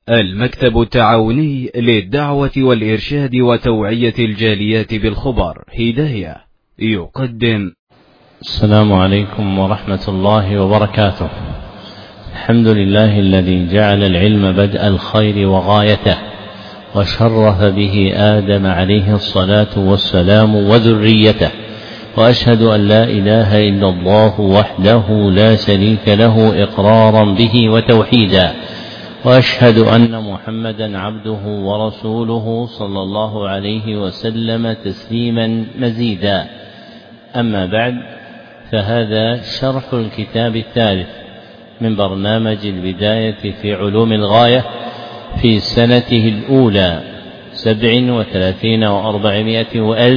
المكتب التعاوني للدعوة والإرشاد وتوعية الجاليات بالخبر هداية يقدم. السلام عليكم ورحمة الله وبركاته. الحمد لله الذي جعل العلم بدء الخير وغايته، وشرف به آدم عليه الصلاة والسلام وذريته، وأشهد أن لا إله إلا الله وحده لا شريك له إقرارا به وتوحيدا، وأشهد أن محمدا عبده ورسوله صلى الله عليه وسلم تسليما مزيدا. أما بعد، فهذا شرح الكتاب الثالث من برنامج البداية في علوم الغاية في سنته الأولى 37 و400 وألف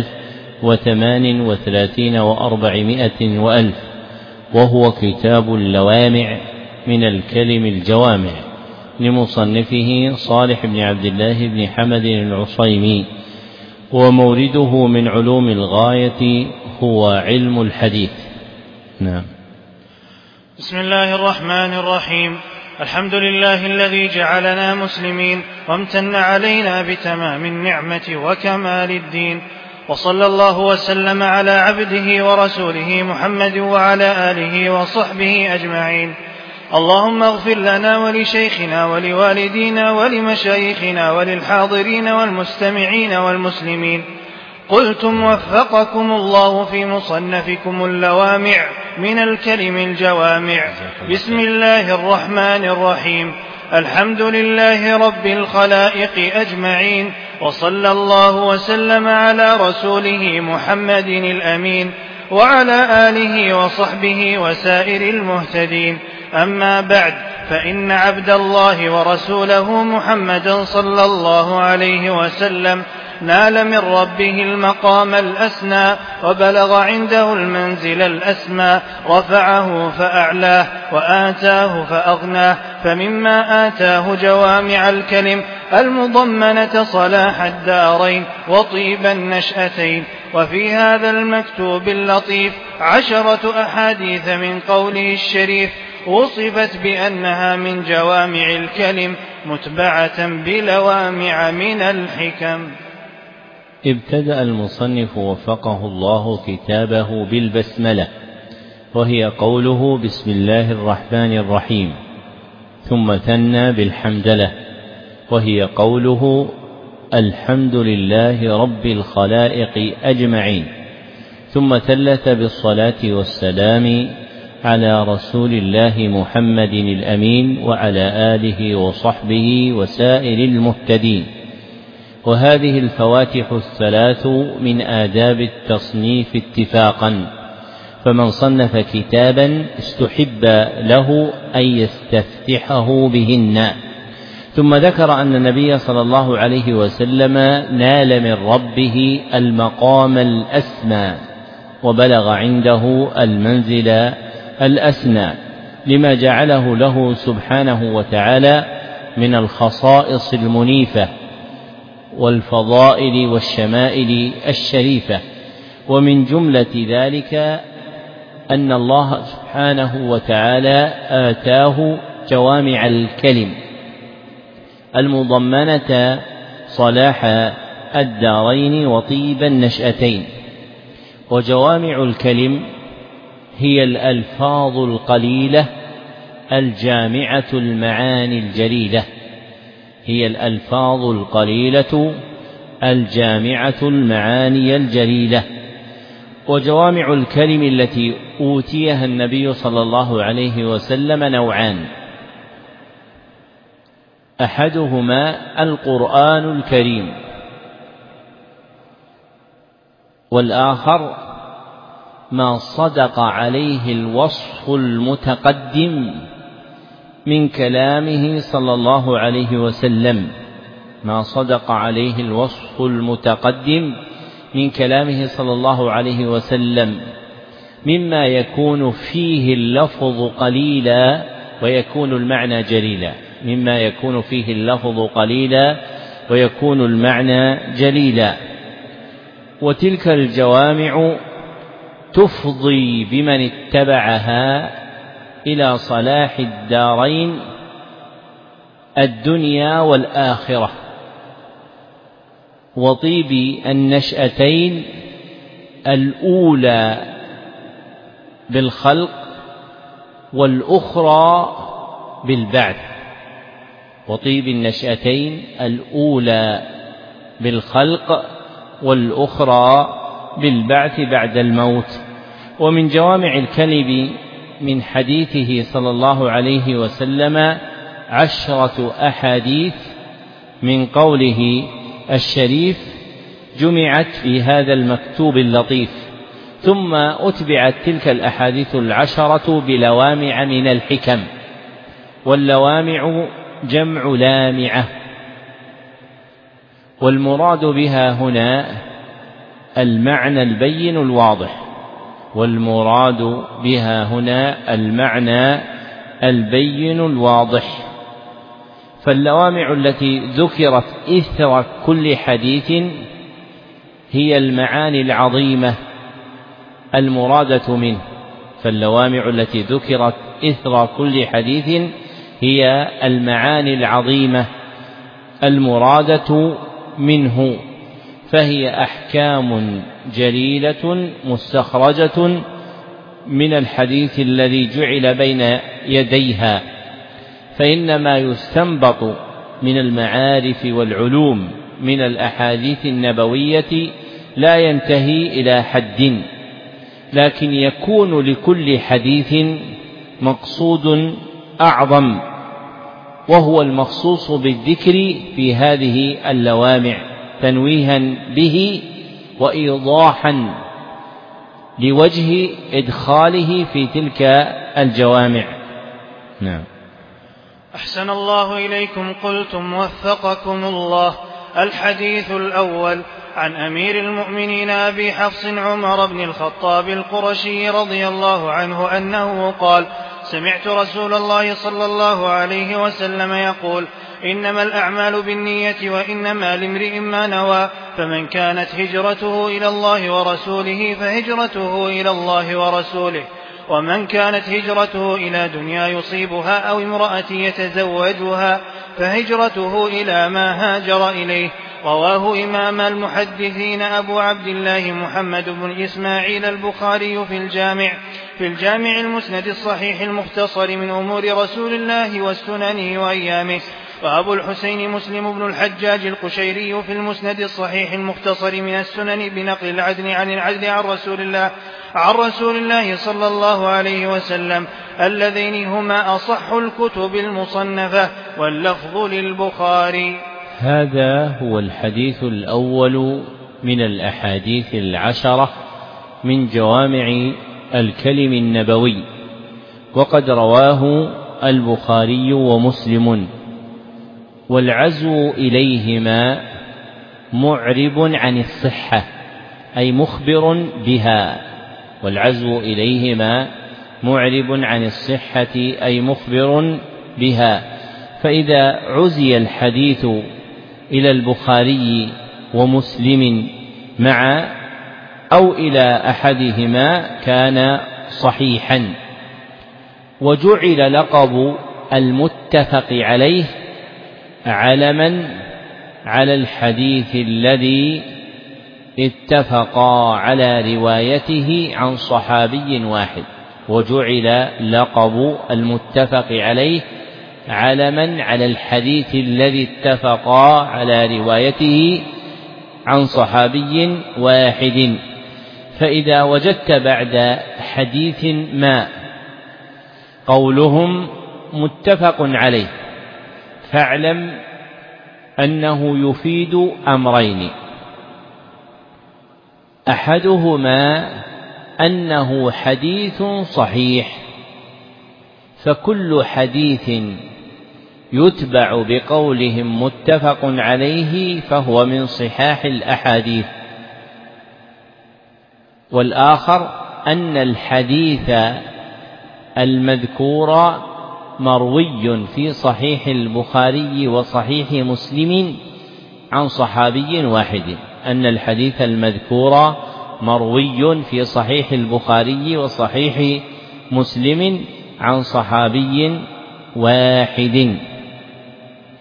38 و400 وألف، وهو كتاب اللوامع من الكلم الجوامع لمصنفه صالح بن عبد الله بن حمد العصيمي، ومورده من علوم الغاية هو علم الحديث. نعم. بسم الله الرحمن الرحيم. الحمد لله الذي جعلنا مسلمين وامتن علينا بتمام النعمة وكمال الدين، وصلى الله وسلم على عبده ورسوله محمد وعلى آله وصحبه أجمعين. اللهم اغفر لنا ولشيخنا ولوالدينا ولمشايخنا وللحاضرين والمستمعين والمسلمين. قلتم وفقكم الله في مصنفكم اللوامع من الكلم الجوامع. بسم الله الرحمن الرحيم. الحمد لله رب الخلائق أجمعين، وصلى الله وسلم على رسوله محمد الأمين وعلى آله وصحبه وسائر المهتدين. أما بعد، فإن عبد الله ورسوله محمدا صلى الله عليه وسلم نال من ربه المقام الأسنى، وبلغ عنده المنزل الأسمى، رفعه فأعلاه وآتاه فأغناه. فمما آتاه جوامع الكلم المضمنة صلاح الدارين وطيب النشأتين. وفي هذا المكتوب اللطيف 10 أحاديث من قوله الشريف وصفت بأنها من جوامع الكلم متبعة بلوامع من الحكم. ابتدأ المصنف وفقه الله كتابه بالبسملة، وهي قوله بسم الله الرحمن الرحيم، ثم ثنى بالحمدلة، وهي قوله الحمد لله رب الخلائق أجمعين، ثم ثلث بالصلاة والسلام على رسول الله محمد الأمين وعلى آله وصحبه وسائر المهتدين. وهذه الفواتح الثلاث من آداب التصنيف اتفاقا، فمن صنف كتابا استحب له أن يستفتحه بهن. ثم ذكر أن النبي صلى الله عليه وسلم نال من ربه المقام الأسمى، وبلغ عنده المنزل الأسنى، لما جعله له سبحانه وتعالى من الخصائص المنيفة والفضائل والشمائل الشريفة. ومن جملة ذلك أن الله سبحانه وتعالى آتاه جوامع الكلم المضمنة صلاح الدارين وطيب النشأتين. وجوامع الكلم هي الألفاظ القليلة الجامعة المعاني الجليلة، هي الألفاظ القليلة الجامعة المعاني الجليلة. وجوامع الكلم التي أوتيها النبي صلى الله عليه وسلم نوعان: أحدهما القرآن الكريم، والآخر ما صدق عليه الوصف المتقدم من كلامه صلى الله عليه وسلم، ما صدق عليه الوصف المتقدم من كلامه صلى الله عليه وسلم، مما يكون فيه اللفظ قليلا ويكون المعنى جليلا، مما يكون فيه اللفظ قليلا ويكون المعنى جليلا. وتلك الجوامع تفضي بمن اتبعها إلى صلاح الدارين الدنيا والآخرة، وطيب النشأتين الأولى بالخلق والأخرى بالبعث، وطيب النشأتين الأولى بالخلق والأخرى بالبعث بعد الموت. ومن جوامع الكلم من حديثه صلى الله عليه وسلم 10 أحاديث من قوله الشريف جمعت في هذا المكتوب اللطيف، ثم أتبعت تلك الأحاديث 10 بلوامع من الحكم، واللوامع جمع لامعة، والمراد بها هنا المعنى البين الواضح، والمراد بها هنا المعنى البين الواضح. فاللوامع التي ذكرت إثر كل حديث هي المعاني العظيمة المرادة منه، فاللوامع التي ذكرت إثر كل حديث هي المعاني العظيمة المرادة منه، فهي أحكام جليلة مستخرجة من الحديث الذي جعل بين يديها. فإنما يستنبط من المعارف والعلوم من الأحاديث النبوية لا ينتهي إلى حد، لكن يكون لكل حديث مقصود أعظم، وهو المخصوص بالذكر في هذه اللوامع تنويها به وإيضاحا لوجه إدخاله في تلك الجوامع. نعم. أحسن الله إليكم. قلتم وفقكم الله. الحديث الأول عن أمير المؤمنين أبي حفص عمر بن الخطاب القرشي رضي الله عنه أنه قال: سمعت رسول الله صلى الله عليه وسلم يقول: إنما الأعمال بالنية وإنما لامرئ ما نوى، فمن كانت هجرته إلى الله ورسوله فهجرته إلى الله ورسوله، ومن كانت هجرته إلى دنيا يصيبها أو امرأة يتزوجها فهجرته إلى ما هاجر إليه. رواه إمام المحدثين أبو عبد الله محمد بن إسماعيل البخاري في الجامع المسند الصحيح المختصر من أمور رسول الله والسنن وأيامه، وأبو الحسين مسلم بن الحجاج القشيري في المسند الصحيح المختصر من السنن بنقل العدل عن العدل عن رسول الله صلى الله عليه وسلم، اللذين هما أصح الكتب المصنفة، واللفظ للبخاري. هذا هو الحديث الأول من الأحاديث 10 من جوامع الكلم النبوي، وقد رواه البخاري ومسلم، والعزو إليهما معرب عن الصحة أي مخبر بها، والعزو إليهما معرب عن الصحة أي مخبر بها. فإذا عزي الحديث إلى البخاري ومسلم مع أو إلى أحدهما كان صحيحا. وجعل لقب المتفق عليه علما على الحديث الذي اتفقا على روايته عن صحابي واحد، وجعل لقب المتفق عليه علما على الحديث الذي اتفقا على روايته عن صحابي واحد. فإذا وجدت بعد حديث ما قولهم متفق عليه فاعلم أنه يفيد أمرين: أحدهما أنه حديث صحيح، فكل حديث يتبع بقولهم متفق عليه فهو من صحاح الأحاديث. والآخر أن الحديث المذكور مروي في صحيح البخاري وصحيح مسلم عن صحابي واحد، أن الحديث المذكور مروي في صحيح البخاري وصحيح مسلم عن صحابي واحد.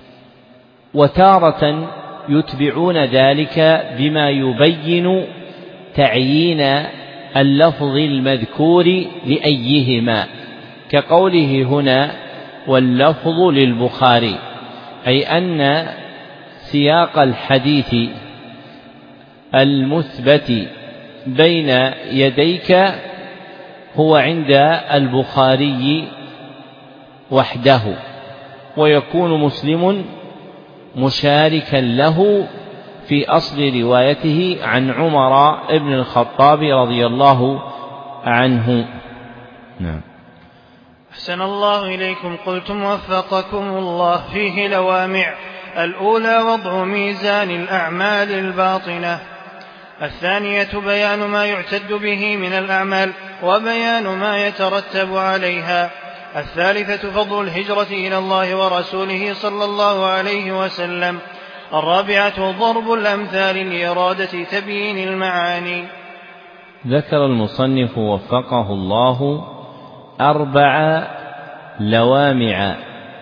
وتارة يتبعون ذلك بما يبين تعيين اللفظ المذكور لأيهما، كقوله هنا واللفظ للبخاري، أي أن سياق الحديث المثبت بين يديك هو عند البخاري وحده، ويكون مسلم مشاركا له في أصل روايته عن عمر بن الخطاب رضي الله عنه. نعم. أحسن الله إليكم. قلتم وفقكم الله فيه لوامع: الأولى وضع ميزان الأعمال الباطنة، الثانية بيان ما يعتد به من الأعمال وبيان ما يترتب عليها، الثالثة فضل الهجرة إلى الله ورسوله صلى الله عليه وسلم، الرابعة ضرب الأمثال لإرادة تبيين المعاني. ذكر المصنف وفقه الله 4 لوامع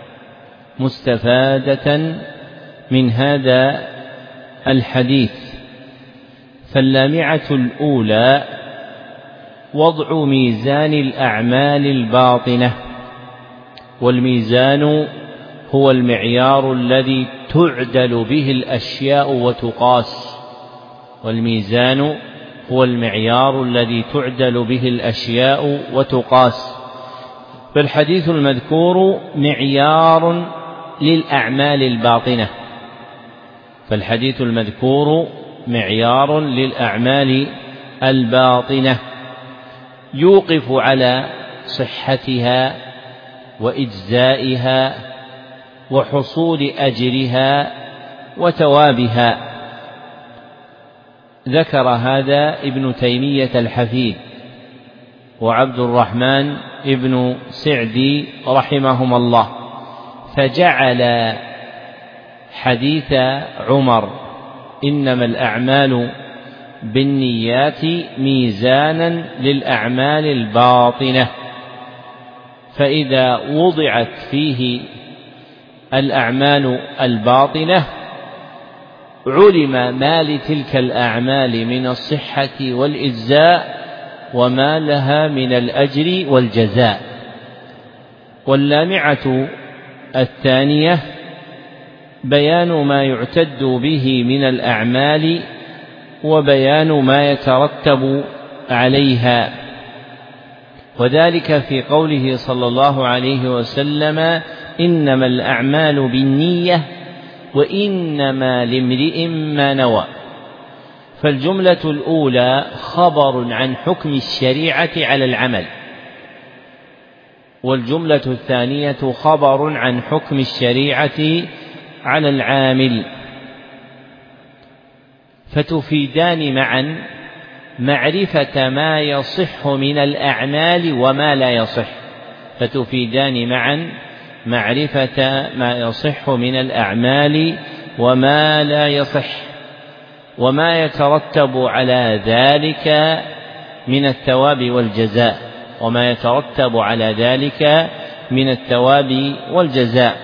مستفادة من هذا الحديث. فاللامعة الأولى وضع ميزان الأعمال الباطنة، والميزان هو المعيار الذي تعدل به الأشياء وتقاس، والميزان هو المعيار الذي تعدل به الأشياء وتقاس. فالحديث المذكور معيار للأعمال الباطنة، فالحديث المذكور معيار للأعمال الباطنة يوقف على صحتها وإجزائها وحصول أجرها وثوابها. ذكر هذا ابن تيمية الحفيد وعبد الرحمن ابن سعدي رحمهما الله، فجعل حديث عمر إنما الأعمال بالنيات ميزانا للأعمال الباطنة، فإذا وضعت فيه الأعمال الباطنة علم ما لتلك الأعمال من الصحة والإجزاء وما لها من الأجر والجزاء. واللامعة الثانية بيان ما يعتد به من الأعمال وبيان ما يترتب عليها، وذلك في قوله صلى الله عليه وسلم إنما الأعمال بالنية وإنما لامرئ ما نوى. فالجملة الأولى خبر عن حكم الشريعة على العمل، والجملة الثانية خبر عن حكم الشريعة على العامل، فتفيدان معا معرفة ما يصح من الأعمال وما لا يصح، فتفيدان معا معرفة ما يصح من الأعمال وما لا يصح، وما يترتب على ذلك من الثواب والجزاء، وما يترتب على ذلك من الثواب والجزاء.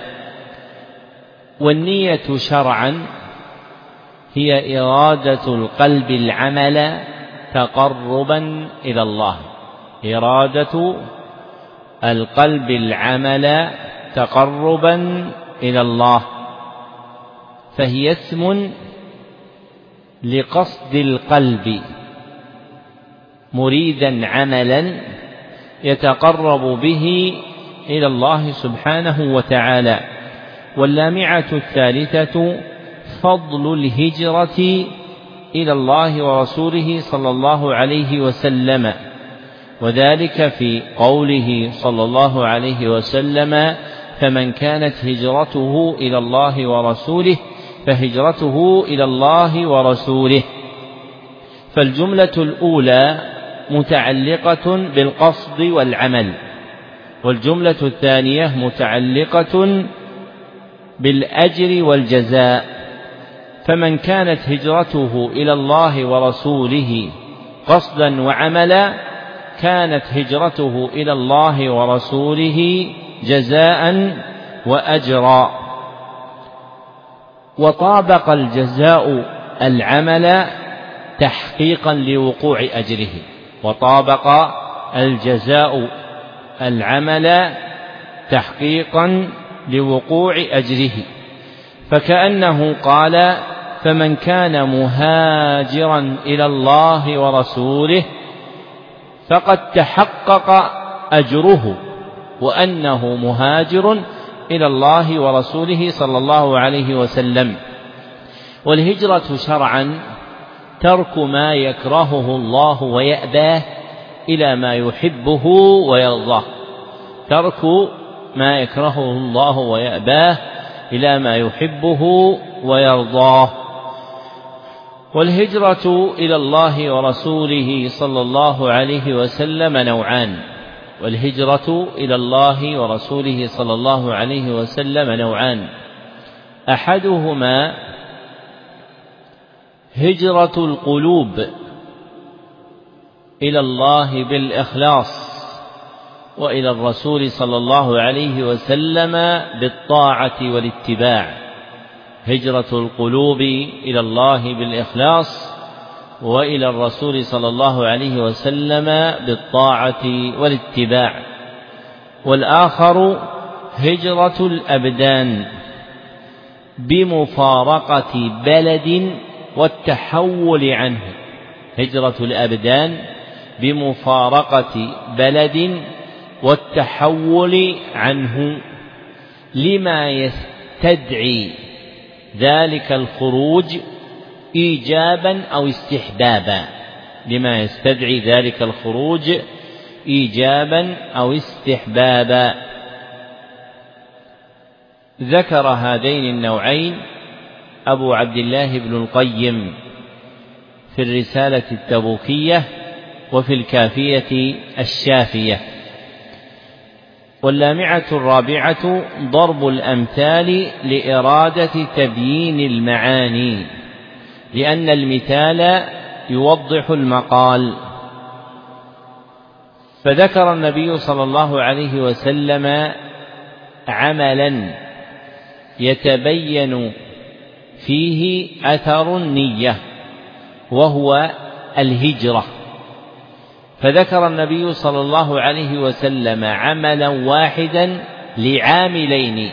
والنية شرعا هي إرادة القلب العمل تقربا إلى الله، إرادة القلب العمل تقربا إلى الله، فهي اسم لقصد القلب مريدا عملا يتقرب به إلى الله سبحانه وتعالى. واللامعة الثالثة فضل الهجرة إلى الله ورسوله صلى الله عليه وسلم، وذلك في قوله صلى الله عليه وسلم فمن كانت هجرته إلى الله ورسوله فهجرته إلى الله ورسوله. فالجملة الأولى متعلقة بالقصد والعمل، والجملة الثانية متعلقة بالأجر والجزاء. فمن كانت هجرته إلى الله ورسوله قصدا وعملا كانت هجرته إلى الله ورسوله جزاء وأجرا. وطابق الجزاء العمل تحقيقا لوقوع أجره، وطابق الجزاء العمل تحقيقا لوقوع أجره، فكأنه قال: فمن كان مهاجرا إلى الله ورسوله فقد تحقق أجره، وأنه مهاجر إلى الله ورسوله صلى الله عليه وسلم. والهجرة شرعا ترك ما يكرهه الله ويأباه إلى ما يحبه ويرضاه، ترك ما يكرهه الله ويأباه إلى ما يحبه ويرضاه. والهجرة إلى الله ورسوله صلى الله عليه وسلم نوعان، والهجرة إلى الله ورسوله صلى الله عليه وسلم نوعان: أحدهما هجرة القلوب إلى الله بالإخلاص، وإلى الرسول صلى الله عليه وسلم بالطاعة والاتباع. هجرة القلوب إلى الله بالإخلاص، وإلى الرسول صلى الله عليه وسلم بالطاعة والاتباع. والآخر هجرة الأبدان بمفارقة بلد والتحول عنه، هجرة الأبدان بمفارقة بلد والتحول عنه، لما يستدعي ذلك الخروج إيجابا أو استحبابا، لما يستدعي ذلك الخروج إيجابا أو استحبابا. ذكر هذين النوعين أبو عبد الله بن القيم في الرسالة التبوكية وفي الكافية الشافية. واللامعة الرابعة ضرب الأمثال لإرادة تبيين المعاني، لأن المثال يوضح المقال. فذكر النبي صلى الله عليه وسلم عملا يتبين فيه أثر النية، وهو الهجرة. فذكر النبي صلى الله عليه وسلم عملا واحدا لعاملين: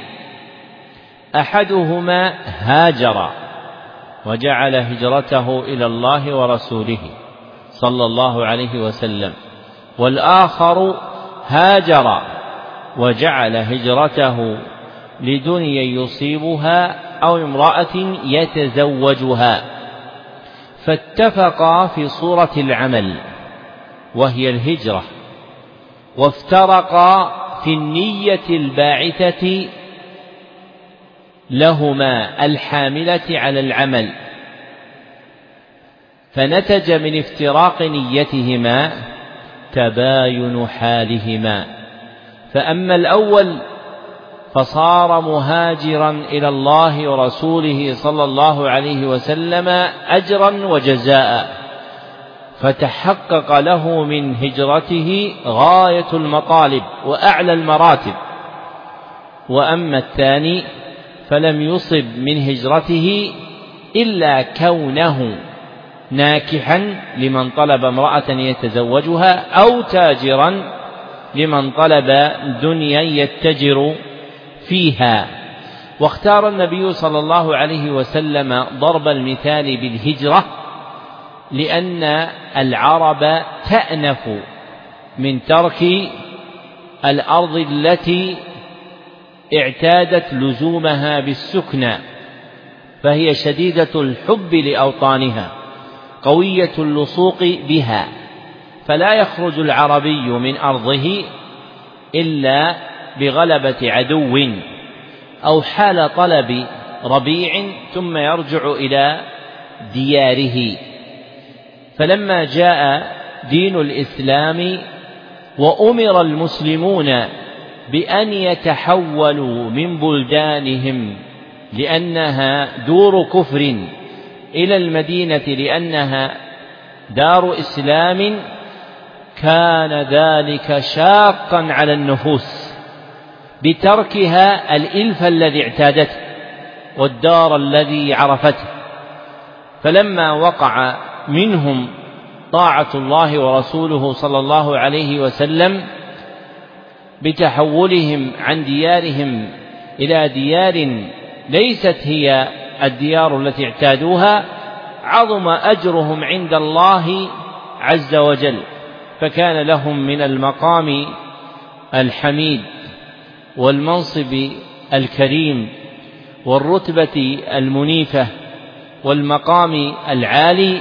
أحدهما هاجر وجعل هجرته إلى الله ورسوله صلى الله عليه وسلم، والآخر هاجر وجعل هجرته لدنيا يصيبها أو امرأة يتزوجها، فاتفقا في صورة العمل وهي الهجرة، وافترقا في النية الباعثة لهما الحاملة على العمل، فنتج من افتراق نيتهما تباين حالهما. فأما الأول فصار مهاجرا إلى الله ورسوله صلى الله عليه وسلم أجرا وجزاء، فتحقق له من هجرته غاية المطالب وأعلى المراتب. وأما الثاني فلم يصب من هجرته إلا كونه ناكحا لمن طلب امرأة يتزوجها، أو تاجرا لمن طلب دنيا يتجر فيها. واختار النبي صلى الله عليه وسلم ضرب المثال بالهجرة لأن العرب تأنف من ترك الأرض التي اعتادت لزومها بالسكنى، فهي شديدة الحب لأوطانها قوية اللصوق بها، فلا يخرج العربي من أرضه إلا بغلبة عدو أو حال طلب ربيع ثم يرجع إلى دياره. فلما جاء دين الإسلام وأمر المسلمون بأن يتحولوا من بلدانهم لأنها دور كفر إلى المدينة لأنها دار إسلام، كان ذلك شاقا على النفوس بتركها الإلف الذي اعتادته، والدار الذي عرفته. فلما وقع منهم طاعة الله ورسوله صلى الله عليه وسلم بتحولهم عن ديارهم إلى ديار ليست هي الديار التي اعتادوها، عظم أجرهم عند الله عز وجل، فكان لهم من المقام الحميد والمنصب الكريم والرتبة المنيفة والمقام العالي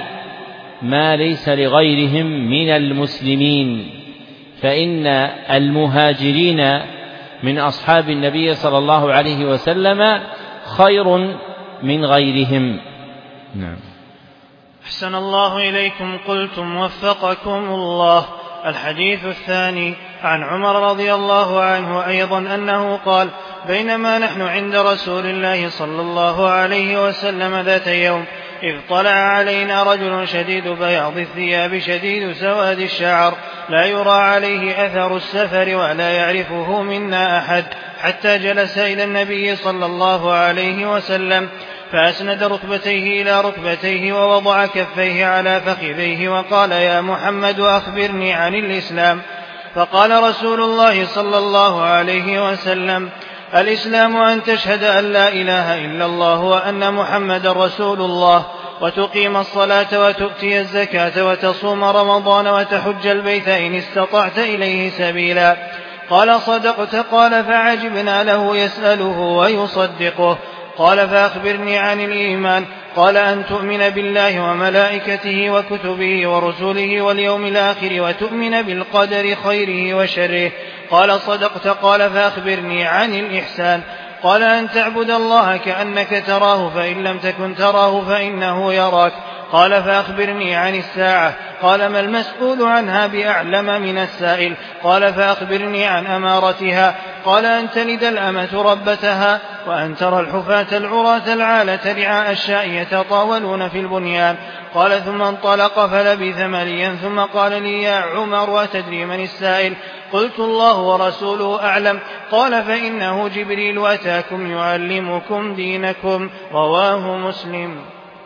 ما ليس لغيرهم من المسلمين. فإن المهاجرين من أصحاب النبي صلى الله عليه وسلم خير من غيرهم. نعم. أحسن الله إليكم. قلتم وفقكم الله. الحديث الثاني عن عمر رضي الله عنه أيضا أنه قال: بينما نحن عند رسول الله صلى الله عليه وسلم ذات يوم إذ طلع علينا رجل شديد بياض الثياب شديد سواد الشعر لا يرى عليه أثر السفر ولا يعرفه منا أحد، حتى جلس إلى النبي صلى الله عليه وسلم فأسند ركبتيه إلى ركبتيه ووضع كفيه على فخذيه وقال: يا محمد أخبرني عن الإسلام. فقال رسول الله صلى الله عليه وسلم: الإسلام أن تشهد أن لا إله إلا الله وأن محمد رسول الله، وتقيم الصلاة وتؤتي الزكاة وتصوم رمضان وتحج البيت إن استطعت إليه سبيلا. قال: صدقت. قال: فعجبنا له يسأله ويصدقه. قال: فأخبرني عن الإيمان. قال: أن تؤمن بالله وملائكته وكتبه ورسله واليوم الآخر وتؤمن بالقدر خيره وشره. قال: صدقت. قال: فأخبرني عن الإحسان. قال: أن تعبد الله كأنك تراه فإن لم تكن تراه فإنه يراك. قال: فأخبرني عن الساعة. قال: ما المسؤول عنها بأعلم من السائل. قال: فأخبرني عن أمارتها. قال: أن تلد الأمة ربتها وأن ترى الحفاة العراة العالة رعاء الشاء يتطاولون في البنيان. قال: ثم انطلق فلبث مليا ثم قال لي: يا عمر أتدري من السائل؟ قلت: الله ورسوله أعلم. قال: فإنه جبريل أتاكم يعلمكم دينكم. رواه مسلم.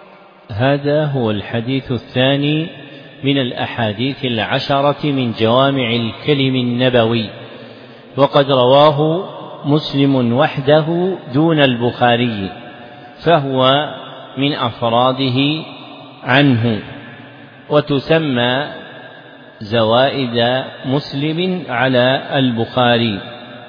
هذا هو الحديث الثاني من الأحاديث العشرة من جوامع الكلم النبوي، وقد رواه مسلم وحده دون البخاري، فهو من أفراده عنه، وتسمى زوائد مسلم على البخاري.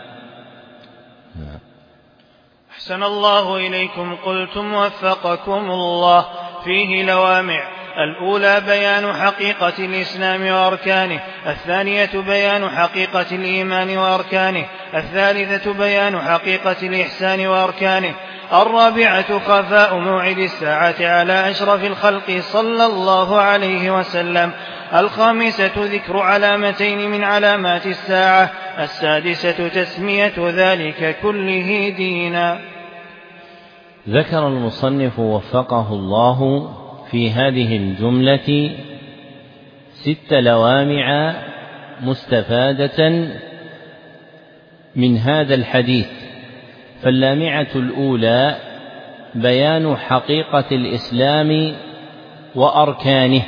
أحسن الله إليكم. قلتم وفقكم الله. فيه لوامع: الأولى بيان حقيقة الإسلام وأركانه، الثانية بيان حقيقة الإيمان وأركانه، الثالثة بيان حقيقة الإحسان وأركانه، الرابعة خفاء موعد الساعة على أشرف الخلق صلى الله عليه وسلم، الخامسة ذكر علامتين من علامات الساعة، السادسة تسمية ذلك كله دينا. ذكر المصنف وفقه الله في هذه الجملة 6 لوامع مستفادة من هذا الحديث. فاللامعة الأولى بيان حقيقة الإسلام وأركانه،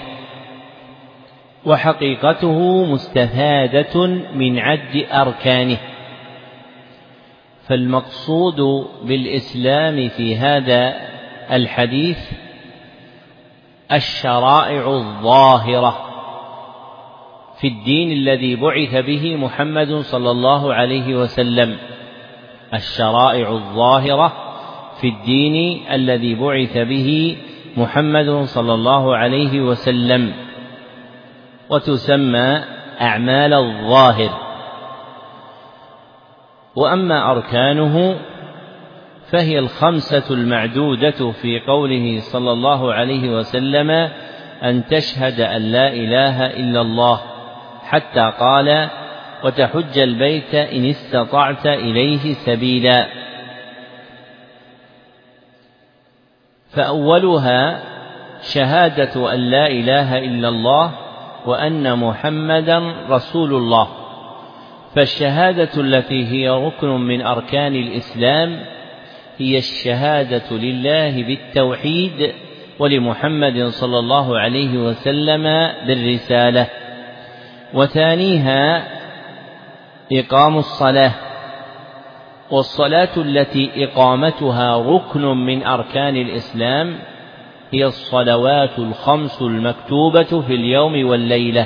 وحقيقته مستفادة من عد أركانه. فالمقصود بالإسلام في هذا الحديث الشرائع الظاهرة في الدين الذي بعث به محمد صلى الله عليه وسلم، الشرائع الظاهرة في الدين الذي بعث به محمد صلى الله عليه وسلم، وتسمى أعمال الظاهر. وأما أركانه فهي 5 المعدودة في قوله صلى الله عليه وسلم: أن تشهد أن لا إله إلا الله، حتى قال: وتحج البيت إن استطعت إليه سبيلا. فأولها شهادة أن لا إله إلا الله وأن محمدا رسول الله. فالشهادة التي هي ركن من أركان الإسلام هي الشهادة لله بالتوحيد ولمحمد صلى الله عليه وسلم بالرسالة. وثانيها إقام الصلاة، والصلاة التي إقامتها ركن من أركان الإسلام هي الصلوات الخمس المكتوبة في اليوم والليلة.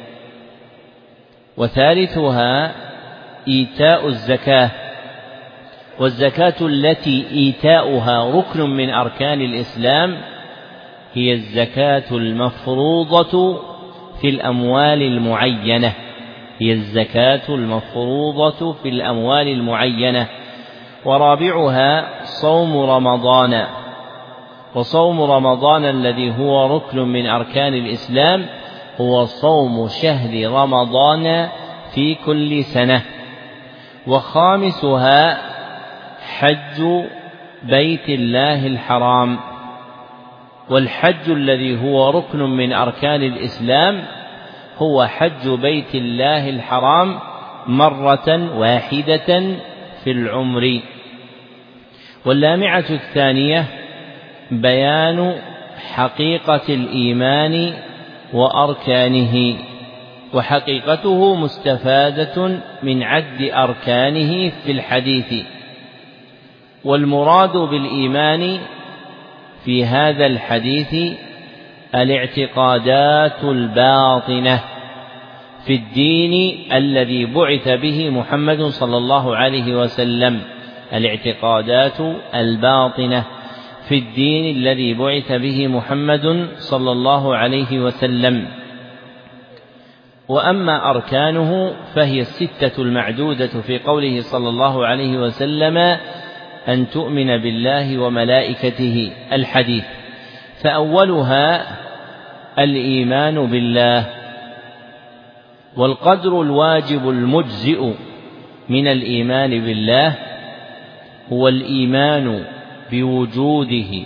وثالثها إيتاء الزكاة، والزكاة التي إيتاؤها ركن من أركان الإسلام هي الزكاة المفروضة في الأموال المعينة، هي الزكاة المفروضة في الأموال المعينة. ورابعها صوم رمضان، وصوم رمضان الذي هو ركن من أركان الإسلام هو صوم شهر رمضان في كل سنة. وخامسها حج بيت الله الحرام، والحج الذي هو ركن من أركان الإسلام هو حج بيت الله الحرام مرة واحدة في العمر. واللامعة الثانية بيان حقيقة الإيمان وأركانه، وحقيقته مستفادة من عد أركانه في الحديث. والمراد بالإيمان في هذا الحديث الاعتقادات الباطنة في الدين الذي بعث به محمد صلى الله عليه وسلم، الاعتقادات الباطنة في الدين الذي بعث به محمد صلى الله عليه وسلم. وأما أركانه فهي الستة المعدودة في قوله صلى الله عليه وسلم أن تؤمن بالله وملائكته الحديث. فأولها الإيمان بالله، والقدر الواجب المجزئ من الإيمان بالله هو الإيمان بوجوده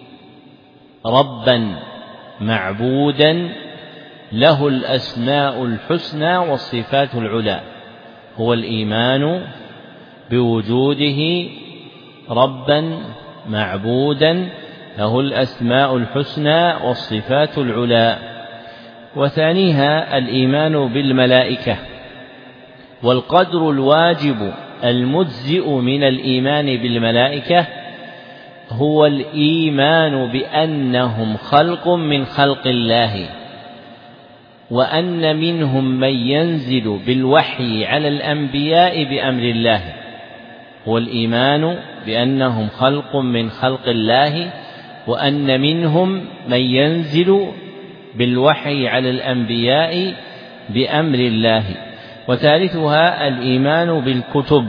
ربا معبودا له الأسماء الحسنى والصفات العلى، هو الإيمان بوجوده ربا معبودا له الأسماء الحسنى والصفات العلى. وثانيها الإيمان بالملائكة، والقدر الواجب المجزئ من الإيمان بالملائكة هو الإيمان بأنهم خلق من خلق الله، وأن منهم من ينزل بالوحي على الأنبياء بأمر الله، هو الإيمان بأنهم خلق من خلق الله وأن منهم من ينزل بالوحي على الأنبياء بأمر الله. وثالثها الإيمان بالكتب،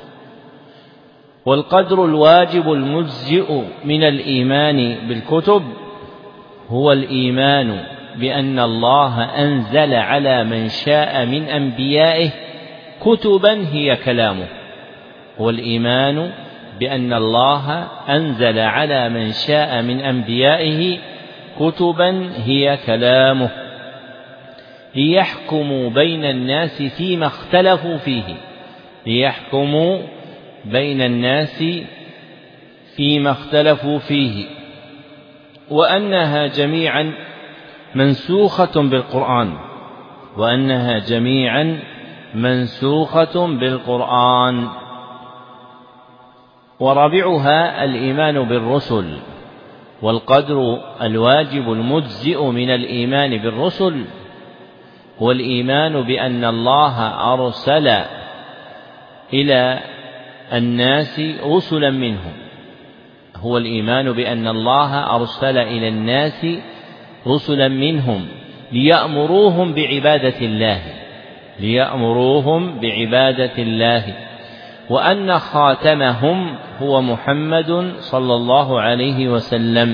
والقدر الواجب المجزئ من الإيمان بالكتب هو الإيمان بأن الله أنزل على من شاء من أنبيائه كتبا هي كلامه، هو الإيمان بأن الله أنزل على من شاء من أنبيائه كتبا هي كلامه ليحكموا بين الناس فيما اختلفوا فيه، ليحكموا بين الناس فيما اختلفوا فيه، وأنها جميعا منسوخة بالقرآن، وأنها جميعا منسوخة بالقرآن. ورابعها الإيمان بالرسل، والقدر الواجب المجزئ من الإيمان بالرسل هو الإيمان بأن الله أرسل إلى الناس رسلا منهم، هو الإيمان بأن الله أرسل إلى الناس رسلا منهم ليأمروهم بعبادة الله، ليأمروهم بعبادة الله، وأن خاتمهم هو محمد صلى الله عليه وسلم.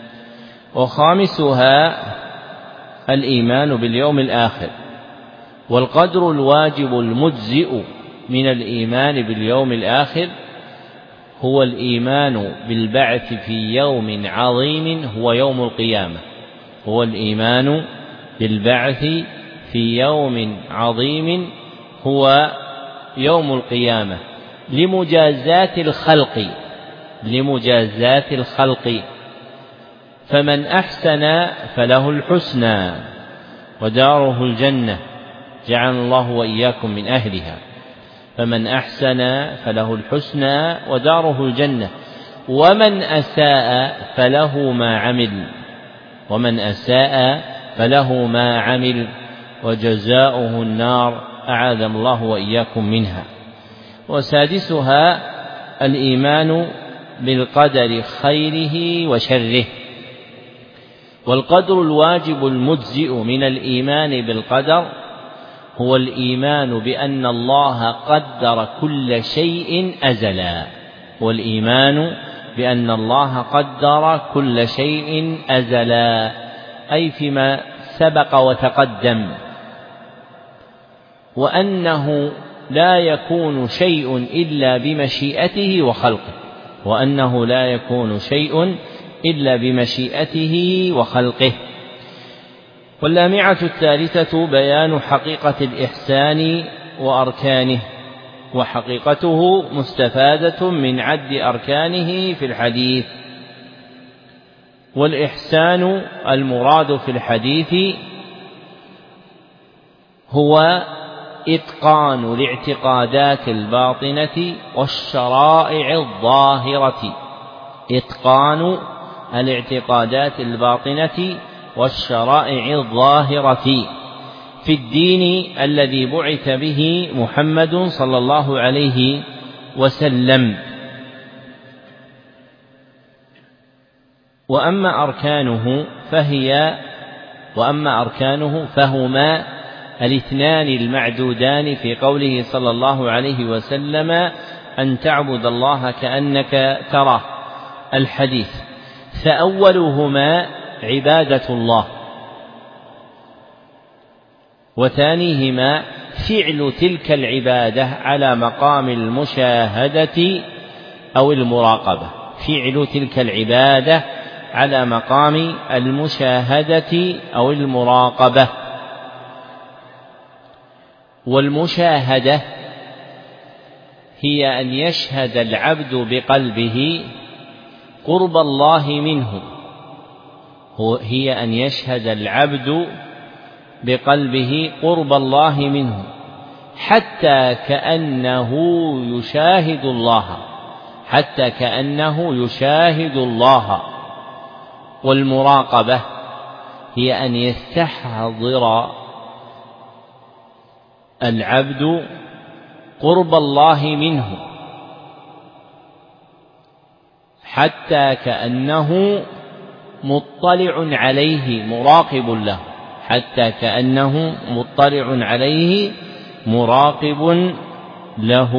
وخامسها الإيمان باليوم الآخر، والقدر الواجب المجزئ من الإيمان باليوم الآخر هو الإيمان بالبعث في يوم عظيم هو يوم القيامة، هو الإيمان بالبعث في يوم عظيم هو يوم القيامة لمجازاة الخلق لمجازات الخلق. فمن أحسن فله الحسنى وداره الجنة، جعل الله وإياكم من أهلها. فمن أحسن فله الحسنى وداره الجنة، ومن أساء فله ما عمل وجزاؤه النار، أعاذنا الله وإياكم منها. وسادسها الإيمان بالقدر خيره وشره. والقدر الواجب المجزئ من الإيمان بالقدر هو الإيمان بأن الله قدر كل شيء أزلا، أي فيما سبق وتقدم، وأنه لا يكون شيء إلا بمشيئته وخلقه. واللامعة الثالثة بيان حقيقة الإحسان وأركانه، وحقيقته مستفادة من عد أركانه في الحديث. والإحسان المراد في الحديث هو إتقان الاعتقادات الباطنة والشرائع الظاهرة في الدين الذي بعث به محمد صلى الله عليه وسلم. وأما أركانه فهما الاثنان المعدودان في قوله صلى الله عليه وسلم: أن تعبد الله كأنك تراه، الحديث. فأولهما عبادة الله، وثانيهما فعل تلك العبادة على مقام المشاهدة أو المراقبة. والمشاهدة هي أن يشهد العبد بقلبه قرب الله منه، حتى كأنه يشاهد الله. والمراقبة هي أن يستحضر العبد قرب الله منه، حتى كأنه مطلع عليه مراقب له.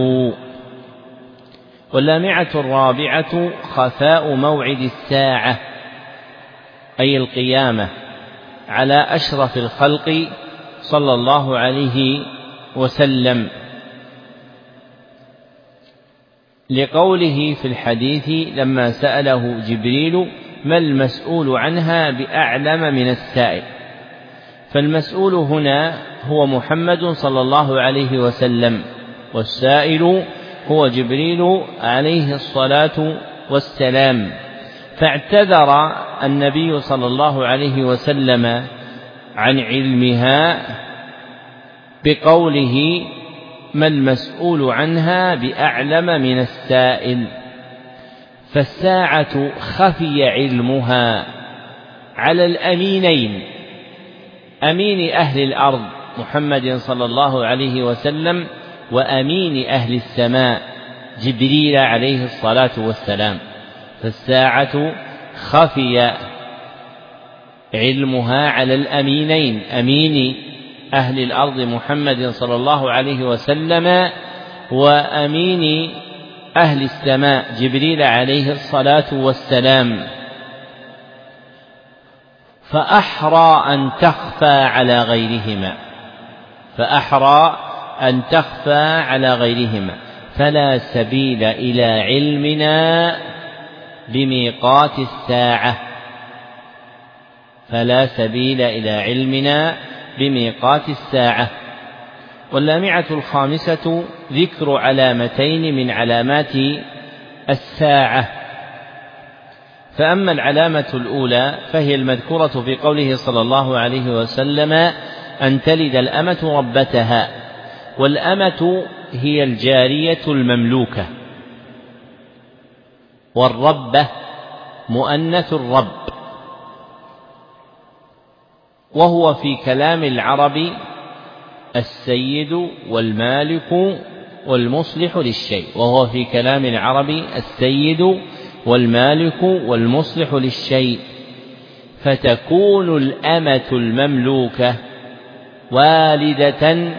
واللامعة الرابعة خفاء موعد الساعة، أي القيامة، على أشرف الخلق صلى الله عليه وسلم، لقوله في الحديث لما سأله جبريل: ما المسؤول عنها بأعلم من السائل؟ فالمسؤول هنا هو محمد صلى الله عليه وسلم، والسائل هو جبريل عليه الصلاة والسلام. فاعتذر النبي صلى الله عليه وسلم عن علمها بقوله: ما المسؤول عنها بأعلم من السائل. فالساعة خفي علمها على الأمينين، أمين أهل الأرض محمد صلى الله عليه وسلم، وأمين أهل السماء جبريل عليه الصلاة والسلام. فالساعة خفي علمها على الأمينين، أمين أهل الأرض محمد صلى الله عليه وسلم، وأمين أهل السماء جبريل عليه الصلاة والسلام. فأحرى أن تخفى على غيرهما، فلا سبيل إلى علمنا بميقات الساعة. واللامعة الخامسة ذكر علامتين من علامات الساعة، فأما العلامة الأولى فهي المذكورة في قوله صلى الله عليه وسلم أن تلد الأمة ربتها، والأمة هي الجارية المملوكة، والربة مؤنث الرب، وهو في كلام العرب السيد والمالك والمصلح للشيء، وهو في كلام العرب السيد والمالك والمصلح للشيء، فتكون الأمة المملوكة والدة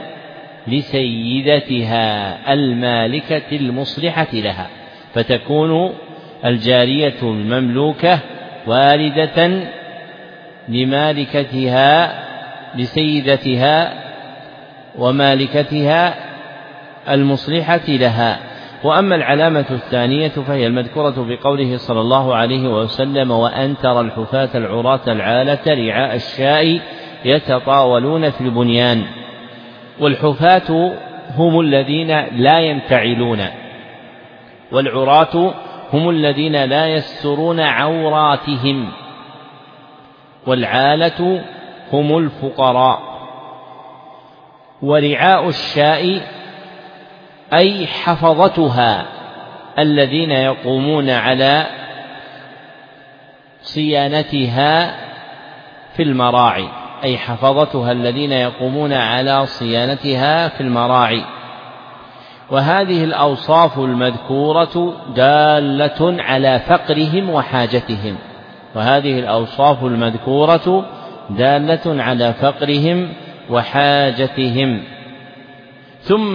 لسيدتها المالكة المصلحة لها، فتكون الجارية المملوكة والدة لمالكتها لسيدتها ومالكتها المصلحة لها. وأما العلامة الثانية فهي المذكورة في قوله صلى الله عليه وسلم وأن ترى الحفاة العراة العالة رعاء الشاء يتطاولون في البنيان. والحفاة هم الذين لا ينتعلون، والعراة هم الذين لا يسترون عوراتهم، والعالة هم الفقراء. ورعاء الشاء أي حفظتها الذين يقومون على صيانتها في المراعي، أي حفظتها الذين يقومون على صيانتها في المراعي. وهذه الأوصاف المذكورة دالة على فقرهم وحاجتهم، وهذه الأوصاف المذكورة دالة على فقرهم وحاجتهم. ثم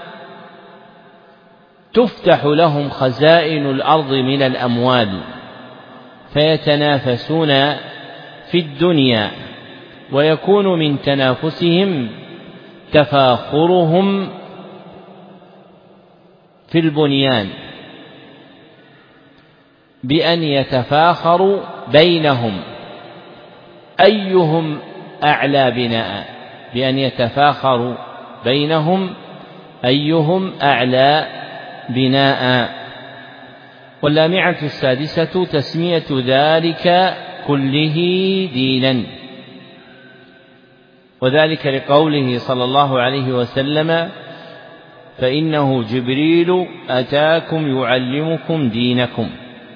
تفتح لهم خزائن الأرض من الأموال فيتنافسون في الدنيا، ويكون من تنافسهم تفاخرهم في البنيان بأن يتفاخروا بينهم أيهم أعلى بناء، بأن يتفاخروا بينهم أيهم أعلى بناء. واللامعة السادسة تسمية ذلك كله دينا، وذلك لقوله صلى الله عليه وسلم فإنه جبريل أتاكم يعلمكم دينكم.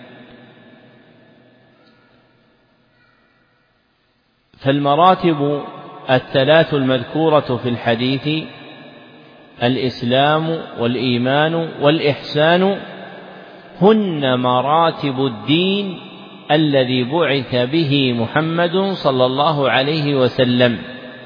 فالمراتب الثلاث المذكورة في الحديث الإسلام والإيمان والإحسان هن مراتب الدين الذي بعث به محمد صلى الله عليه وسلم.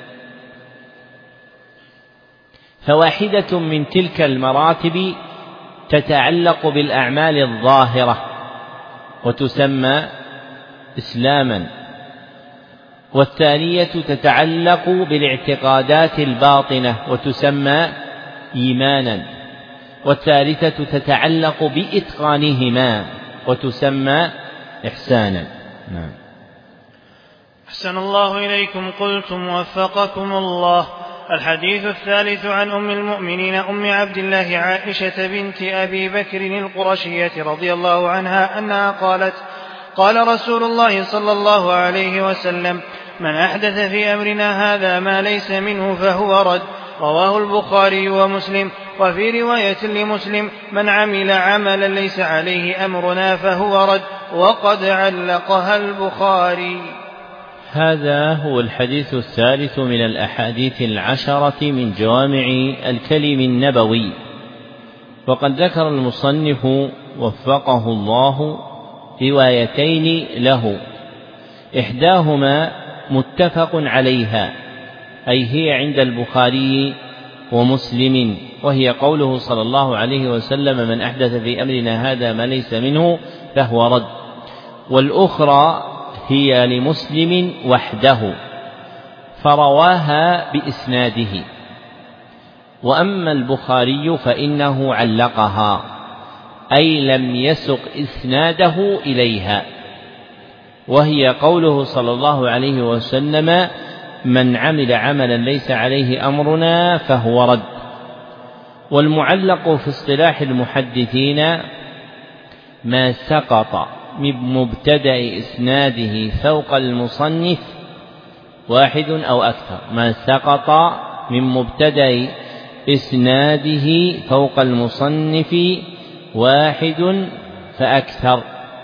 فواحدة من تلك المراتب تتعلق بالأعمال الظاهرة وتسمى إسلاما، والثانية تتعلق بالاعتقادات الباطنة وتسمى إيمانا، والثالثة تتعلق بإتقانهما وتسمى إحسانا. نعم. أحسن الله إليكم. قلتم وفقكم الله. الحديث الثالث عن أم المؤمنين أم عبد الله عائشة بنت أبي بكر القرشية رضي الله عنها أنها قالت: قال رسول الله صلى الله عليه وسلم: من أحدث في أمرنا هذا ما ليس منه فهو رد. رواه البخاري ومسلم. وفي رواية لمسلم: من عمل عملا ليس عليه أمرنا فهو رد. وقد علقها البخاري. هذا هو الحديث الثالث من الأحاديث العشرة من جوامع الكلم النبوي. وقد ذكر المصنف وفقه الله روايتين له، إحداهما متفق عليها، أي هي عند البخاري ومسلم، وهي قوله صلى الله عليه وسلم: من أحدث في أمرنا هذا ما ليس منه فهو رد. والأخرى هي لمسلم وحده فرواها بإسناده. وأما البخاري فإنه علقها، أي لم يسق إسناده إليها، وهي قوله صلى الله عليه وسلم: من عمل عملا ليس عليه أمرنا فهو رد. والمعلق في اصطلاح المحدثين ما سقط من مبتدأ إسناده فوق المصنف واحد أو أكثر، ما سقط من مبتدأ إسناده فوق المصنف واحد فأكثر.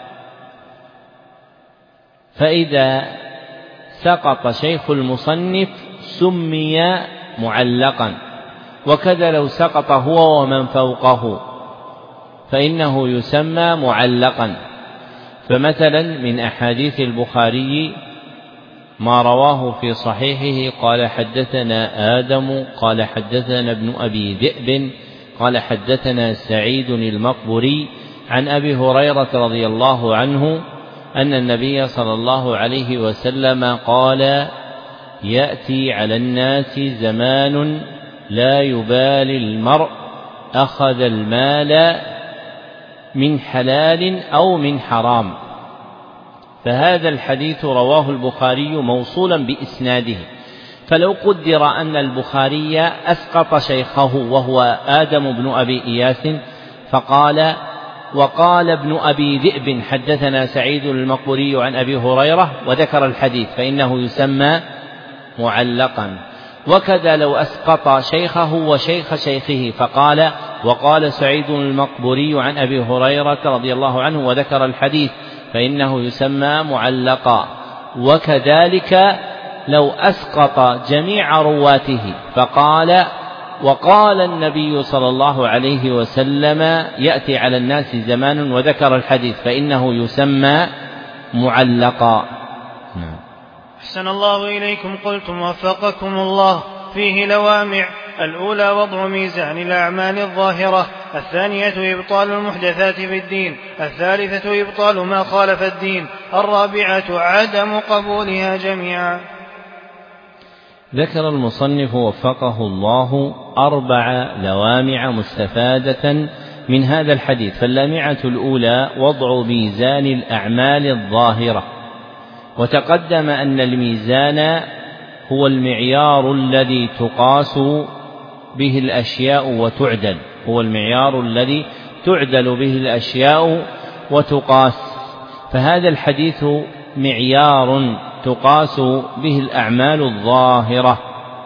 فإذا سقط شيخ المصنف سمي معلقا، وكذا لو سقط هو ومن فوقه فإنه يسمى معلقا. فمثلا من أحاديث البخاري ما رواه في صحيحه قال حدثنا آدم قال حدثنا ابن أبي ذئب قال حدثنا سعيد المقبري عن أبي هريرة رضي الله عنه أن النبي صلى الله عليه وسلم قال: يأتي على الناس زمان لا يبالي المرء أخذ المال من حلال أو من حرام. فهذا الحديث رواه البخاري موصولا بإسناده، فلو قدر أن البخاري أسقط شيخه وهو آدم بن أبي إياس فقال: وقال ابن أبي ذئب حدثنا سعيد المقبري عن أبي هريرة وذكر الحديث، فإنه يسمى معلقا. وكذا لو أسقط شيخه وشيخ شيخه فقال: وقال سعيد المقبري عن أبي هريرة رضي الله عنه وذكر الحديث، فإنه يسمى معلقا. وكذلك لو أسقط جميع رواته فقال: وقال النبي صلى الله عليه وسلم يأتي على الناس زمان وذكر الحديث، فإنه يسمى معلقا. أحسن الله إليكم. قلتم وفقكم الله: فيه لوامع: الأولى وضع ميزان الأعمال الظاهرة، الثانية إبطال المحدثات بالدين، الثالثة إبطال ما خالف الدين، الرابعة عدم قبولها جميعا. ذكر المصنف وفقه الله 4 لوامع مستفادة من هذا الحديث. فاللامعة الأولى وضع ميزان الأعمال الظاهرة، وتقدم أن الميزان هو المعيار الذي تقاس به الأشياء وتعدل، هو المعيار الذي تعدل به الأشياء وتقاس. فهذا الحديث معيار تقاس به الأعمال الظاهرة.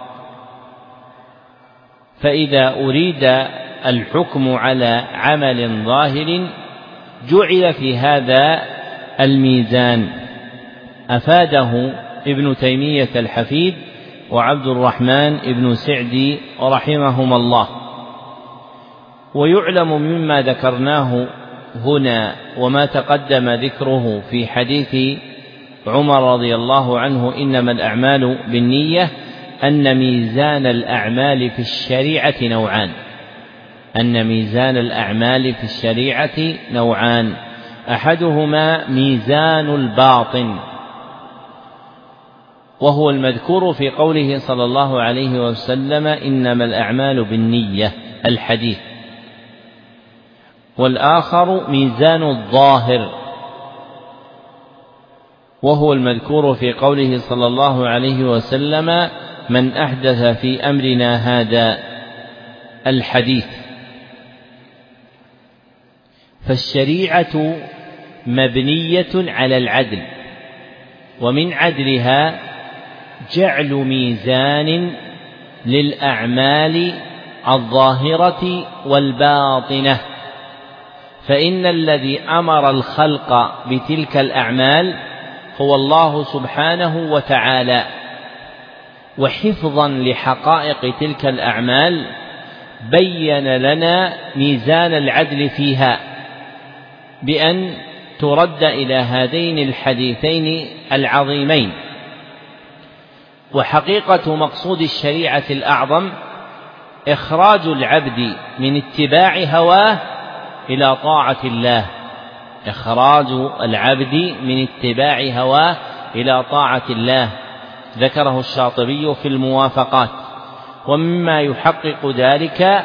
فإذا أريد الحكم على عمل ظاهر جعل في هذا الميزان. أفاده ابن تيمية الحفيد وعبد الرحمن ابن سعدي رحمهما الله. ويعلم مما ذكرناه هنا وما تقدم ذكره في حديث عمر رضي الله عنه إنما الأعمال بالنية أن ميزان الأعمال في الشريعة نوعان، أن ميزان الأعمال في الشريعة نوعان: أحدهما ميزان الباطن، وهو المذكور في قوله صلى الله عليه وسلم إنما الأعمال بالنية الحديث، والآخر ميزان الظاهر، وهو المذكور في قوله صلى الله عليه وسلم من أحدث في أمرنا هذا الحديث. فالشريعة مبنية على العدل، ومن عدلها جعل ميزان للأعمال الظاهرة والباطنة. فإن الذي أمر الخلق بتلك الأعمال هو الله سبحانه وتعالى، وحفظا لحقائق تلك الأعمال بين لنا ميزان العدل فيها بأن ترد إلى هذين الحديثين العظيمين. وحقيقة مقصود الشريعة الأعظم إخراج العبد من اتباع هواه إلى طاعة الله، إخراج العبد من اتباع هواه إلى طاعة الله. ذكره الشاطبي في الموافقات. ومما يحقق ذلك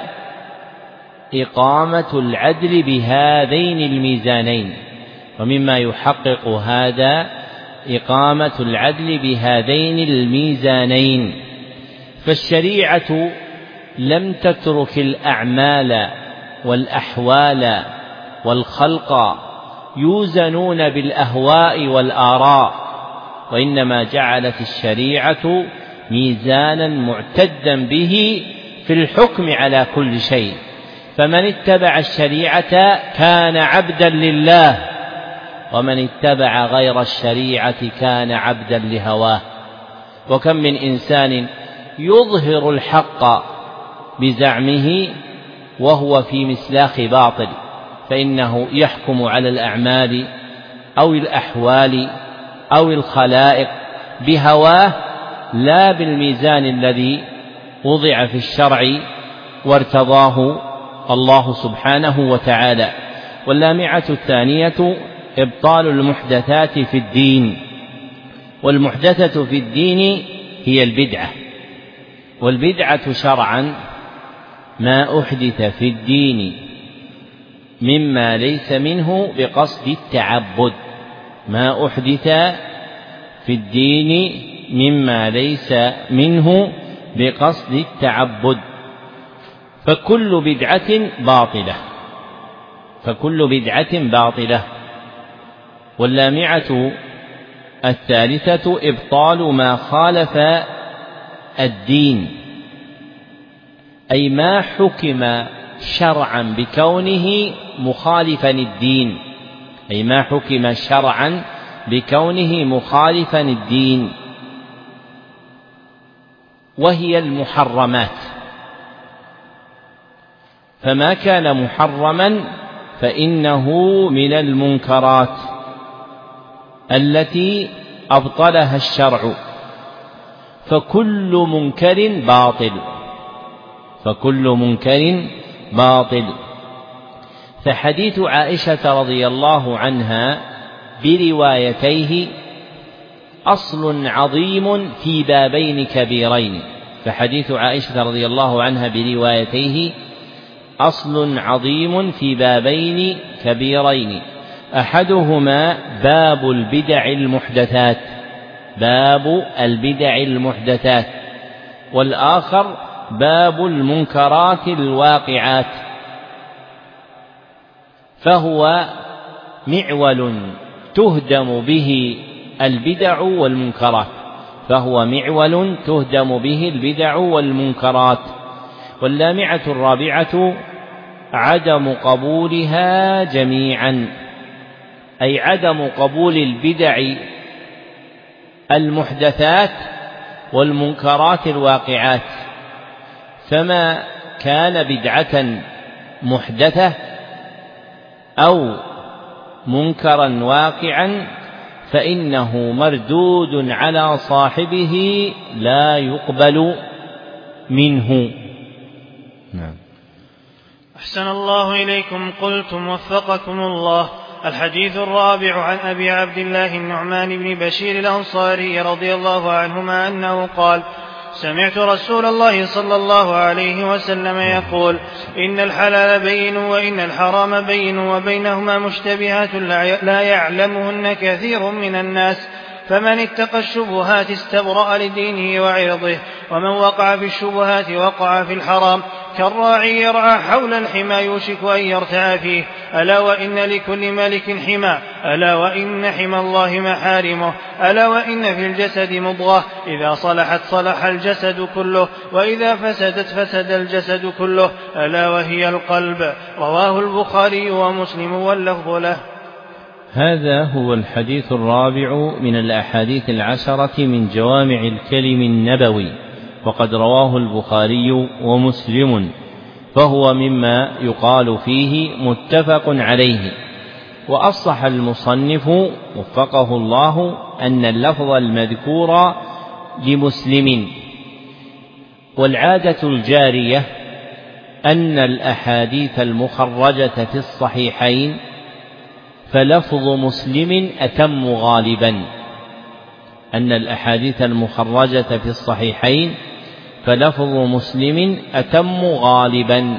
إقامة العدل بهذين الميزانين، ومما يحقق هذا إقامة العدل بهذين الميزانين. فالشريعة لم تترك الأعمال والأحوال والخلق يوزنون بالأهواء والآراء، وإنما جعلت الشريعة ميزانا معتدا به في الحكم على كل شيء، فمن اتبع الشريعة كان عبدا لله، ومن اتبع غير الشريعة كان عبدا لهواه. وكم من إنسان يظهر الحق بزعمه وهو في مسلاخ باطل، فإنه يحكم على الأعمال أو الأحوال أو الخلائق بهواه لا بالميزان الذي وضع في الشرع وارتضاه الله سبحانه وتعالى. واللامعة الثانية إبطال المحدثات في الدين. والمحدثة في الدين هي البدعة، والبدعة شرعا ما أحدث في الدين مما ليس منه بقصد التعبد، ما أحدث في الدين مما ليس منه بقصد التعبد، فكل بدعة باطلة. واللامعة الثالثة إبطال ما خالف الدين، أي ما حكم شرعا بكونه مخالفا الدين، أي ما حكم شرعا بكونه مخالفا الدين، وهي المحرمات. فما كان محرما فإنه من المنكرات التي أبطلها الشرع، فكل منكر باطل. فحديث عائشة رضي الله عنها بروايتيه أصل عظيم في بابين كبيرين، فحديث عائشة رضي الله عنها بروايتيه أصل عظيم في بابين كبيرين، أحدهما باب البدع المحدثات، والآخر باب المنكرات الواقعات. فهو معول تهدم به البدع والمنكرات. واللامعة الرابعة عدم قبولها جميعا، أي عدم قبول البدع المحدثات والمنكرات الواقعات. فما كان بدعة محدثة أو منكرا واقعا فإنه مردود على صاحبه لا يقبل منه. نعم. أحسن الله إليكم. قلتم وفقكم الله. الحديث الرابع عن أبي عبد الله النعمان بن بشير الأنصاري رضي الله عنهما أنه قال: سمعت رسول الله صلى الله عليه وسلم يقول: إن الحلال بين وإن الحرام بين وبينهما مشتبهات لا يعلمهن كثير من الناس، فمن اتقى الشبهات استبرأ لدينه وعرضه، ومن وقع في الشبهات وقع في الحرام، كالراعي يرعى حول الحمى يوشك أن يرتع فيه. ألا وإن لكل ملك حمى، ألا وإن حمى الله محارمه، ألا وإن في الجسد مضغة إذا صلحت صلح الجسد كله، وإذا فسدت فسد الجسد كله، ألا وهي القلب. رواه البخاري ومسلم واللفظ له. هذا هو الحديث الرابع من الأحاديث العشرة من جوامع الكلم النبوي، وقد رواه البخاري ومسلم، فهو مما يقال فيه متفق عليه. وأصح المصنف وفقه الله أن اللفظ المذكور لمسلم. والعادة الجارية أن الأحاديث المخرجة في الصحيحين فلفظ مسلم أتم غالبا، أن الأحاديث المخرجة في الصحيحين فلفظ مسلم أتم غالبا.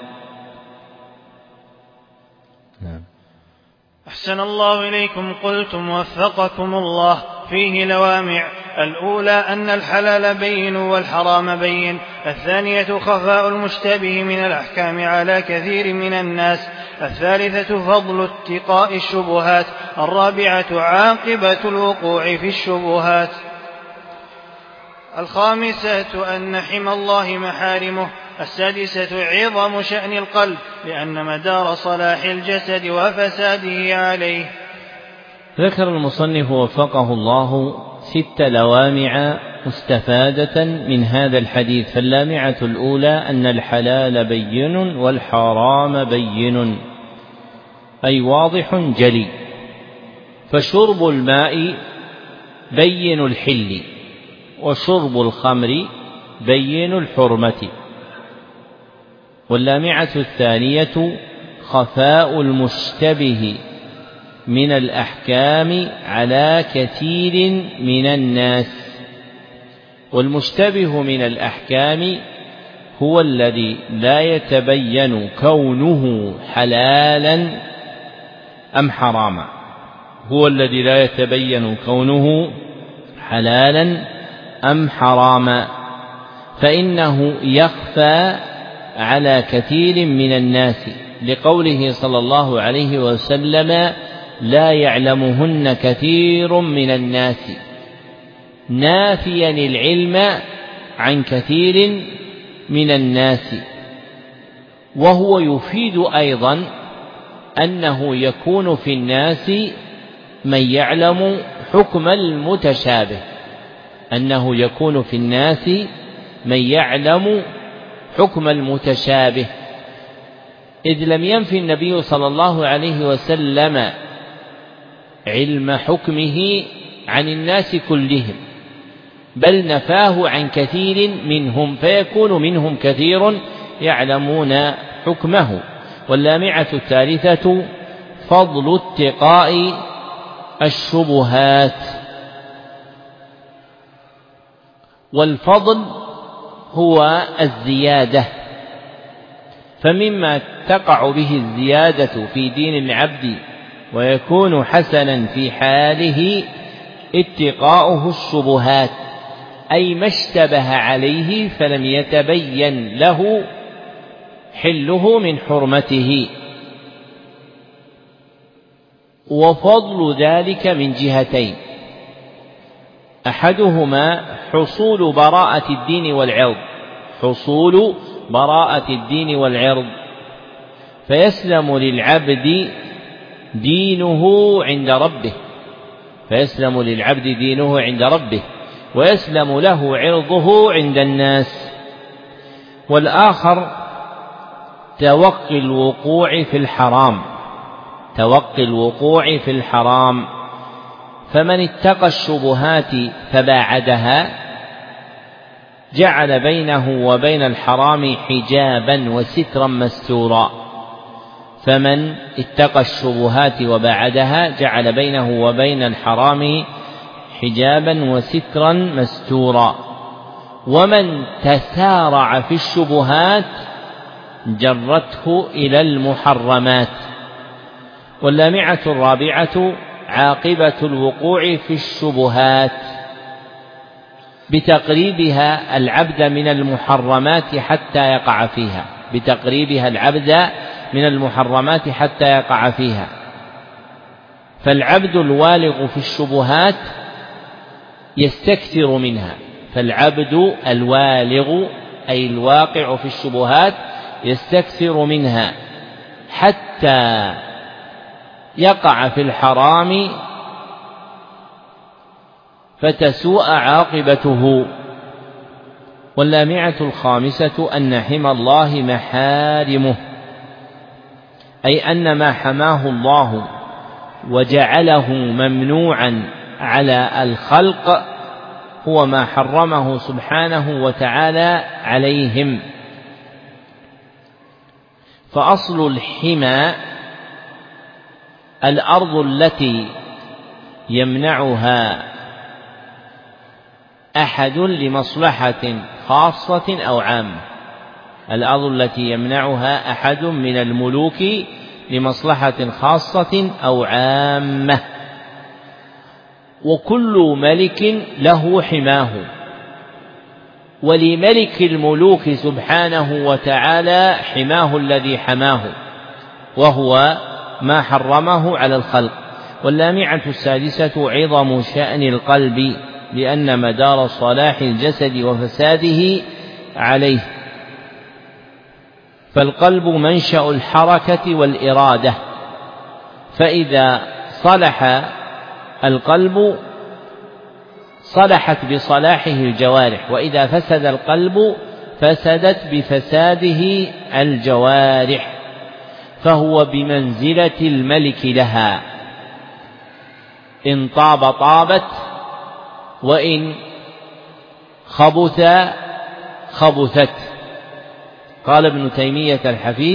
أحسن الله إليكم. قلتم وفقكم الله. فيه لوامع: الأولى أن الحلال بين والحرام بين. الثانية خفاء المشتبه من الأحكام على كثير من الناس. الثالثة فضل اتقاء الشبهات. الرابعة عاقبة الوقوع في الشبهات. الخامسة أن حمى الله محارمه. السادسة عظم شأن القلب، لأن مدار صلاح الجسد وفساده عليه. ذكر المصنف وفقه الله 6 لوامع مستفادة من هذا الحديث. فاللامعة الأولى أن الحلال بين والحرام بين، أي واضح جلي. فشرب الماء بين الحل، وشرب الخمر بين الحرمة. واللامعة الثانية خفاء المشتبه من الأحكام على كثير من الناس. والمشتبه من الأحكام هو الذي لا يتبين كونه حلالا أم حراما، هو الذي لا يتبين كونه حلالا أم حراما، فإنه يخفى على كثير من الناس، لقوله صلى الله عليه وسلم: لا يعلمهن كثير من الناس، نافيا العلم عن كثير من الناس. وهو يفيد أيضا أنه يكون في الناس من يعلم حكم المتشابه، أنه يكون في الناس من يعلم حكم المتشابه، إذ لم ينفي النبي صلى الله عليه وسلم علم حكمه عن الناس كلهم، بل نفاه عن كثير منهم، فيكون منهم كثير يعلمون حكمه. واللامعة الثالثة فضل اتقاء الشبهات. والفضل هو الزيادة، فمما تقع به الزيادة في دين العبد ويكون حسنا في حاله اتقاؤه الشبهات، أي ما اشتبه عليه فلم يتبين له حله من حرمته. وفضل ذلك من جهتين: أحدهما حصول براءة الدين والعرض، حصول براءة الدين والعرض، فيسلم للعبد دينه عند ربه، فيسلم للعبد دينه عند ربه، ويسلم له عرضه عند الناس. والآخر توقي الوقوع في الحرام، توقي الوقوع في الحرام، فمن اتقى الشبهات فباعدها جعل بينه وبين الحرام حجابا وسترا مستورا. فمن اتقى الشبهات وباعدها جعل بينه وبين الحرام حجابا وسترا مستورا. ومن تسارع في الشبهات جرته إلى المحرمات. واللامعة الرابعة عاقبة الوقوع في الشبهات، بتقريبها العبد من المحرمات حتى يقع فيها، بتقريبها العبد من المحرمات حتى يقع فيها. فالعبد الوالغ في الشبهات يستكثر منها، فالعبد الوالغ أي الواقع في الشبهات يستكثر منها حتى يقع في الحرام فتسوء عاقبته. واللامعة الخامسة أن حمى الله محارمه، أي أن ما حماه الله وجعله ممنوعا على الخلق هو ما حرمه سبحانه وتعالى عليهم. فأصل الحمى الأرض التي يمنعها أحد لمصلحة خاصة أو عامة، الأرض التي يمنعها أحد من الملوك لمصلحة خاصة أو عامة. وكل ملك له حماه، ولملك الملوك سبحانه وتعالى حماه الذي حماه، وهو ما حرمه على الخلق. واللامعة السادسة عظم شأن القلب، لأن مدار صلاح الجسد وفساده عليه، فالقلب منشأ الحركة والإرادة، فإذا صلح القلب صلحت بصلاحه الجوارح، وإذا فسد القلب فسدت بفساده الجوارح، فهو بمنزلة الملك لها، إن طاب طابت، وإن خبث خبثت. قال ابن تيمية الحفيد: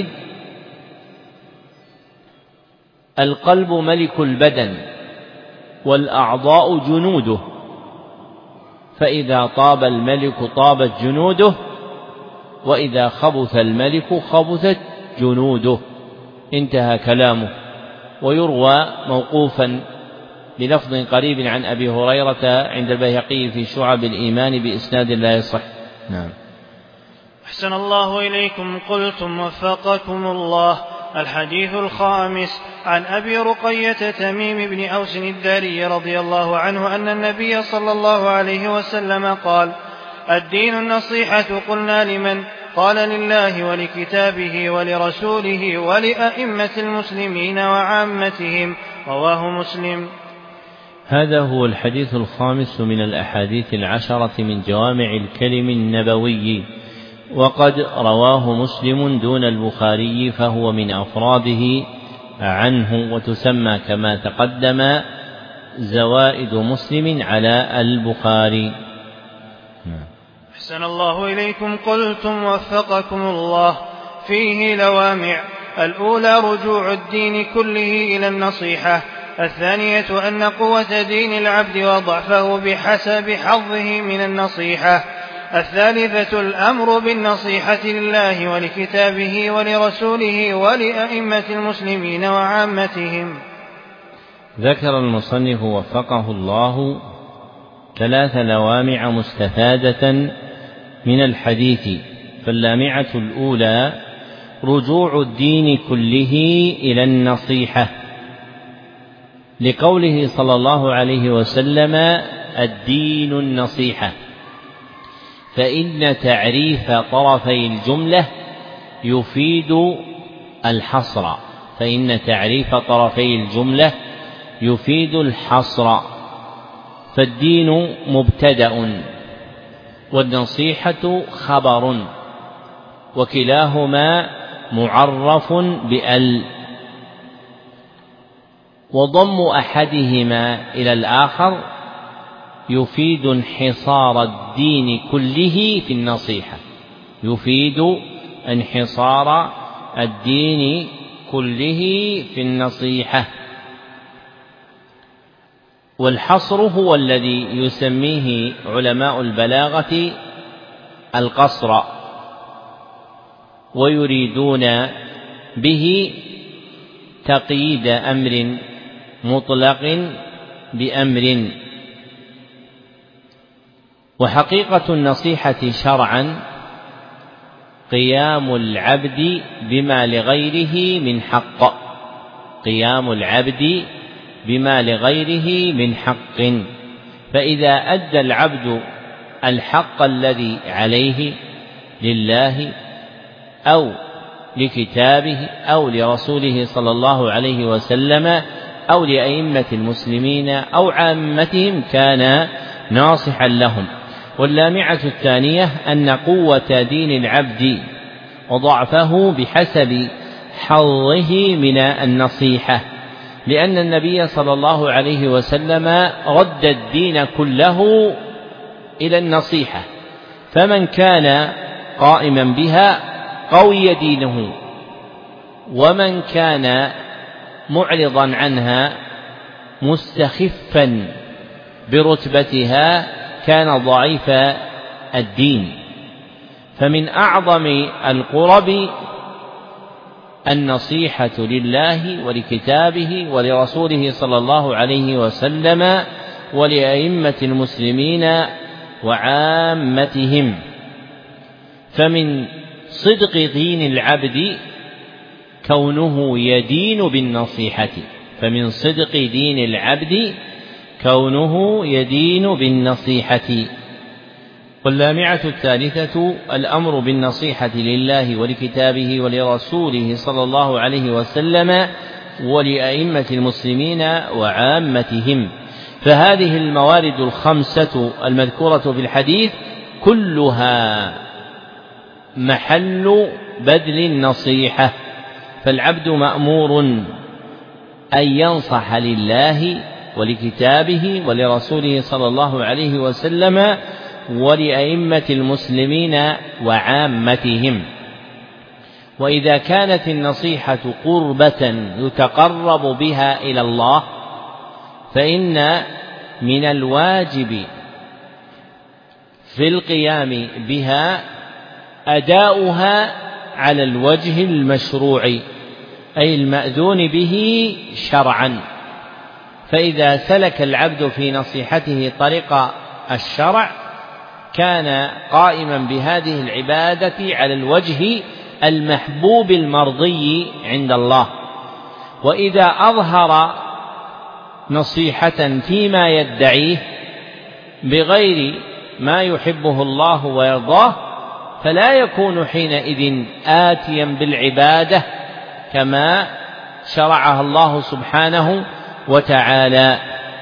القلب ملك البدن والأعضاء جنوده، فإذا طاب الملك طابت جنوده، وإذا خبث الملك خبثت جنوده. انتهى كلامه. ويروى موقوفا بلفظ قريب عن أبي هريرة عند البيهقي في شعب الإيمان بإسناد لا يصح. نعم. أحسن الله إليكم. قلتم وفقكم الله. الحديث الخامس عن أبي رقية تميم بن أوس الداري رضي الله عنه أن النبي صلى الله عليه وسلم قال: الدين النصيحة. قلنا: لمن؟ قال: لله ولكتابه ولرسوله ولأئمة المسلمين وعامتهم. رواه مسلم. هذا هو الحديث الخامس من الأحاديث العشرة من جوامع الكلم النبوي، وقد رواه مسلم دون البخاري، فهو من أفراده عنه، وتسمى كما تقدم زوائد مسلم على البخاري. أحسن الله إليكم. قلتم وفقكم الله. فيه لوامع: الأولى رجوع الدين كله إلى النصيحة، الثانية أن قوة دين العبد وضعفه بحسب حظه من النصيحة، الثالثة الأمر بالنصيحة لله ولكتابه ولرسوله ولأئمة المسلمين وعامتهم. ذكر المصنف وفقه الله 3 لوامع مستفادة من الحديث. فاللامعة الأولى رجوع الدين كله إلى النصيحة، لقوله صلى الله عليه وسلم: الدين النصيحة، فإن تعريف طرفي الجملة يفيد الحصر، فإن تعريف طرفي الجملة يفيد الحصر، فالدين مبتدأ والنصيحة خبر، وكلاهما معرف بأل، وضم أحدهما إلى الآخر يفيد انحصار الدين كله في النصيحة، يفيد انحصار الدين كله في النصيحة. والحصر هو الذي يسميه علماء البلاغة القصر، ويريدون به تقييد أمر مطلق بأمر. وحقيقة النصيحة شرعا قيام العبد بما لغيره من حق، قيام العبد بما لغيره من حق، فإذا أدى العبد الحق الذي عليه لله أو لكتابه أو لرسوله صلى الله عليه وسلم أو لأئمة المسلمين أو عامتهم كان ناصحا لهم. واللامعة الثانية أن قوة دين العبد وضعفه بحسب حظه من النصيحة، لأن النبي صلى الله عليه وسلم رد الدين كله إلى النصيحة، فمن كان قائما بها قوي دينه، ومن كان معرضا عنها مستخفا برتبتها كان ضعيف الدين. فمن أعظم القرب النصيحة لله ولكتابه ولرسوله صلى الله عليه وسلم ولأئمة المسلمين وعامتهم. فمن صدق دين العبد كونه يدين بالنصيحة، فمن صدق دين العبد كونه يدين بالنصيحة. واللامعة الثالثة الأمر بالنصيحة لله ولكتابه ولرسوله صلى الله عليه وسلم ولأئمة المسلمين وعامتهم. فهذه الموارد الخمسة المذكورة في الحديث كلها محل بذل النصيحة، فالعبد مأمور أن ينصح لله ولكتابه ولرسوله صلى الله عليه وسلم ولأئمة المسلمين وعامتهم. وإذا كانت النصيحة قربة يتقرب بها إلى الله فإن من الواجب في القيام بها أداؤها على الوجه المشروع أي المأذون به شرعا. فإذا سلك العبد في نصيحته طريق الشرع كان قائما بهذه العبادة على الوجه المحبوب المرضي عند الله. وإذا أظهر نصيحة فيما يدعيه بغير ما يحبه الله ويرضاه فلا يكون حينئذ آتيا بالعبادة كما شرعها الله سبحانه وتعالى.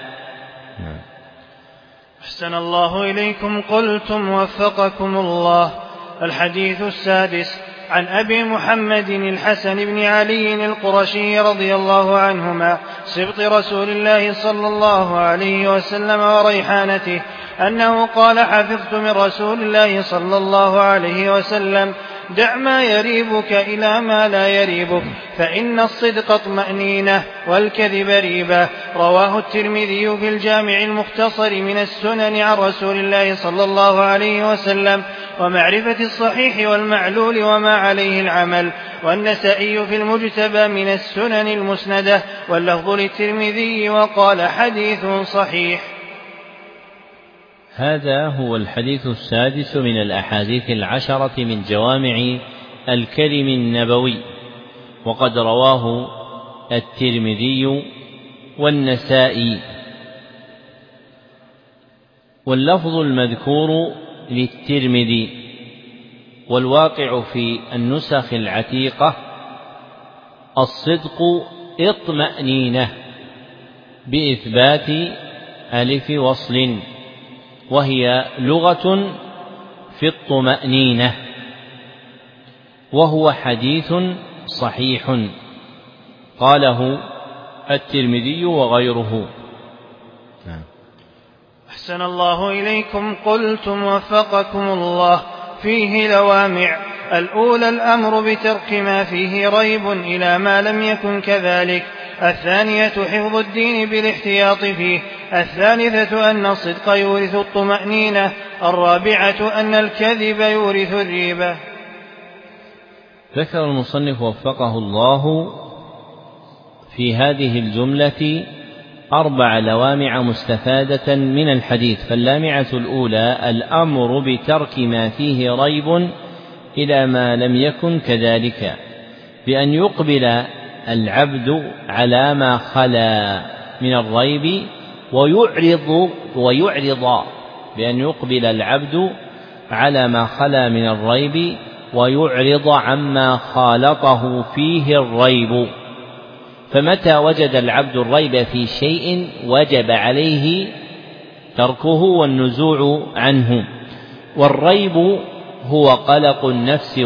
أحسن الله إليكم. قلتم وفقكم الله. الحديث السادس عن أبي محمد الحسن بن علي القرشي رضي الله عنهما سبط رسول الله صلى الله عليه وسلم وريحانته أنه قال: حفظت من رسول الله صلى الله عليه وسلم: دع ما يريبك إلى ما لا يريبك، فإن الصدق طمأنينة والكذب ريبة. رواه الترمذي في الجامع المختصر من السنن عن رسول الله صلى الله عليه وسلم ومعرفة الصحيح والمعلول وما عليه العمل، والنسائي في المجتبى من السنن المسندة، واللفظ للترمذي وقال: حديث صحيح. هذا هو الحديث السادس من الأحاديث العشرة من جوامع الكلم النبوي، وقد رواه الترمذي والنسائي. واللفظ المذكور للترمذي، والواقع في النسخ العتيقة الصدق اطمأنينة بإثبات ألف وصل، وهي لغة في الطمأنينة، وهو حديث صحيح قاله الترمذي وغيره. أحسن الله إليكم. قلتم وفقكم الله. فيه لوامع: الأولى الأمر بترك ما فيه ريب إلى ما لم يكن كذلك، الثانية حفظ الدين بالاحتياط فيه، الثالثة أن الصدق يورث الطمأنينة، الرابعة أن الكذب يورث الريبة. ذكر المصنف وفقه الله في هذه الجملة 4 لوامع مستفادة من الحديث. فاللامعة الأولى الأمر بترك ما فيه ريب إلى ما لم يكن كذلك، بأن يقبل العبد على ما خلا من الريب ويعرض بأن يقبل العبد على ما خلا من الريب ويعرض عما خالطه فيه الريب. فمتى وجد العبد الريب في شيء وجب عليه تركه والنزوع عنه. والريب هو قلق النفس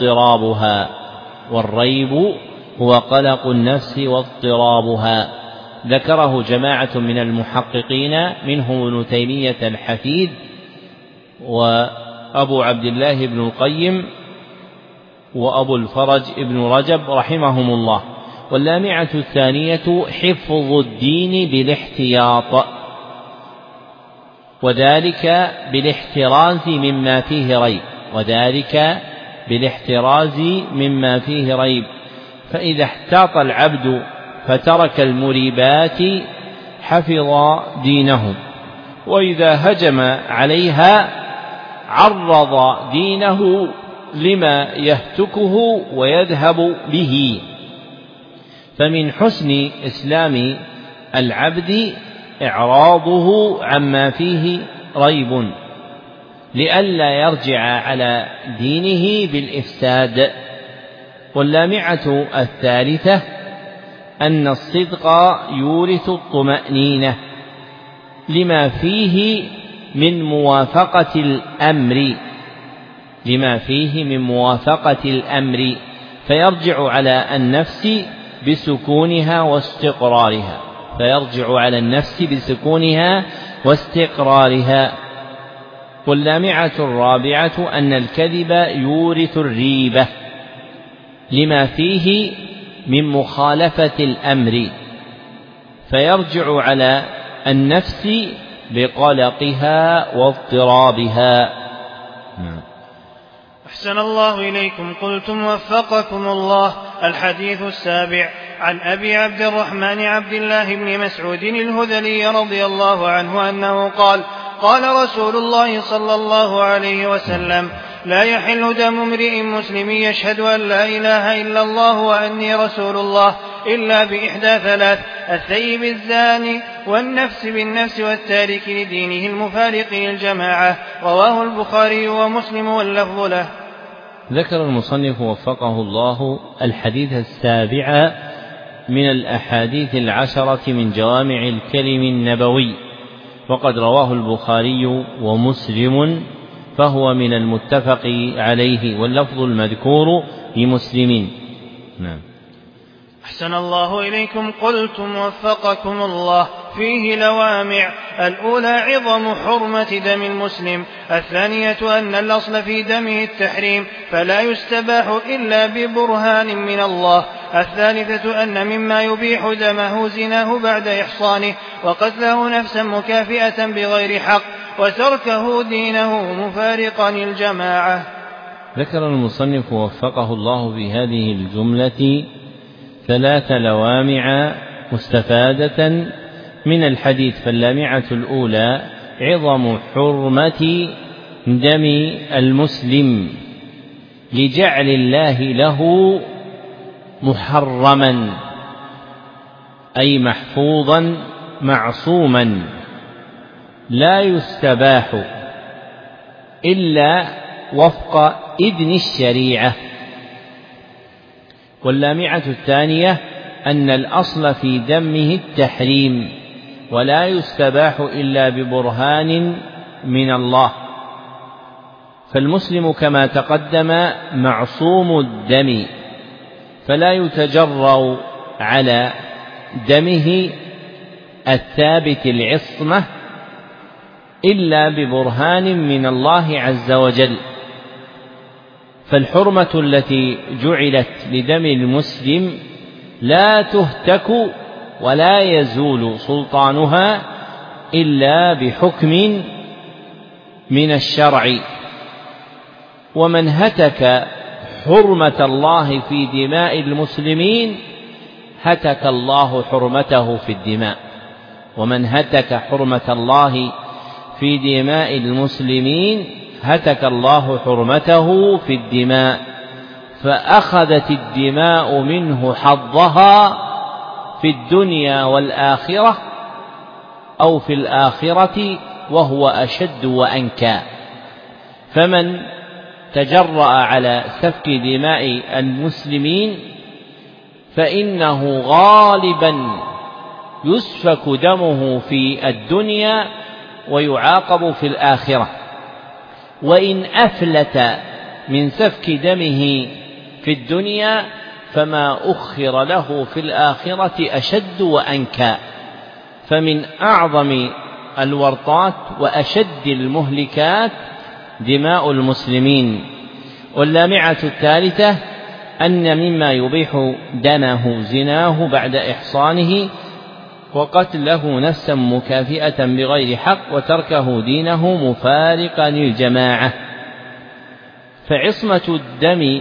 واضطرابها، ذكره جماعة من المحققين منهم ابن تيمية الحفيد وأبو عبد الله بن القيم وأبو الفرج ابن رجب رحمهم الله. واللامعة الثانية حفظ الدين بالاحتياط، وذلك بالاحتراز مما فيه ريب، فإذا احتاط العبد فترك المريبات حفظ دينه، وإذا هجم عليها عرض دينه لما يهتكه ويذهب به. فمن حسن إسلام العبد إعراضه عما فيه ريب لئلا يرجع على دينه بالإفساد. واللامعة الثالثة أن الصدق يورث الطمأنينة لما فيه من موافقة الأمر فيرجع على النفس بسكونها واستقرارها. واللامعة الرابعة أن الكذب يورث الريبة لما فيه من مخالفة الأمر فيرجع على النفس بقلقها واضطرابها. أحسن الله إليكم. قلتم وفقكم الله. الحديث السابع عن أبي عبد الرحمن عبد الله بن مسعود الهذلي رضي الله عنه أنه قال: قال رسول الله صلى الله عليه وسلم: لا يحل دم امرئ مسلم يشهد أن لا إله إلا الله وأني رسول الله إلا بإحدى ثلاث: الثيب الزاني والنفس بالنفس والتارك لدينه المفارق للجماعة. رواه البخاري ومسلم واللفظ له. ذكر المصنف وفقه الله الحديث السابع من الأحاديث العشرة من جوامع الكلم النبوي، وقد رواه البخاري ومسلم فهو من المتفق عليه، واللفظ المذكور لمسلم. نعم. أحسن الله إليكم. قلتم وفقكم الله. فيه لوامع: الأولى عظم حرمة دم المسلم، الثانية أن الأصل في دمه التحريم فلا يستباح إلا ببرهان من الله، الثالثة أن مما يبيح دمه زناه بعد إحصانه وقتله نفسا مكافئة بغير حق وتركه دينه مفارقا الجماعة. ذكر المصنف وفقه الله في هذه الجملة 3 لوامع مستفادة من الحديث. فاللامعة الأولى عظم حرمة دم المسلم لجعل الله له محرما أي محفوظا معصوما لا يستباح إلا وفق إذن الشريعة. واللامعة الثانية أن الأصل في دمه التحريم ولا يستباح إلا ببرهان من الله. فالمسلم كما تقدم معصوم الدم فلا يتجرأ على دمه الثابت العصمة إلا ببرهان من الله عز وجل. فالحرمة التي جعلت لدم المسلم لا تهتك ولا يزول سلطانها إلا بحكم من الشرع. ومن هتك حرمة الله في دماء المسلمين هتك الله حرمته في الدماء. ومن هتك حرمة الله في دماء المسلمين هتك الله حرمته في الدماء، فأخذت الدماء منه حظها في الدنيا والآخرة أو في الآخرة وهو أشد وأنكى. فمن تجرأ على سفك دماء المسلمين فإنه غالبا يسفك دمه في الدنيا ويعاقب في الآخرة. وإن أفلت من سفك دمه في الدنيا فما أخر له في الآخرة أشد وأنكى. فمن أعظم الورطات وأشد المهلكات دماء المسلمين. واللامعة الثالثة أن مما يبيح دمه زناه بعد إحصانه وقتله نفسا مكافئة بغير حق وتركه دينه مفارقا للجماعة. فعصمة الدم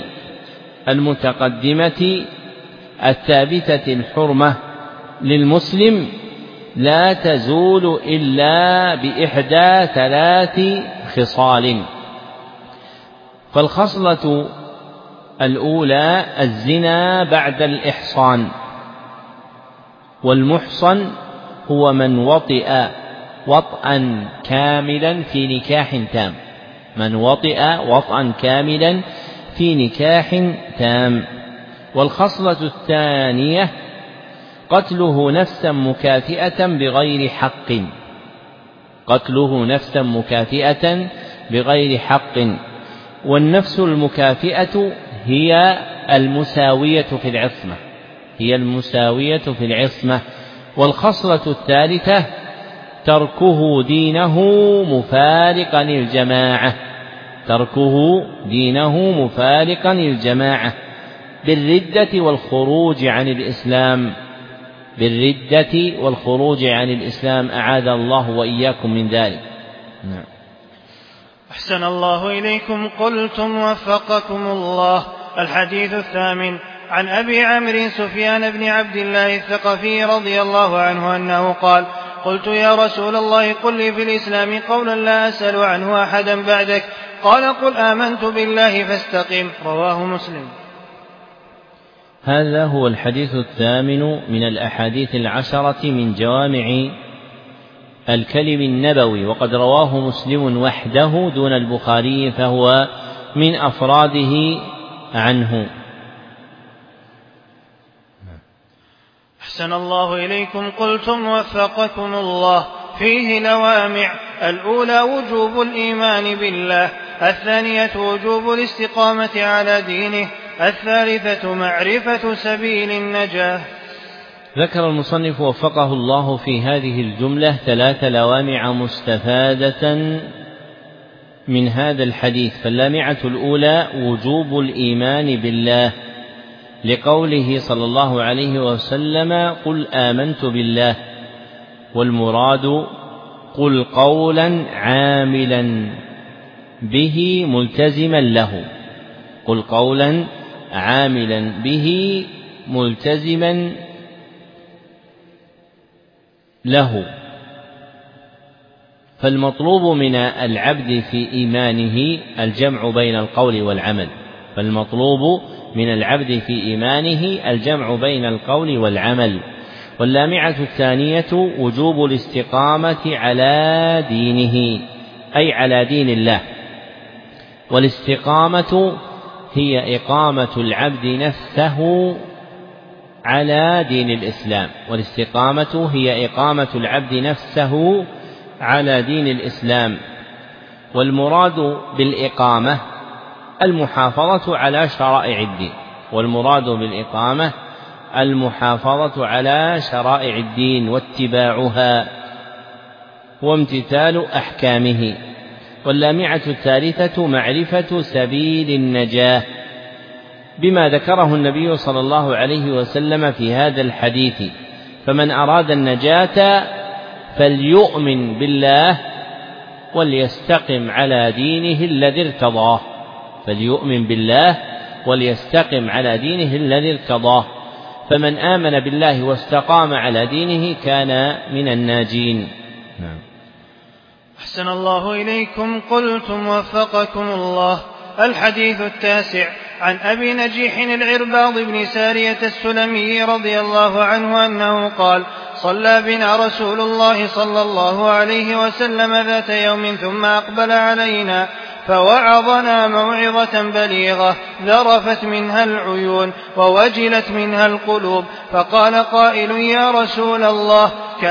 المتقدمة الثابتة الحرمة للمسلم لا تزول إلا بإحدى 3 خصال. فالخصلة الأولى الزنا بعد الإحصان، والمحصن هو من وطئ وطئا كاملا في نكاح تام، من وطئ وطئا كاملا في نكاح تام. والخصلة الثانية قتله نفسا مكافئة بغير حق، قتله نفسا مكافئة بغير حق. والنفس المكافئة هي المساوية في العصمة، هي المساوية في العصمة. والخصلة الثالثة تركه دينه مفارقا الجماعة، تركه دينه مفارقا الجماعة بالردة والخروج عن الإسلام، بالردة والخروج عن الإسلام، أعاذ الله وإياكم من ذلك. نعم. أحسن الله إليكم. قلتم وفقكم الله. الحديث الثامن عن أبي عمرو سفيان بن عبد الله الثقفي رضي الله عنه أنه قال: قلت يا رسول الله قل لي في الإسلام قولا لا أسأل عنه أحدا بعدك، قال: قل آمنت بالله فاستقم. رواه مسلم. هذا هو الحديث الثامن من الأحاديث العشرة من جوامع الكلم النبوي، وقد رواه مسلم وحده دون البخاري، فهو من أفراده عنه. أحسن الله إليكم. قلتم وفقكم الله. فيه لوامع: الأولى وجوب الإيمان بالله، الثانية وجوب الاستقامة على دينه، الثالثة معرفة سبيل النجاة. ذكر المصنف وفقه الله في هذه الجملة 3 لوامع مستفادة من هذا الحديث. فاللامعة الأولى وجوب الإيمان بالله، لقوله صلى الله عليه وسلم: قل آمنت بالله. والمراد قل قولا عاملا به ملتزما له، قل قولا عاملا به ملتزما له. فالمطلوب من العبد في إيمانه الجمع بين القول والعمل، فالمطلوب من العبد في إيمانه الجمع بين القول والعمل. واللامعة الثانية وجوب الاستقامة على دينه، أي على دين الله. والاستقامة هي إقامة العبد نفسه على دين الإسلام، والاستقامة هي إقامة العبد نفسه على دين الإسلام. والمراد بالإقامة المحافظة على شرائع الدين، والمراد بالإقامة المحافظة على شرائع الدين واتباعها وامتثال أحكامه. واللامعة الثالثة معرفة سبيل النجاة، بما ذكره النبي صلى الله عليه وسلم في هذا الحديث: فمن أراد النجاة فليؤمن بالله وليستقم على دينه الذي ارتضاه، فليؤمن بالله وليستقم على دينه الذي ارتضاه. فمن آمن بالله واستقام على دينه كان من الناجين. نعم. أحسن الله إليكم. قلتم وفقكم الله. الحديث التاسع عن أبي نجيح العرباض بن سارية السلمي رضي الله عنه أنه قال: صلى بنا رسول الله صلى الله عليه وسلم ذات يوم ثم أقبل علينا فوعظنا موعظة بليغة ذرفت منها العيون ووجلت منها القلوب، فقال قائل: يا رسول الله،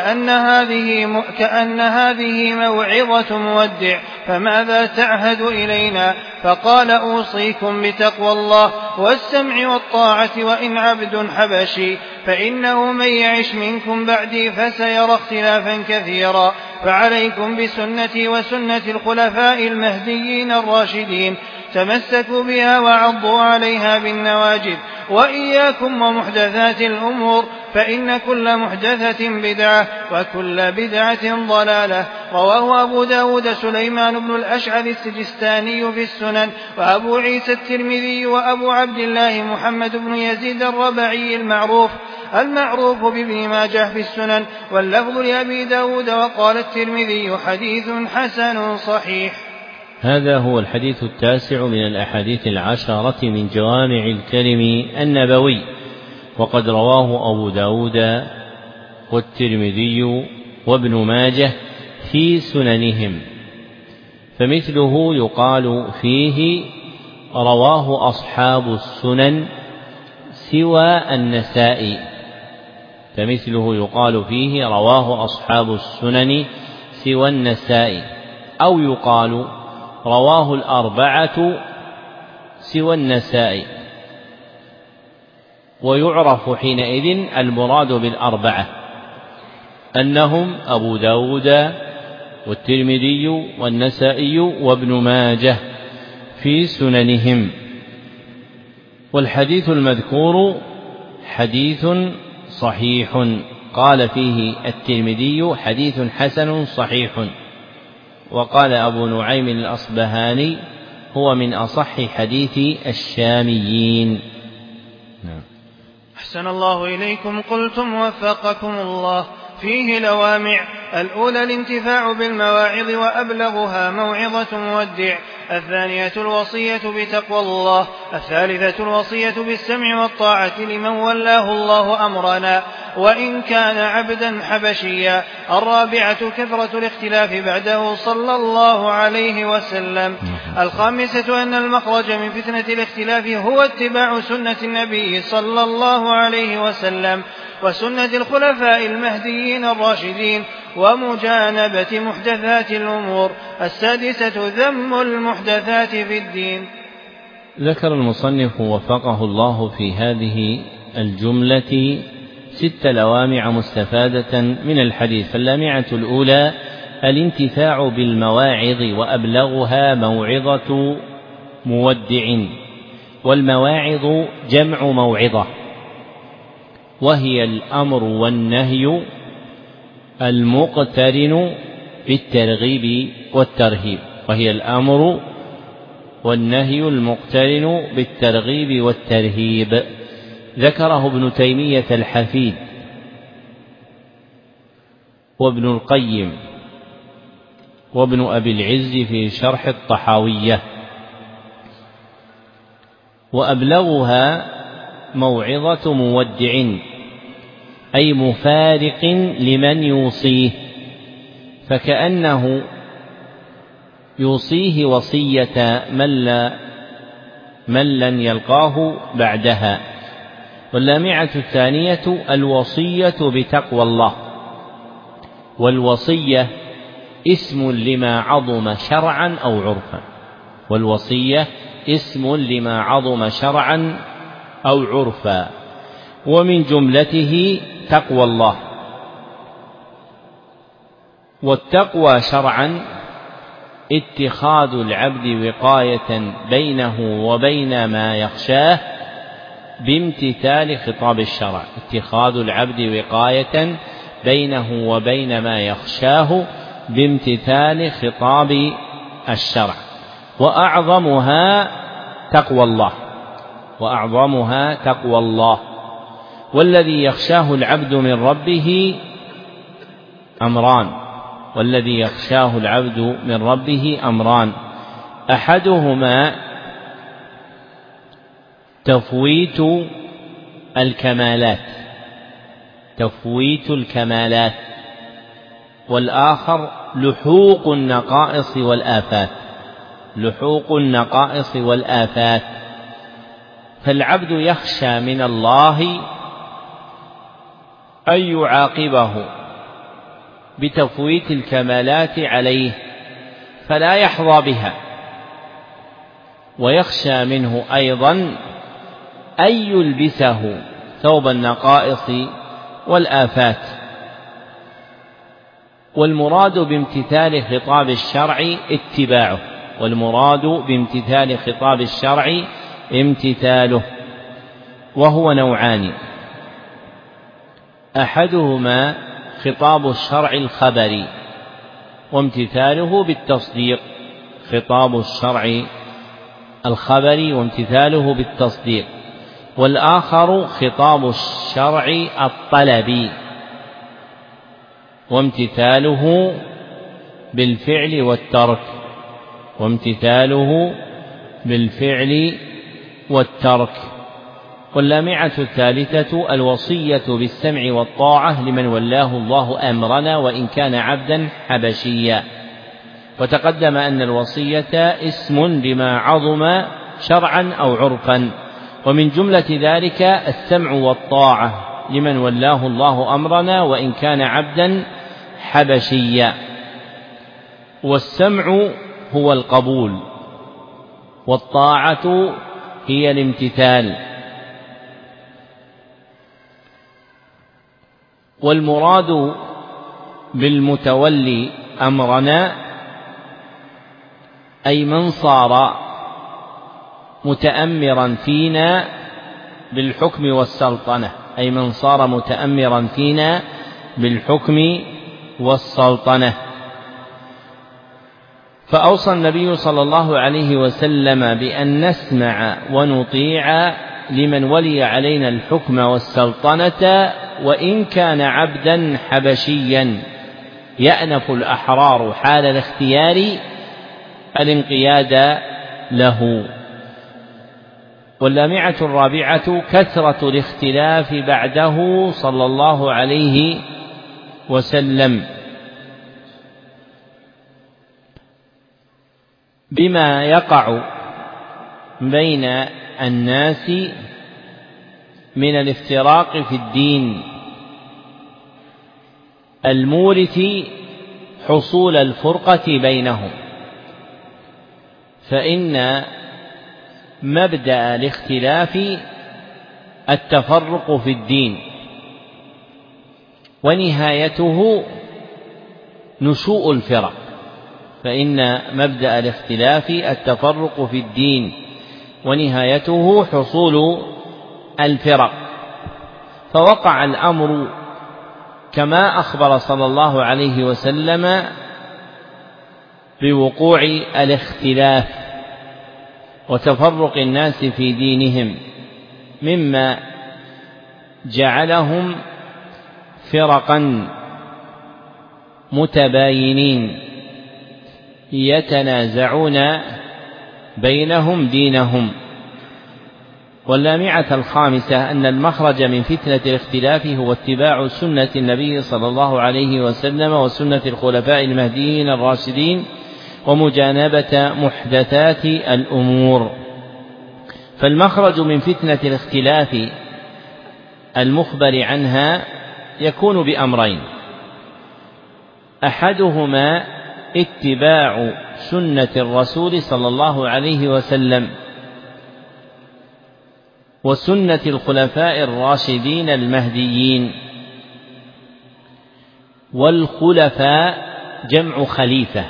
كأن هذه موعظة مودع، فماذا تعهد إلينا؟ فقال: أوصيكم بتقوى الله والسمع والطاعة وإن عبد حبشي، فإنه من يعش منكم بعدي فسيرى اختلافا كثيرا، فعليكم بسنتي وسنة الخلفاء المهديين الراشدين، تمسكوا بها وعضوا عليها بالنواجذ، وإياكم ومحدثات الأمور، فإن كل محدثة بدعة وكل بدعة ضلالة. رواه أبو داود سليمان بن الأشعث السجستاني في السنن، وأبو عيسى الترمذي، وأبو عبد الله محمد بن يزيد الربعي المعروف بابن ماجه في السنن، واللفظ لأبي داود. وقال الترمذي: حديث حسن صحيح. هذا هو الحديث التاسع من الأحاديث العشرة من جوامع الكلم النبوي، وقد رواه أبو داود والترمذي وابن ماجه في سننهم، فمثله يقال فيه رواه أصحاب السنن سوى النسائي، فمثله يقال فيه رواه أصحاب السنن سوى النسائي، أو يقال رواه الأربعة سوى النسائي، ويعرف حينئذ المراد بالأربعة أنهم أبو داود والترمذي والنسائي وابن ماجه في سننهم. والحديث المذكور حديث صحيح، قال فيه الترمذي حديث حسن صحيح، وقال أبو نعيم الأصبهاني هو من أصح حديث الشاميين. أحسن الله إليكم. قلتم وفقكم الله فيه لوامع: الأولى الانتفاع بالمواعظ وأبلغها موعظة مودع، الثانية الوصية بتقوى الله، الثالثة الوصية بالسمع والطاعة لمن ولاه الله أمرنا وإن كان عبدا حبشيا، الرابعة كثرة الاختلاف بعده صلى الله عليه وسلم، الخامسة أن المخرج من فتنة الاختلاف هو اتباع سنة النبي صلى الله عليه وسلم وسنة الخلفاء المهديين الراشدين ومجانبة محدثات الأمور، السادسة ذم المحدثات في الدين. ذكر المصنف وفقه الله في هذه الجملة 6 لوامع مستفادة من الحديث. فاللامعة الأولى الانتفاع بالمواعظ وأبلغها موعظة مودع، والمواعظ جمع موعظة، وهي الأمر والنهي المقترن بالترغيب والترهيب، وهي الأمر والنهي المقترن بالترغيب والترهيب. ذكره ابن تيمية الحفيد وابن القيم وابن أبي العز في شرح الطحاوية. وأبلغها موعظة مودع أي مفارق لمن يوصيه، فكأنه يوصيه وصية من لن يلقاه بعدها. واللامعة الثانية الوصية بتقوى الله، والوصية اسم لما عظم شرعا أو عرفا، والوصية اسم لما عظم شرعا أو عرفا، ومن جملته تقوى الله. والتقوى شرعا اتخاذ العبد وقاية بينه وبين ما يخشاه بامتثال خطاب الشرع، اتخاذ العبد وقاية بينه وبين ما يخشاه بامتثال خطاب الشرع، وأعظمها تقوى الله، وأعظمها تقوى الله. والذي يخشاه العبد من ربه أمران، والذي يخشاه العبد من ربه أمران: أحدهما تفويت الكمالات، والآخر لحوق النقائص والآفات. فالعبد يخشى من الله أن يعاقبه بتفويت الكمالات عليه فلا يحظى بها، ويخشى منه أيضا أن يلبسه ثوب النقائص والآفات. والمراد بامتثال خطاب الشرع اتباعه، والمراد بامتثال خطاب الشرع امتثاله، وهو نوعان: أحدهما خطاب الشرع الخبري وامتثاله بالتصديق، خطاب الشرع الخبري وامتثاله بالتصديق، والآخر خطاب الشرع الطلبي وامتثاله بالفعل والترك، واللامعة الثالثة الوصية بالسمع والطاعة لمن ولاه الله أمرنا وإن كان عبدا حبشيا. وتقدم أن الوصية اسم لما عظم شرعا أو عرفا، ومن جملة ذلك السمع والطاعة لمن ولاه الله أمرنا وإن كان عبدا حبشيا. والسمع هو القبول، والطاعة هي الامتثال. والمراد بالمتولي أمرنا أي من صار متأمرا فينا بالحكم والسلطنة، أي من صار متأمرا فينا بالحكم والسلطنة. فأوصى النبي صلى الله عليه وسلم بأن نسمع ونطيع لمن ولي علينا الحكم والسلطنة وإن كان عبدا حبشيا، يأنف الأحرار حال الاختيار الانقياد له. واللامعة الرابعة كثرة الاختلاف بعده صلى الله عليه وسلم بما يقع بين الناس من الافتراق في الدين المورث حصول الفرقة بينهم. فإن مبدأ الاختلاف التفرق في الدين، ونهايته نشوء الفرق. فإن مبدأ الاختلاف التفرق في الدين، ونهايته حصول الفرق. فوقع الأمر كما أخبر صلى الله عليه وسلم بوقوع الاختلاف وتفرق الناس في دينهم، مما جعلهم فرقا متباينين يتنازعون بينهم دينهم. واللامعة الخامسة أن المخرج من فتنة الاختلاف هو اتباع سنة النبي صلى الله عليه وسلم وسنة الخلفاء المهديين الراشدين ومجانبة محدثات الأمور. فالمخرج من فتنة الاختلاف المخبر عنها يكون بأمرين: أحدهما اتباع سنة الرسول صلى الله عليه وسلم وسنة الخلفاء الراشدين المهديين. والخلفاء جمع خليفة،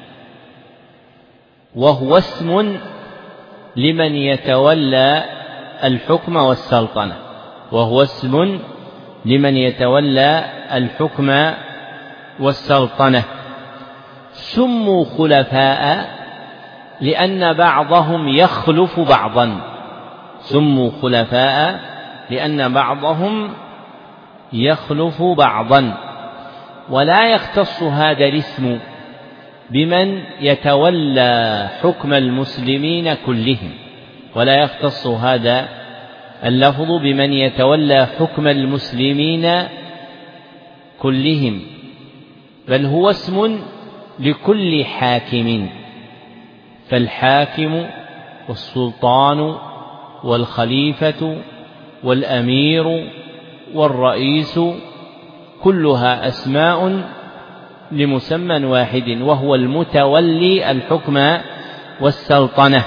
وهو اسم لمن يتولى الحكم والسلطنة، وهو اسم لمن يتولى الحكم والسلطنة. سموا خلفاء لأن بعضهم يخلف بعضا، سموا خلفاء لأن بعضهم يخلف بعضا. ولا يختص هذا الاسم بمن يتولى حكم المسلمين كلهم، ولا يختص هذا اللفظ بمن يتولى حكم المسلمين كلهم، بل هو اسم لكل حاكم. فالحاكم والسلطان والخليفة والأمير والرئيس كلها أسماء لمسمى واحد، وهو المتولي الحكم والسلطنة.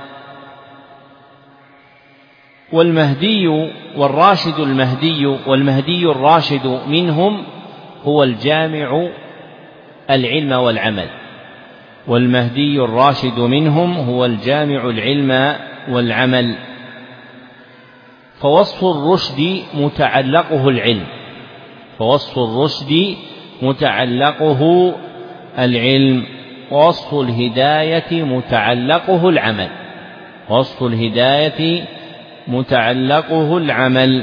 والمهدي والراشد المهدي والمهدي الراشد منهم هو الجامع العلم والعمل، والمهدي الراشد منهم هو الجامع العلم والعمل. فوصف الرشد متعلقه العلم، فوصف الرشد متعلقه العلم، ووصف الهداية متعلقه العمل، وصف الهداية متعلقه العمل.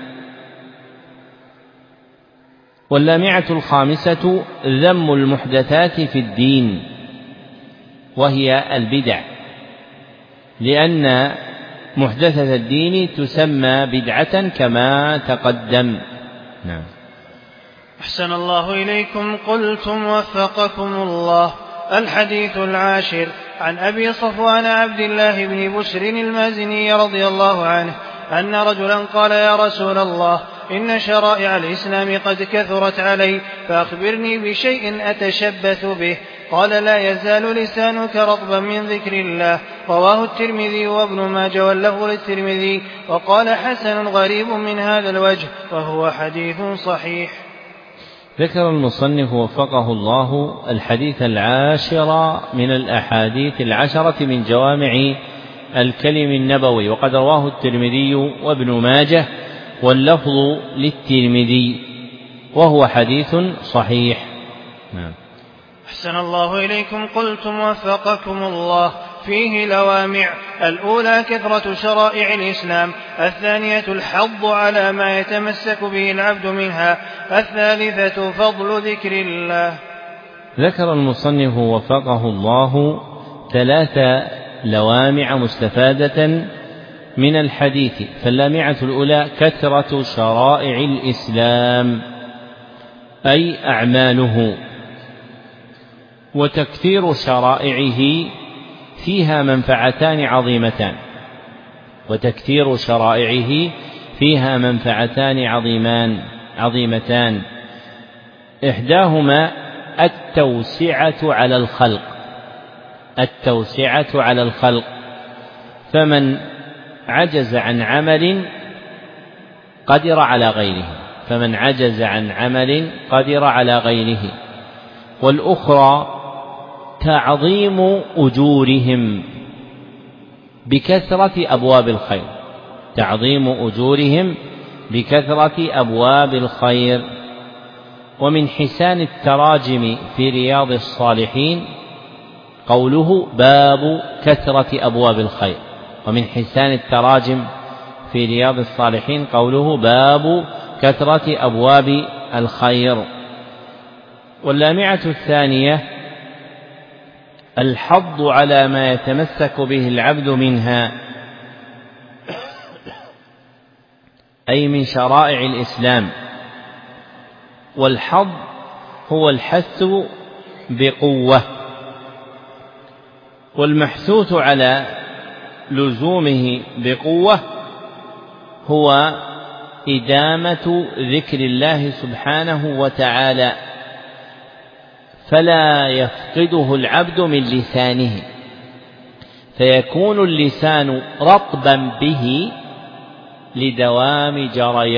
واللامعة الخامسة ذم المحدثات في الدين، وهي البدع، لأن محدثة الدين تسمى بدعة كما تقدم. نعم. أحسن الله إليكم. قلتم وفقكم الله. الحديث العاشر عن أبي صفوان عبد الله بن بشر المازني رضي الله عنه أن رجلا قال: يا رسول الله، إن شرائع الإسلام قد كثرت علي، فأخبرني بشيء أتشبث به. قال: لا يزال لسانك رطبا من ذكر الله. رواه الترمذي وابن ماجه واللفظ للترمذي، وقال: حسن غريب من هذا الوجه، وهو حديث صحيح. ذكر المصنف وفقه الله الحديث العاشر من الأحاديث العشرة من جوامع الكلم النبوي، وقد رواه الترمذي وابن ماجه واللفظ للترمذي، وهو حديث صحيح. نعم. أحسن الله إليكم. قلتم وفقكم الله. فيه لوامع: الأولى كثرة شرائع الإسلام، الثانية الحض على ما يتمسك به العبد منها، الثالثة فضل ذكر الله. ذكر المصنف وفقه الله 3 لوامع مستفادة من الحديث. فاللامعة الأولى كثرة شرائع الإسلام، أي أعماله، وتكثير شرائعه فيها منفعتان عظيمتان، إحداهما التوسعة على الخلق، فمن عجز عن عمل قدر على غيره، والأخرى تعظيم أجورهم بكثرة أبواب الخير. ومن حسان التراجم في رياض الصالحين قوله: باب كثرة أبواب الخير. واللامعة الثانية الحض على ما يتمسك به العبد منها، أي من شرائع الإسلام. والحض هو الحث بقوة، والمحثوث على لزومه بقوة هو إدامة ذكر الله سبحانه وتعالى، فلا يفقده العبد من لسانه، فيكون اللسان رطبا به لدوام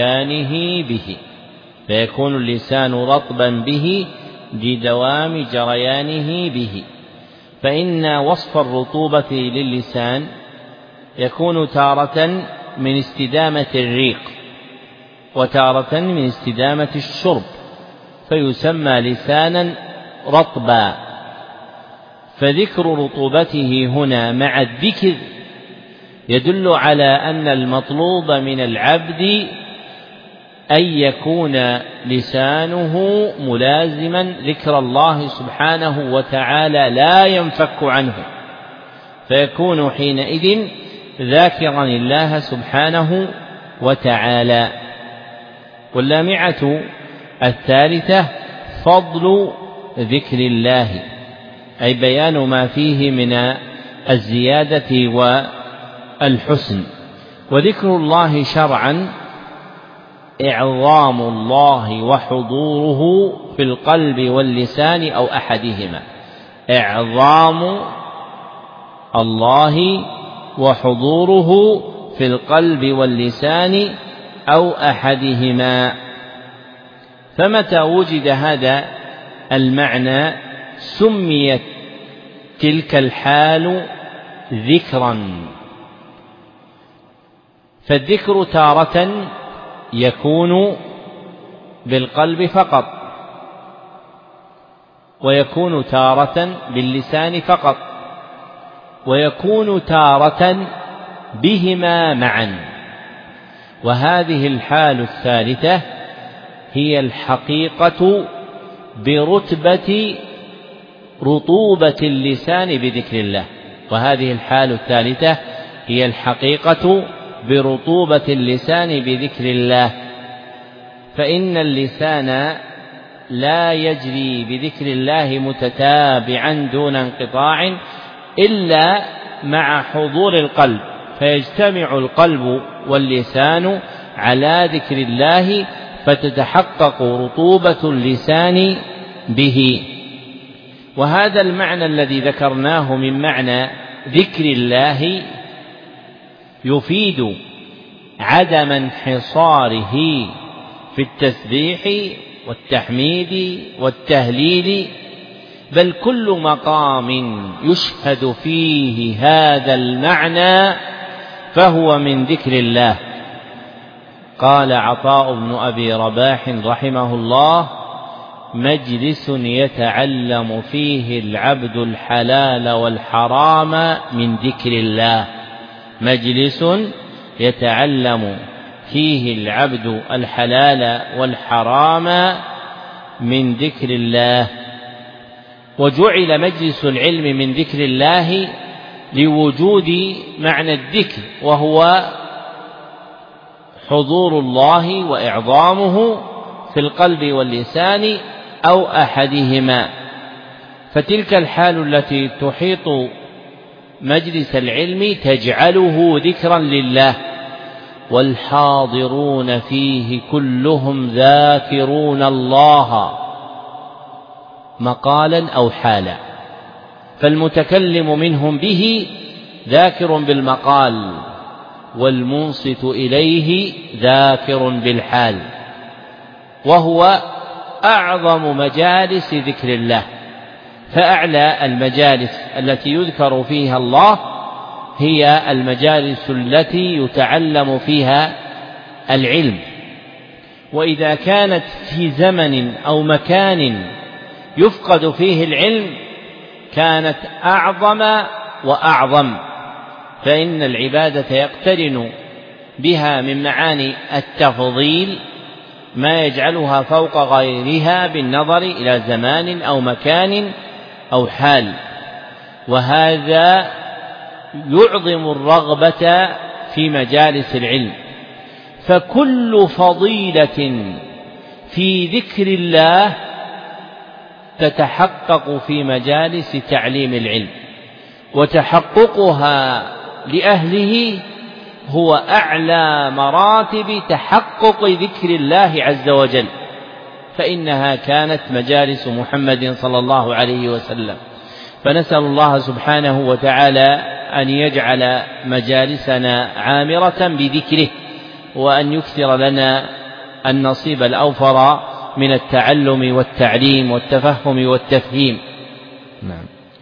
جريانه به. فإن وصف الرطوبة للسان يكون تارة من استدامة الريق، وتارة من استدامة الشرب، فيسمى لسانا رطبا. فذكر رطوبته هنا مع الذكر يدل على أن المطلوب من العبد أن يكون لسانه ملازما ذكر الله سبحانه وتعالى لا ينفك عنه، فيكون حينئذ ذاكرا الله سبحانه وتعالى. واللامعة الثالثة فضل ذكر الله، أي بيان ما فيه من الزيادة والحسن. وذكر الله شرعا إعظام الله وحضوره في القلب واللسان أو أحدهما، إعظام الله وحضوره في القلب واللسان أو أحدهما. فمتى وجد هذا المعنى سميت تلك الحال ذكرا. فالذكر تارة يكون بالقلب فقط، ويكون تارة باللسان فقط، ويكون تارة بهما معا. وهذه الحال الثالثة هي الحقيقة برتبة رطوبة اللسان بذكر الله. وهذه الحال الثالثة هي الحقيقة برطوبة اللسان بذكر الله، فإن اللسان لا يجري بذكر الله متتابعا دون انقطاع إلا مع حضور القلب، فيجتمع القلب واللسان على ذكر الله فتتحقق رطوبة اللسان به. وهذا المعنى الذي ذكرناه من معنى ذكر الله يفيد عدم انحصاره في التسبيح والتحميد والتهليل، بل كل مقام يشهد فيه هذا المعنى فهو من ذكر الله. قال عطاء بن أبي رباح رحمه الله: مجلس يتعلم فيه العبد الحلال والحرام من ذكر الله. مجلس يتعلم فيه العبد الحلال والحرام من ذكر الله. وجعل مجلس العلم من ذكر الله لوجود معنى الذكر، وهو حضور الله وإعظامه في القلب واللسان أو أحدهما. فتلك الحال التي تحيط مجلس العلم تجعله ذكرا لله، والحاضرون فيه كلهم ذاكرون الله مقالا أو حالا، فالمتكلم منهم به ذاكر بالمقال، والمنصت إليه ذاكر بالحال، وهو أعظم مجالس ذكر الله. فأعلى المجالس التي يذكر فيها الله هي المجالس التي يتعلم فيها العلم، وإذا كانت في زمن أو مكان يفقد فيه العلم كانت أعظم وأعظم، فإن العبادة يقترن بها من معاني التفضيل ما يجعلها فوق غيرها بالنظر إلى زمان أو مكان أو حال، وهذا يعظم الرغبة في مجالس العلم. فكل فضيلة في ذكر الله تتحقق في مجالس تعليم العلم، وتحققها لأهله هو أعلى مراتب تحقق ذكر الله عز وجل، فإنها كانت مجالس محمد صلى الله عليه وسلم. فنسأل الله سبحانه وتعالى أن يجعل مجالسنا عامرة بذكره، وأن يكثر لنا النصيب الأوفر من التعلم والتعليم والتفهم والتفهيم. نعم.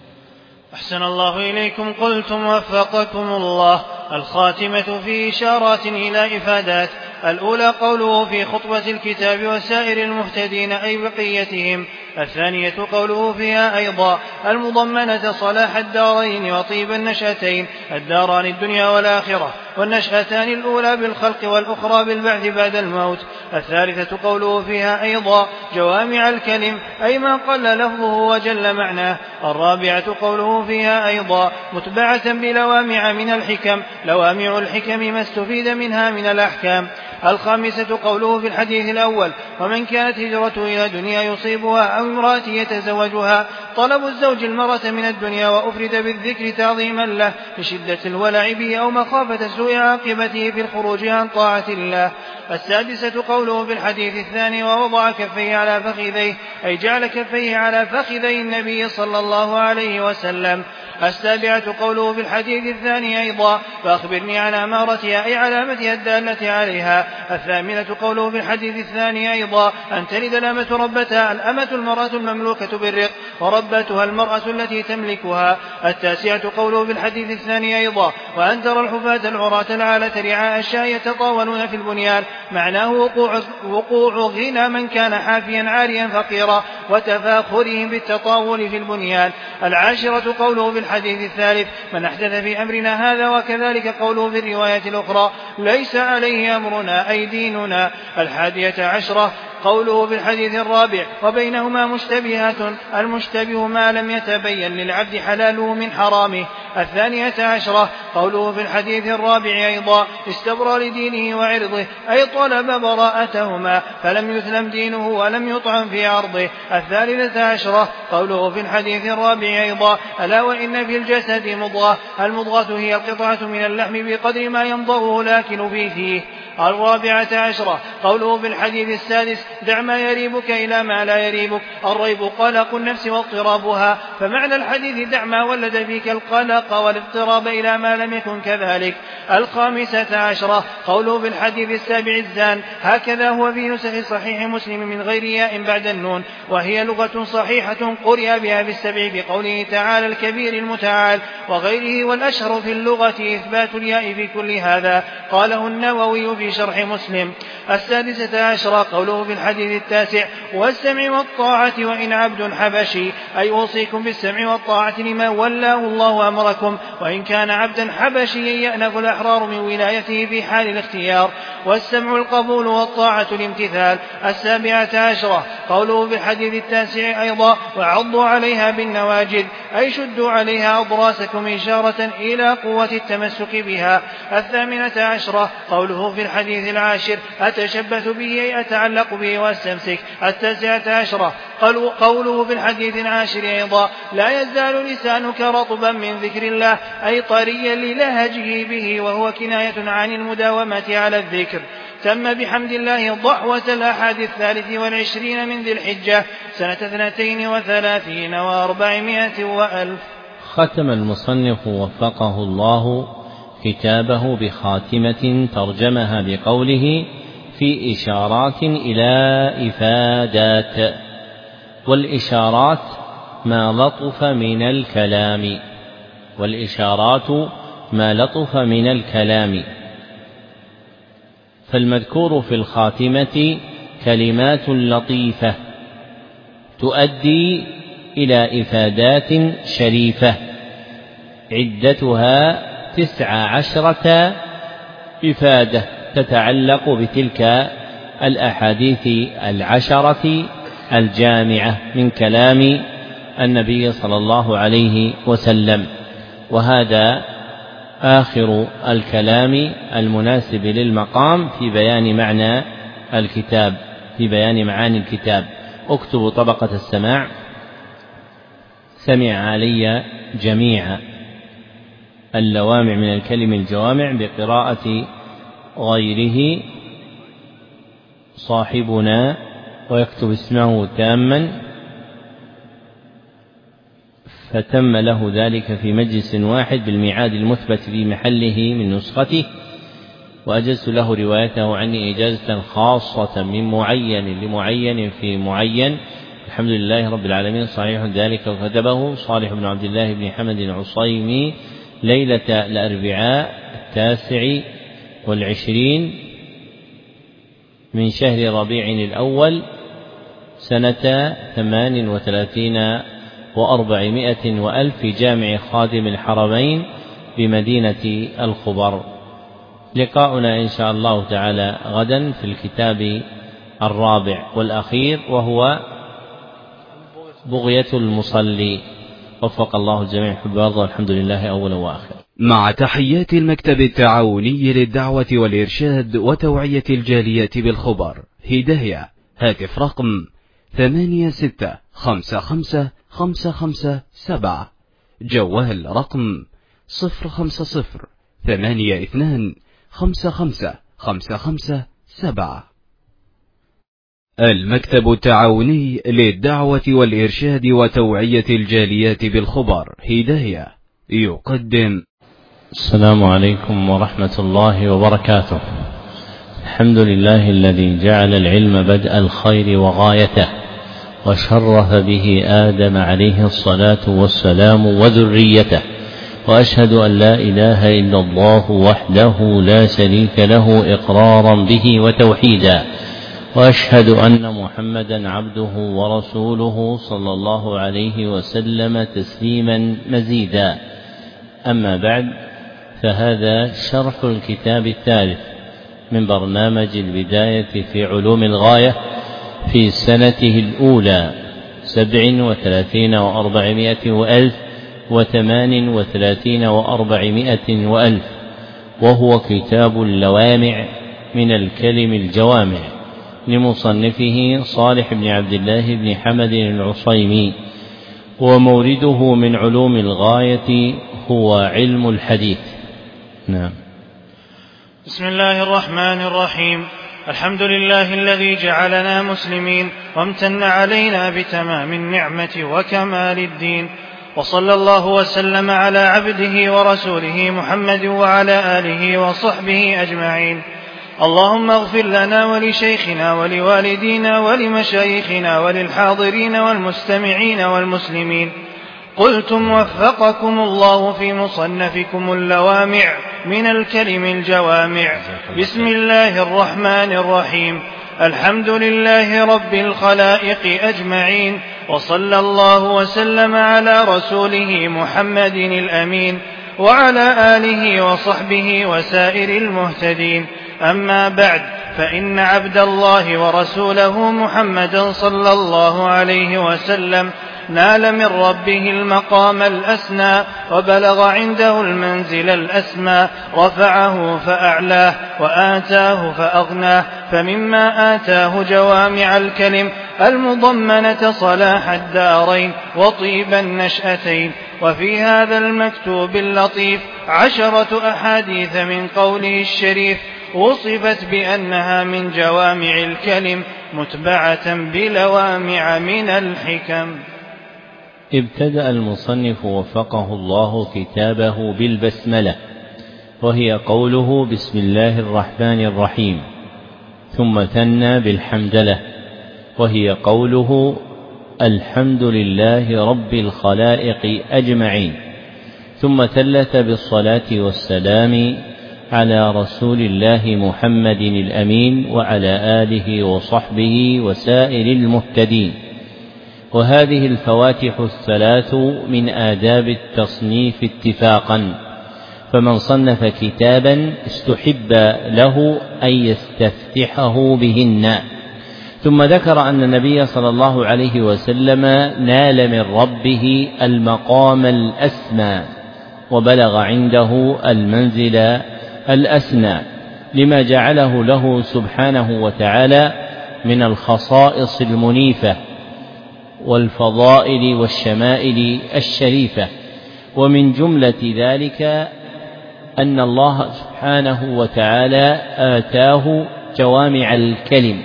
أحسن الله إليكم. قلتم وفقكم الله: الخاتمة في إشارات إلى إفادات. الأولى قوله في خطبة الكتاب وسائر المهتدين أي بقيتهم. الثانية قوله فيها أيضا المضمنة صلاح الدارين وطيب النشأتين، الداران الدنيا والآخرة، والنشأتان الأولى بالخلق والأخرى بالبعث بعد الموت. الثالثة قوله فيها أيضا جوامع الكلم أي ما قل لفظه وجل معناه. الرابعة قوله فيها أيضا متبعة بلوامع من الحكم، لوامع الحكم ما استفيد منها من الأحكام. الخامسة قوله في الحديث الأول: ومن كانت هجرته إلى دنيا يصيبها أو امرأة يتزوجها. طلب الزوج المرأة من الدنيا وأفرد بالذكر تعظيما له لشدة الولع به أو مخافة سوء عاقبته في الخروج عن طاعة الله. السادسة قوله في الحديث الثاني: ووضع كفيه على فخذيه أي جعل كفيه على فخذي النبي صلى الله عليه وسلم. السابعة قوله في الحديث الثاني أيضا: فأخبرني عن أمارتها أي علامتها الدالة عليها. الثامنة قوله في الحديث الثاني أيضا: أن تلد الأمة ربتها، الأمة المرأة المملوكة بالرق، وربتها المرأة التي تملكها. التاسعة قوله في الحديث الثاني أيضا: وأن ترى الحفاة العراة العالة رعاء الشاء يتطاولون في البنيان، معناه وقوع غنى من كان حافيا عاريا فقيرا وتفاخرهم بالتطاول في البنيان. العاشرة قوله في الحديث الثالث: من أحدث في أمرنا هذا. وكذلك قوله في الرواية الأخرى: ليس عليه أمرنا أي ديننا. الحادية عشرة قوله في الحديث الرابع: وبينهما مشتبهات، المشتبه ما لم يتبين للعبد حلاله من حرامه. الثانية عشرة قوله في الحديث الرابع أيضا استبرى لدينه وعرضه أي طلب براءتهما فلم يثلم دينه ولم يطعن في عرضه. 13 قوله في الحديث الرابع أيضا ألا وإن في الجسد مضغة المضغة هي القطعة من اللحم بقدر ما يمضغه الآكل فيه. 14 قوله في الحديث السادس دع ما يريبك إلى ما لا يريبك الريب قلق النفس واضطرابها فمعنى الحديث دع ما ولد فيك القلق والاضطراب إلى ما لم يكن كذلك. 15 قوله في الحديث السابع الزان هكذا هو في نسخ صحيح مسلم من غير ياء بعد النون وهي لغة صحيحة قرئ بها في السبع بقوله تعالى الكبير المتعال وغيره والأشهر في اللغة إثبات الياء في كل هذا قاله النووي في شرح مسلم. 16 قوله في الحديث التاسع والسمع والطاعة وإن عبد حبشي أي أوصيكم بالسمع والطاعة لما ولاه الله أمركم وإن كان عبدا حبشيا يأنف الأحرار من ولايته في حال الاختيار والسمع القبول والطاعة الامتثال. 17 قوله في الحديث التاسع أيضا وعضوا عليها بالنواجذ أي شدوا عليها أضراسكم إشارة إلى قوة التمسك بها. 18 قوله في الحديث العاشر أتشبث به أي أتعلق به واستمسك. 19 قوله في الحديث العاشر أيضا لا يزال لسانك رطبا من ذكر الله أي طريا للهجه به وهو كناية عن المداومة على الذكر. تم بحمد الله ضحوة الأحد 23 من ذي الحجة سنة 32 و400 وألف. ختم المصنف وفقه الله كتابه بخاتمة ترجمها بقوله في إشارات إلى إفادات. والإشارات ما لطف من الكلام فالمذكور في الخاتمة كلمات لطيفة تؤدي إلى إفادات شريفة عدتها 19 إفادة تتعلق بتلك الأحاديث 10 الجامعة من كلام النبي صلى الله عليه وسلم. وهذا آخر الكلام المناسب للمقام في بيان معاني الكتاب. اكتبوا طبقة السماع سمع علي جميع اللوامع من الكلم الجوامع بقراءة غيره صاحبنا ويكتب اسمه تاما فتم له ذلك في مجلس واحد بالميعاد المثبت في محله من نسخته وأجزت له روايته عني إجازة خاصة من معين لمعين في معين. الحمد لله رب العالمين صحيح ذلك وكتبه صالح بن عبد الله بن حمد العصيمي ليلة الأربعاء 29 من شهر ربيع الأول سنة 38 و400 وألف في جامع خادم الحرمين بمدينة الخبر. لقاؤنا إن شاء الله تعالى غدا في الكتاب الرابع والأخير وهو بغية المصلي. وفق الله الجميع حب وارضى والحمد لله أولا وآخر. مع تحيات المكتب التعاوني للدعوة والإرشاد وتوعية الجالية بالخبر هداية هاتف رقم 86555557 جوال رقم 05082555557. المكتب التعاوني للدعوة والإرشاد وتوعية الجاليات بالخبر هداية يقدم. السلام عليكم ورحمة الله وبركاته. الحمد لله الذي جعل العلم بدء الخير وغايته وشرف به آدم عليه الصلاة والسلام وذريته وأشهد أن لا إله إلا الله وحده لا شريك له إقرارا به وتوحيدا وأشهد أن محمدا عبده ورسوله صلى الله عليه وسلم تسليما مزيدا. أما بعد فهذا شرح الكتاب الثالث من برنامج البداية في علوم الغاية في سنته الأولى 37 و400 وألف 38 وألف، وهو كتاب اللوامع من الكلم الجوامع لمصنفه صالح بن عبد الله بن حمد العصيمي، ومورده من علوم الغاية هو علم الحديث. نعم. بسم الله الرحمن الرحيم. الحمد لله الذي جعلنا مسلمين وامتن علينا بتمام النعمة وكمال الدين، وصلى الله وسلم على عبده ورسوله محمد وعلى آله وصحبه أجمعين. اللهم اغفر لنا ولشيخنا ولوالدينا ولمشايخنا وللحاضرين والمستمعين والمسلمين. قلتم وفقكم الله في مصنفكم اللوامع من الكلم الجوامع. بسم الله الرحمن الرحيم. الحمد لله رب الخلائق أجمعين، وصلى الله وسلم على رسوله محمد الأمين وعلى آله وصحبه وسائر المهتدين. أما بعد، فإن عبد الله ورسوله محمدا صلى الله عليه وسلم نال من ربه المقام الأسنى، وبلغ عنده المنزل الأسمى، رفعه فأعلاه وآتاه فأغناه. فمما آتاه جوامع الكلم المضمنة صلاح الدارين وطيب النشأتين. وفي هذا المكتوب اللطيف 10 أحاديث من قوله الشريف وصفت بأنها من جوامع الكلم متبعة بلوامع من الحكم. ابتدأ المصنف وفقه الله كتابه بالبسملة، وهي قوله بسم الله الرحمن الرحيم، ثم ثنى بالحمدلة، وهي قوله الحمد لله رب الخلائق أجمعين، ثم ثلث بالصلاة والسلام على رسول الله محمد الأمين وعلى آله وصحبه وسائر المهتدين. وهذه الفواتح الثلاث من آداب التصنيف اتفاقا، فمن صنف كتابا استحب له أن يستفتحه بهن. ثم ذكر أن النبي صلى الله عليه وسلم نال من ربه المقام الأسمى، وبلغ عنده المنزل الأسنى، لما جعله له سبحانه وتعالى من الخصائص المنيفة والفضائل والشمائل الشريفة. ومن جملة ذلك أن الله سبحانه وتعالى آتاه جوامع الكلم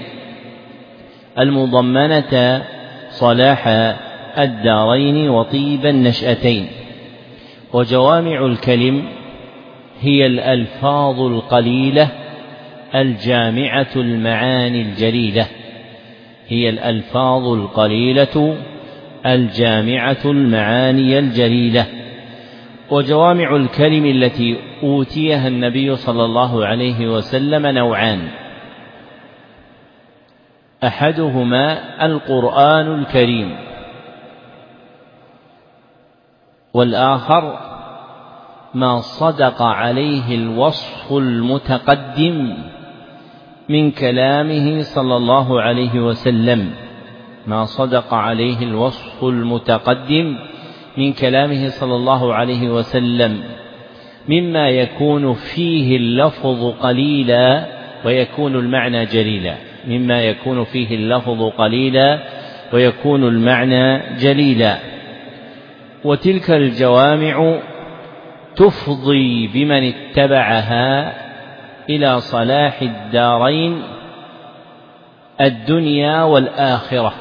المضمنة صلاح الدارين وطيب النشأتين. وجوامع الكلم هي الألفاظ القليلة الجامعة المعاني الجليلة، هي الألفاظ القليلة الجامعة المعاني الجليلة. وجوامع الكلم التي أوتيها النبي صلى الله عليه وسلم نوعان: أحدهما القرآن الكريم، والآخر ما صدق عليه الوصف المتقدم من كلامه صلى الله عليه وسلم، ما صدق عليه الوصف المتقدم من كلامه صلى الله عليه وسلم، مما يكون فيه اللفظ قليلا ويكون المعنى جليلا، مما يكون فيه اللفظ قليلا ويكون المعنى جليلا. وتلك الجوامع تفضي بمن اتبعها إلى صلاح الدارين الدنيا والآخرة،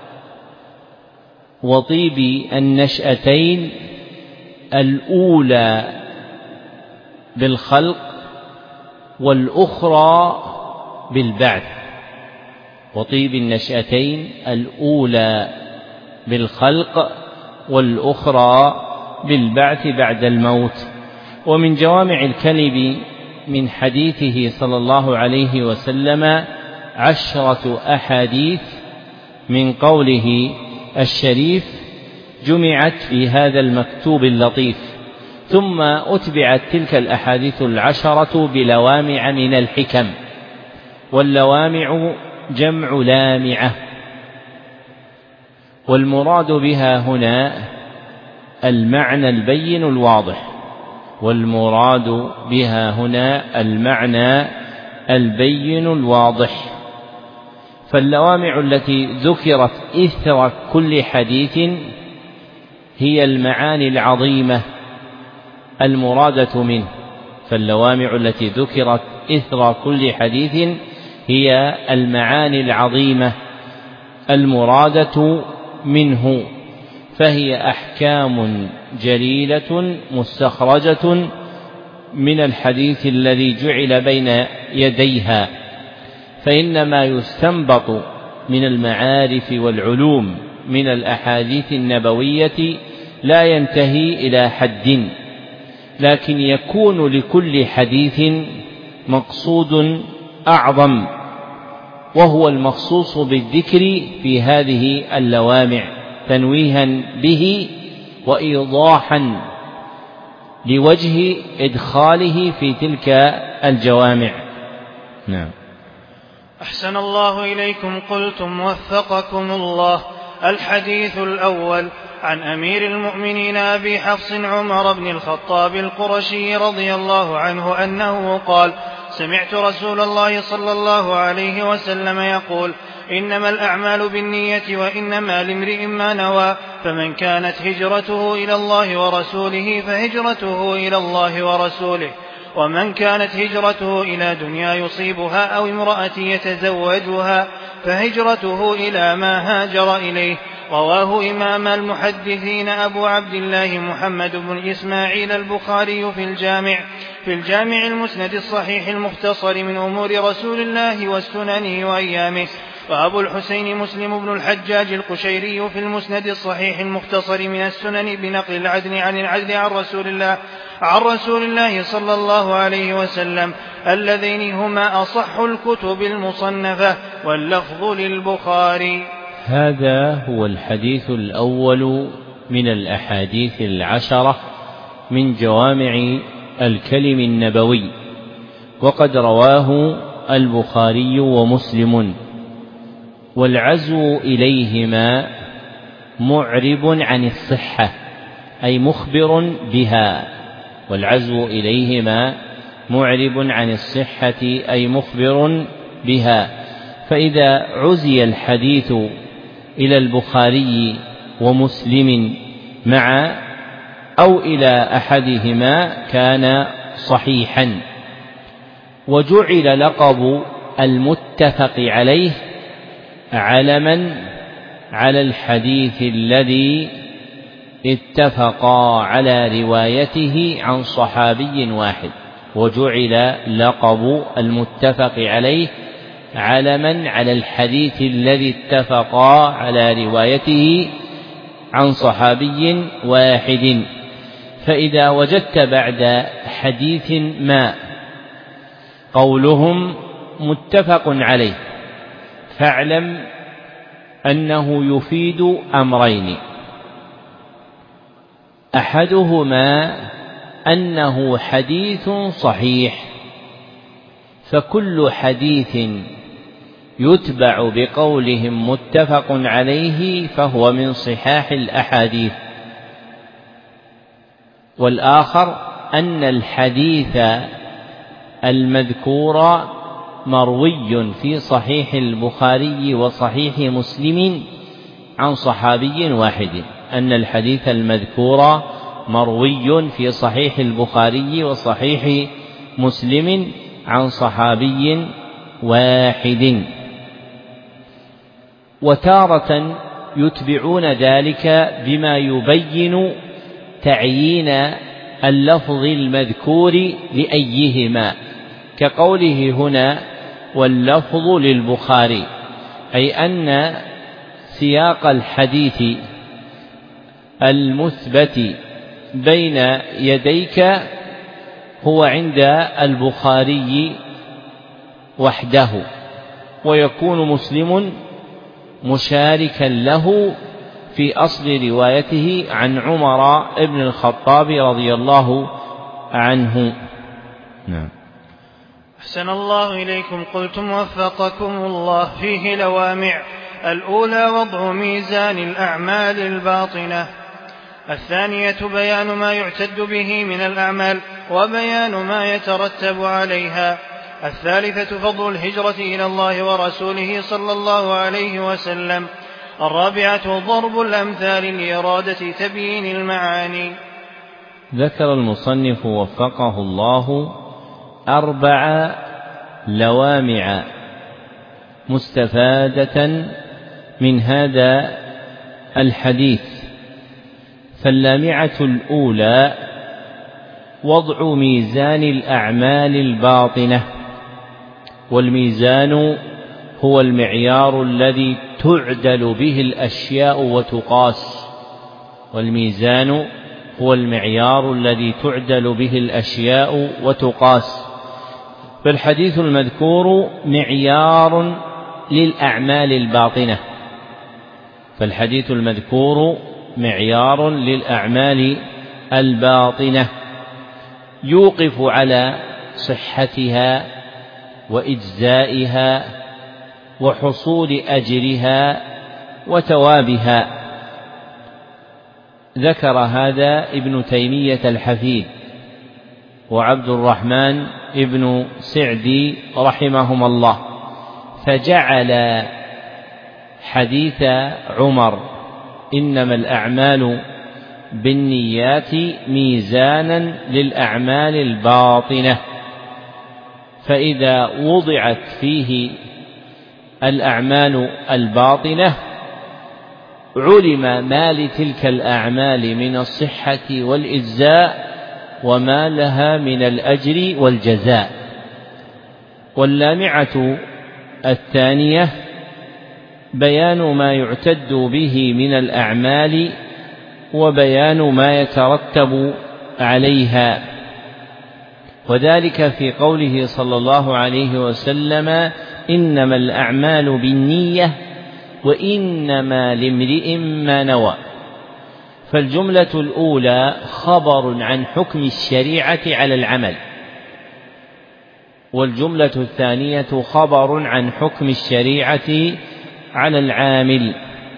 وطيب النشأتين الأولى بالخلق والأخرى بالبعث، وطيب النشأتين الأولى بالخلق والأخرى بالبعث بعد الموت. ومن جوامع الكلم من حديثه صلى الله عليه وسلم 10 أحاديث من قوله الشريف جمعت في هذا المكتوب اللطيف، ثم أتبعت تلك الأحاديث 10 بلوامع من الحكم. واللوامع جمع لامعة، والمراد بها هنا المعنى البين الواضح، والمراد بها هنا المعنى البين الواضح. فاللوامع التي ذكرت إثر كل حديث هي المعاني العظيمة المرادة منه، فاللوامع التي ذكرت إثر كل حديث هي المعاني العظيمة المرادة منه، فهي أحكام جليلة مستخرجة من الحديث الذي جعل بين يديها. فإنما يستنبط من المعارف والعلوم من الأحاديث النبوية لا ينتهي إلى حد، لكن يكون لكل حديث مقصود أعظم، وهو المخصوص بالذكر في هذه اللوامع تنويها به وإيضاحا لوجه إدخاله في تلك الجوامع. نعم. أحسن الله إليكم. قلتم وفقكم الله. الحديث الأول عن أمير المؤمنين أبي حفص عمر بن الخطاب القرشي رضي الله عنه أنه قال: سمعت رسول الله صلى الله عليه وسلم يقول: إنما الأعمال بالنية وإنما لامرئ ما نوى، فمن كانت هجرته إلى الله ورسوله فهجرته إلى الله ورسوله، ومن كانت هجرته إلى دنيا يصيبها أو امرأة يتزوجها فهجرته إلى ما هاجر إليه. رواه إمام المحدثين أبو عبد الله محمد بن إسماعيل البخاري في الجامع المسند الصحيح المختصر من أمور رسول الله والسنن وأيامه، وأبو الحسين مسلم بن الحجاج القشيري في المسند الصحيح المختصر من السنن بنقل العدل عن رسول الله صلى الله عليه وسلم، اللذين هما أصح الكتب المصنفة، واللفظ للبخاري. هذا هو الحديث الأول من الأحاديث العشرة من جوامع الكلم النبوي، وقد رواه البخاري ومسلم، والعزو إليهما معرب عن الصحة أي مخبر بها، والعزو إليهما معرب عن الصحة أي مخبر بها. فإذا عزي الحديث إلى البخاري ومسلم معا أو إلى أحدهما كان صحيحا. وجعل لقب المتفق عليه علما على الحديث الذي اتفقا على روايته عن صحابي واحد، وجعل لقب المتفق عليه علما على الحديث الذي اتفقا على روايته عن صحابي واحد. فإذا وجدت بعد حديث ما قولهم متفق عليه فاعلم أنه يفيد أمرين: أحدهما أنه حديث صحيح، فكل حديث يتبع بقولهم متفق عليه فهو من صحاح الأحاديث. والآخر أن الحديث المذكور مروي في صحيح البخاري وصحيح مسلم عن صحابي واحد، أن الحديث المذكور مروي في صحيح البخاري وصحيح مسلم عن صحابي واحد. وتارة يتبعون ذلك بما يبين تعيين اللفظ المذكور لأيهما، كقوله هنا واللفظ للبخاري، أي أن سياق الحديث المثبت بين يديك هو عند البخاري وحده، ويكون مسلم مشاركا له في أصل روايته عن عمر بن الخطاب رضي الله عنه. نعم. أحسن الله إليكم. قلتم وفقكم الله. فيه لوامع: الأولى وضع ميزان الأعمال الباطنة. الثانية بيان ما يعتد به من الأعمال وبيان ما يترتب عليها. الثالثة فضل الهجرة إلى الله ورسوله صلى الله عليه وسلم. الرابعة ضرب الأمثال لإرادة تبيين المعاني. ذكر المصنف وفقه الله 4 لوامع مستفادة من هذا الحديث. فاللامعة الأولى وضع ميزان الأعمال الباطنة، والميزان هو المعيار الذي تعدل به الأشياء وتقاس، والميزان هو المعيار الذي تعدل به الأشياء وتقاس. فالحديث المذكور معيار للأعمال الباطنة، فالحديث المذكور معيار للأعمال الباطنة يوقف على صحتها وإجزائها وحصول أجرها وثوابها. ذكر هذا ابن تيمية الحفيد وعبد الرحمن ابن سعدي رحمهما الله، فجعل حديث عمر إنما الأعمال بالنيات ميزانا للأعمال الباطنة، فإذا وضعت فيه الأعمال الباطنة علم ما لتلك الأعمال من الصحة والإجزاء وما لها من الأجر والجزاء. واللامعة الثانية بيان ما يعتد به من الأعمال وبيان ما يترتب عليها، وذلك في قوله صلى الله عليه وسلم إنما الأعمال بالنية وإنما لامرئ ما نوى. فالجملة الأولى خبر عن حكم الشريعة على العمل، والجملة الثانية خبر عن حكم الشريعة على العامل،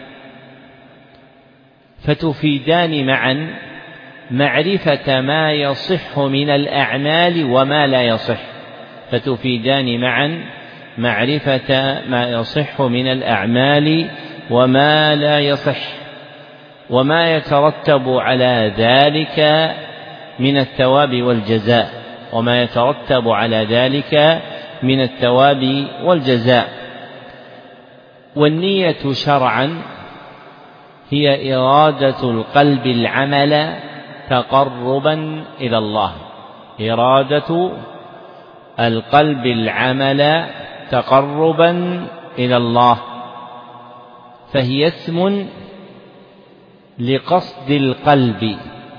فتفيدان معا معرفة ما يصح من الأعمال وما لا يصح، فتفيدان معا معرفة ما يصح من الأعمال وما لا يصح، وما يترتب على ذلك من الثواب والجزاء، وما يترتب على ذلك من الثواب والجزاء. والنية شرعا هي إرادة القلب العمل تقربا إلى الله، إرادة القلب العمل تقربا إلى الله، فهي اسم لقصد القلب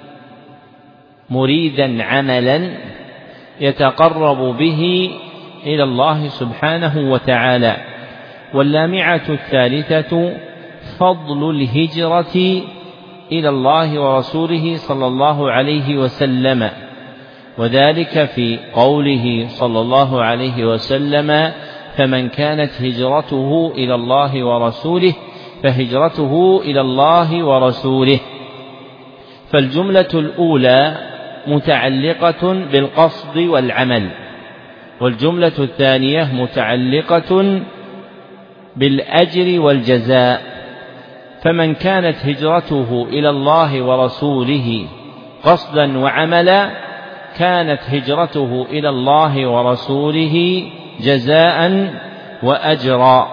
مريدا عملا يتقرب به إلى الله سبحانه وتعالى. واللامعة الثالثة فضل الهجرة إلى الله ورسوله صلى الله عليه وسلم، وذلك في قوله صلى الله عليه وسلم فمن كانت هجرته إلى الله ورسوله فهجرته إلى الله ورسوله. فالجملة الأولى متعلقة بالقصد والعمل، والجملة الثانية متعلقة بالأجر والجزاء. فمن كانت هجرته إلى الله ورسوله قصدا وعملا كانت هجرته إلى الله ورسوله جزاء وأجرا.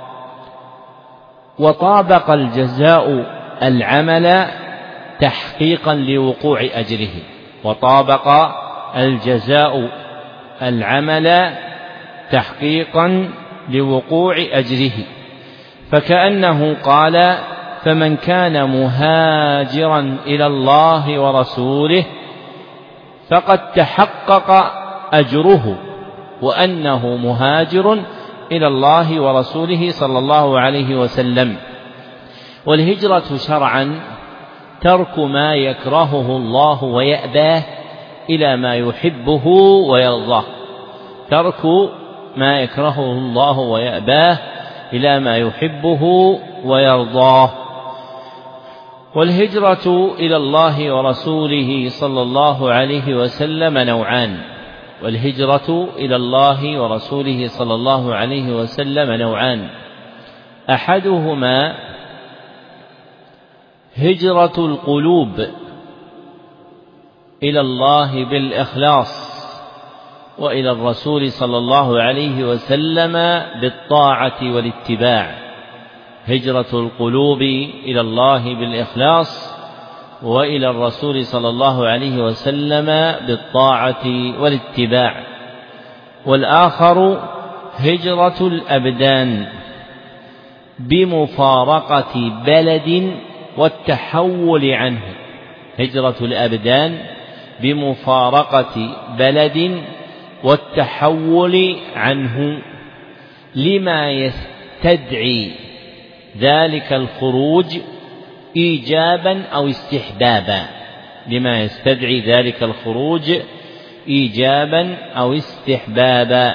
وطابق الجزاء العمل تحقيقا لوقوع أجره، وطابق الجزاء العمل تحقيقا لوقوع أجره، فكأنه قال فمن كان مهاجرا إلى الله ورسوله فقد تحقق أجره وأنه مهاجر إلى الله ورسوله صلى الله عليه وسلم. والهجرة شرعا ترك ما يكرهه الله ويأباه إلى ما يحبه ويرضاه، ترك ما يكرهه الله ويأباه إلى ما يحبه ويرضاه. والهجرة إلى الله ورسوله صلى الله عليه وسلم نوعان، والهجرة إلى الله ورسوله صلى الله عليه وسلم نوعان، أحدهما هجرة القلوب إلى الله بالإخلاص، وإلى الرسول صلى الله عليه وسلم بالطاعة والاتباع. هجرة القلوب إلى الله بالإخلاص وإلى الرسول صلى الله عليه وسلم بالطاعة والاتباع. والآخر هجرة الأبدان بمفارقة بلد والتحول عنه. هجرة الأبدان بمفارقة بلد والتحول عنه لما يستدعي ذلك الخروج إيجابا أو استحبابا، لما يستدعي ذلك الخروج إيجابا أو استحبابا.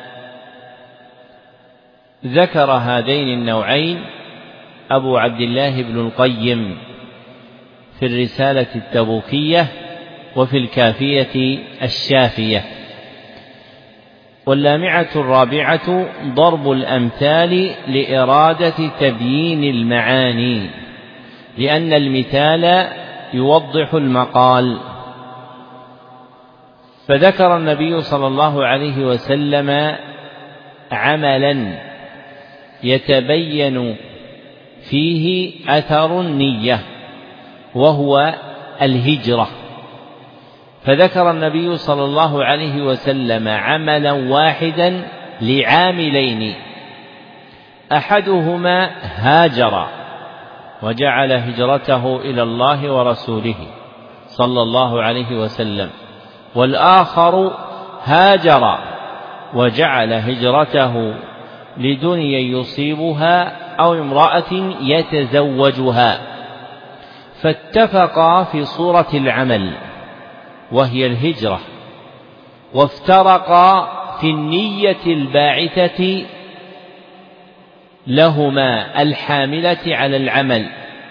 ذكر هذين النوعين أبو عبد الله بن القيم في الرسالة التبوكية وفي الكافية الشافية. واللامعة الرابعة ضرب الأمثال لإرادة تبيين المعاني، لأن المثال يوضح المقال. فذكر النبي صلى الله عليه وسلم عملا يتبين فيه أثر النية وهو الهجرة، فذكر النبي صلى الله عليه وسلم عملا واحدا لعاملين، أحدهما هاجر وجعل هجرته إلى الله ورسوله صلى الله عليه وسلم، والآخر هاجر وجعل هجرته لدنيا يصيبها أو امرأة يتزوجها، فاتفقا في صورة العمل وهي الهجرة، وافترقا في النية الباعثة لهما الحاملة على العمل،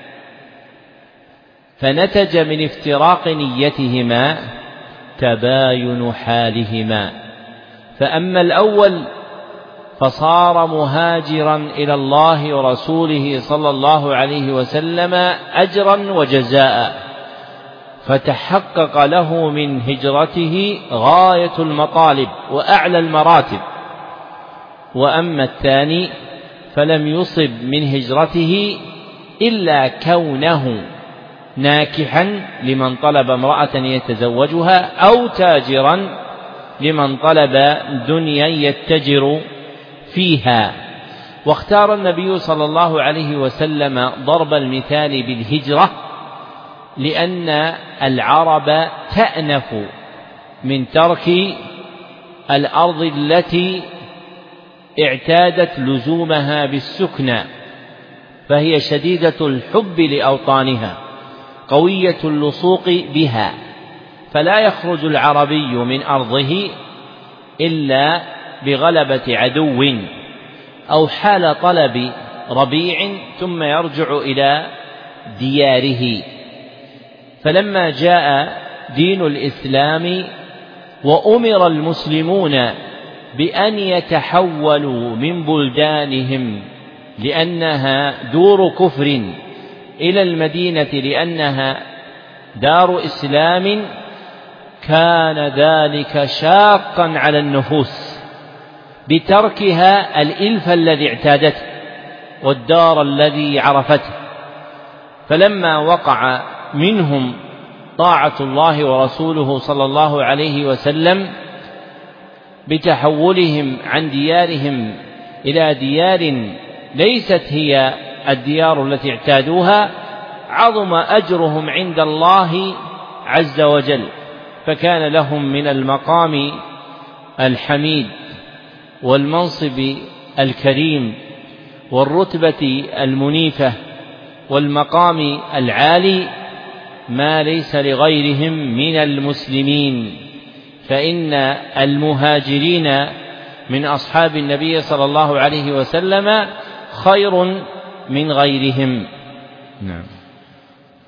فنتج من افتراق نيتهما تباين حالهما. فأما الأول فصار مهاجرا إلى الله ورسوله صلى الله عليه وسلم أجرا وجزاء، فتحقق له من هجرته غاية المطالب وأعلى المراتب. وأما الثاني فلم يصب من هجرته إلا كونه ناكحا لمن طلب امرأة يتزوجها أو تاجرا لمن طلب دنيا يتجر فيها. واختار النبي صلى الله عليه وسلم ضرب المثال بالهجرة لأن العرب تأنف من ترك الأرض التي اعتادت لزومها بالسكنى، فهي شديدة الحب لأوطانها قوية اللصوق بها، فلا يخرج العربي من أرضه إلا بغلبة عدو أو حال طلب ربيع ثم يرجع إلى دياره. فلما جاء دين الإسلام وأمر المسلمون بأن يتحولوا من بلدانهم لأنها دور كفر إلى المدينة لأنها دار إسلام، كان ذلك شاقا على النفوس بتركها الإلف الذي اعتادته والدار الذي عرفته. فلما وقع منهم طاعة الله ورسوله صلى الله عليه وسلم بتحولهم عن ديارهم إلى ديار ليست هي الديار التي اعتادوها، عظم أجرهم عند الله عز وجل، فكان لهم من المقام الحميد والمنصب الكريم والرتبة المنيفة والمقام العالي ما ليس لغيرهم من المسلمين. فإن المهاجرين من أصحاب النبي صلى الله عليه وسلم خير من غيرهم. نعم.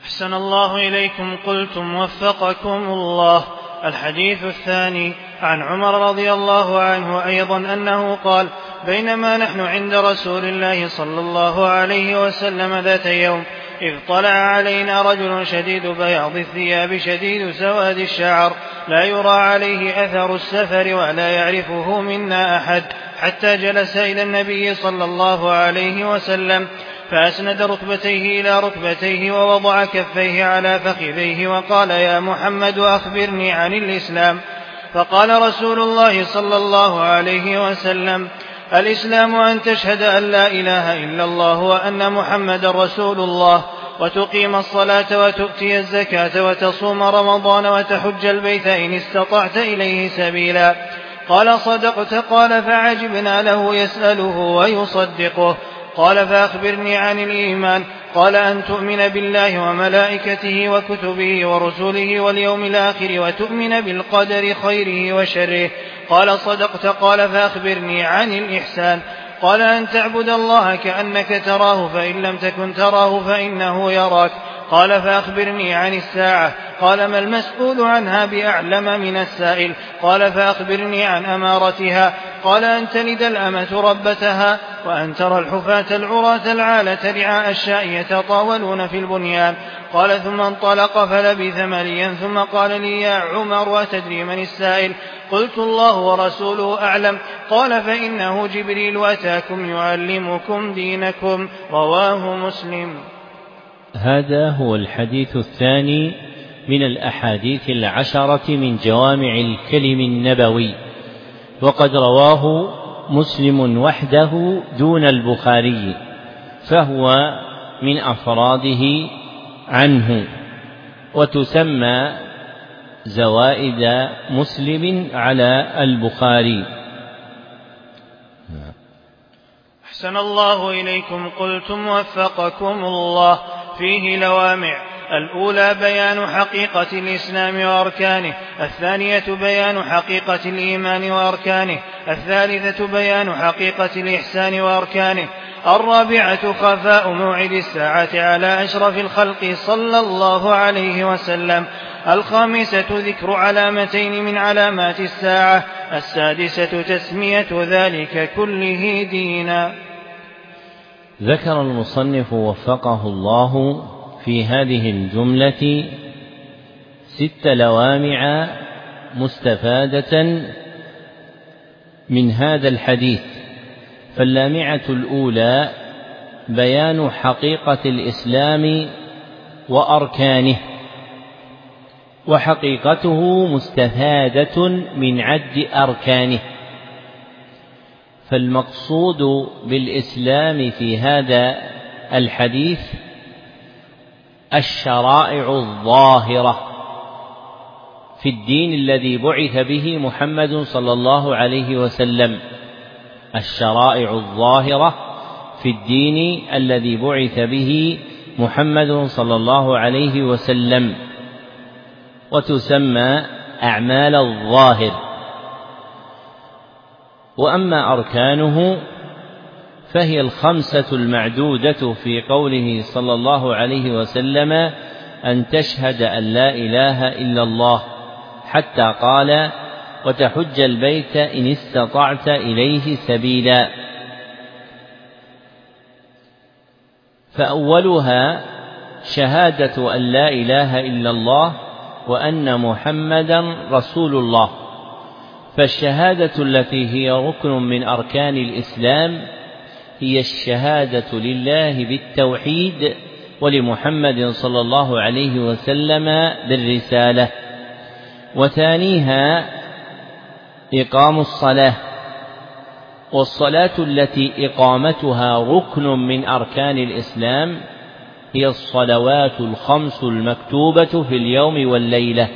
أحسن الله إليكم. قلتم وفقكم الله. الحديث الثاني عن عمر رضي الله عنه أيضا أنه قال: بينما نحن عند رسول الله صلى الله عليه وسلم ذات يوم إذ طلع علينا رجل شديد بياض الثياب شديد سواد الشعر لا يرى عليه أثر السفر ولا يعرفه منا أحد، حتى جلس إلى النبي صلى الله عليه وسلم فأسند ركبتيه إلى ركبتيه ووضع كفيه على فخذيه وقال: يا محمد أخبرني عن الإسلام. فقال رسول الله صلى الله عليه وسلم: الإسلام أن تشهد أن لا إله إلا الله وأن محمد رسول الله، وتقيم الصلاة وتؤتي الزكاة وتصوم رمضان وتحج البيت إن استطعت إليه سبيلا. قال: صدقت. قال: فعجبنا له يسأله ويصدقه. قال: فأخبرني عن الإيمان. قال: أن تؤمن بالله وملائكته وكتبه ورسله واليوم الآخر وتؤمن بالقدر خيره وشره. قال: صدقت. قال: فأخبرني عن الإحسان. قال: أن تعبد الله كأنك تراه فإن لم تكن تراه فإنه يراك. قال: فأخبرني عن الساعة. قال: ما المسؤول عنها بأعلم من السائل. قال: فأخبرني عن أمارتها. قال: أن تلد الأمة ربتها، وأن ترى الحفاة العراة العالة رعاء الشاء يتطاولون في البنيان. قال: ثم انطلق فلبث مليا ثم قال لي: يا عمر أتدري من السائل؟ قلت: الله ورسوله أعلم. قال: فإنه جبريل أتاكم يعلمكم دينكم. رواه مسلم. هذا هو الحديث الثاني من الأحاديث 10 من جوامع الكلم النبوي، وقد رواه مسلم وحده دون البخاري، فهو من أفراده عنه، وتسمى زوائد مسلم على البخاري. أحسن الله إليكم. قلتم وفقكم الله. فيه لوامع: الأولى بيان حقيقة الإسلام وأركانه، الثانية بيان حقيقة الإيمان وأركانه، الثالثة بيان حقيقة الإحسان وأركانه، الرابعة خفاء موعد الساعة على أشرف الخلق صلى الله عليه وسلم، الخامسة ذكر علامتين من علامات الساعة، السادسة تسمية ذلك كله دينا. ذكر المصنف وفقه الله في هذه الجملة 6 لوامع مستفادة من هذا الحديث. فاللامعة الأولى بيان حقيقة الإسلام وأركانه، وحقيقته مستفادة من عد أركانه. فالمقصود بالإسلام في هذا الحديث الشرائع الظاهرة في الدين الذي بعث به محمد صلى الله عليه وسلم، الشرائع الظاهرة في الدين الذي بعث به محمد صلى الله عليه وسلم، وتسمى أعمال الظاهر. وأما أركانه فهي 5 المعدودة في قوله صلى الله عليه وسلم: أن تشهد أن لا إله إلا الله، حتى قال: وتحج البيت إن استطعت إليه سبيلا. فأولها شهادة أن لا إله إلا الله وأن محمدا رسول الله. فالشهادة التي هي ركن من أركان الإسلام هي الشهادة لله بالتوحيد ولمحمد صلى الله عليه وسلم بالرسالة. وثانيها إقام الصلاة، والصلاة التي إقامتها ركن من أركان الإسلام هي الصلوات 5 المكتوبة في اليوم والليلة.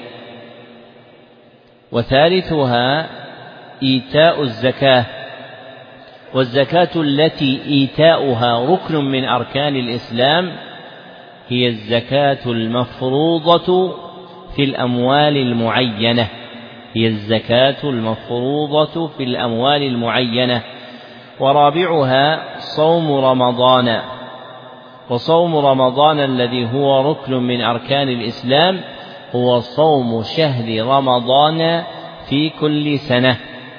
وثالثها إيتاء الزكاة، والزكاة التي إيتاؤها ركن من أركان الإسلام هي الزكاة المفروضة في الأموال المعينة، هي الزكاة المفروضة في الأموال المعينة. ورابعها صوم رمضان، وصوم رمضان الذي هو ركن من أركان الإسلام هو صوم شهر رمضان في كل سنة.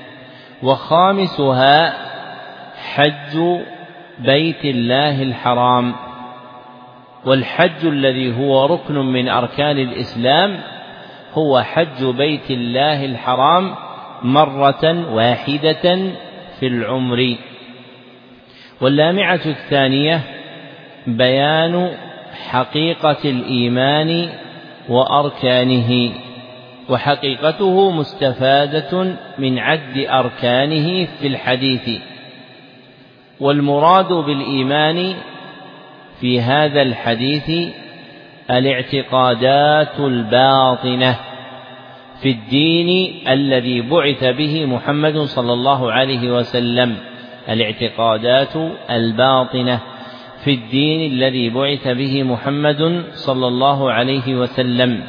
وخامسها حج بيت الله الحرام، والحج الذي هو ركن من أركان الإسلام هو حج بيت الله الحرام مرة واحدة في العمر. واللامعة الثانية بيان حقيقة الإيمان وأركانه، وحقيقته مستفادة من عد أركانه في الحديث. والمراد بالإيمان في هذا الحديث الاعتقادات الباطنة في الدين الذي بعث به محمد صلى الله عليه وسلم، الاعتقادات الباطنة في الدين الذي بعث به محمد صلى الله عليه وسلم.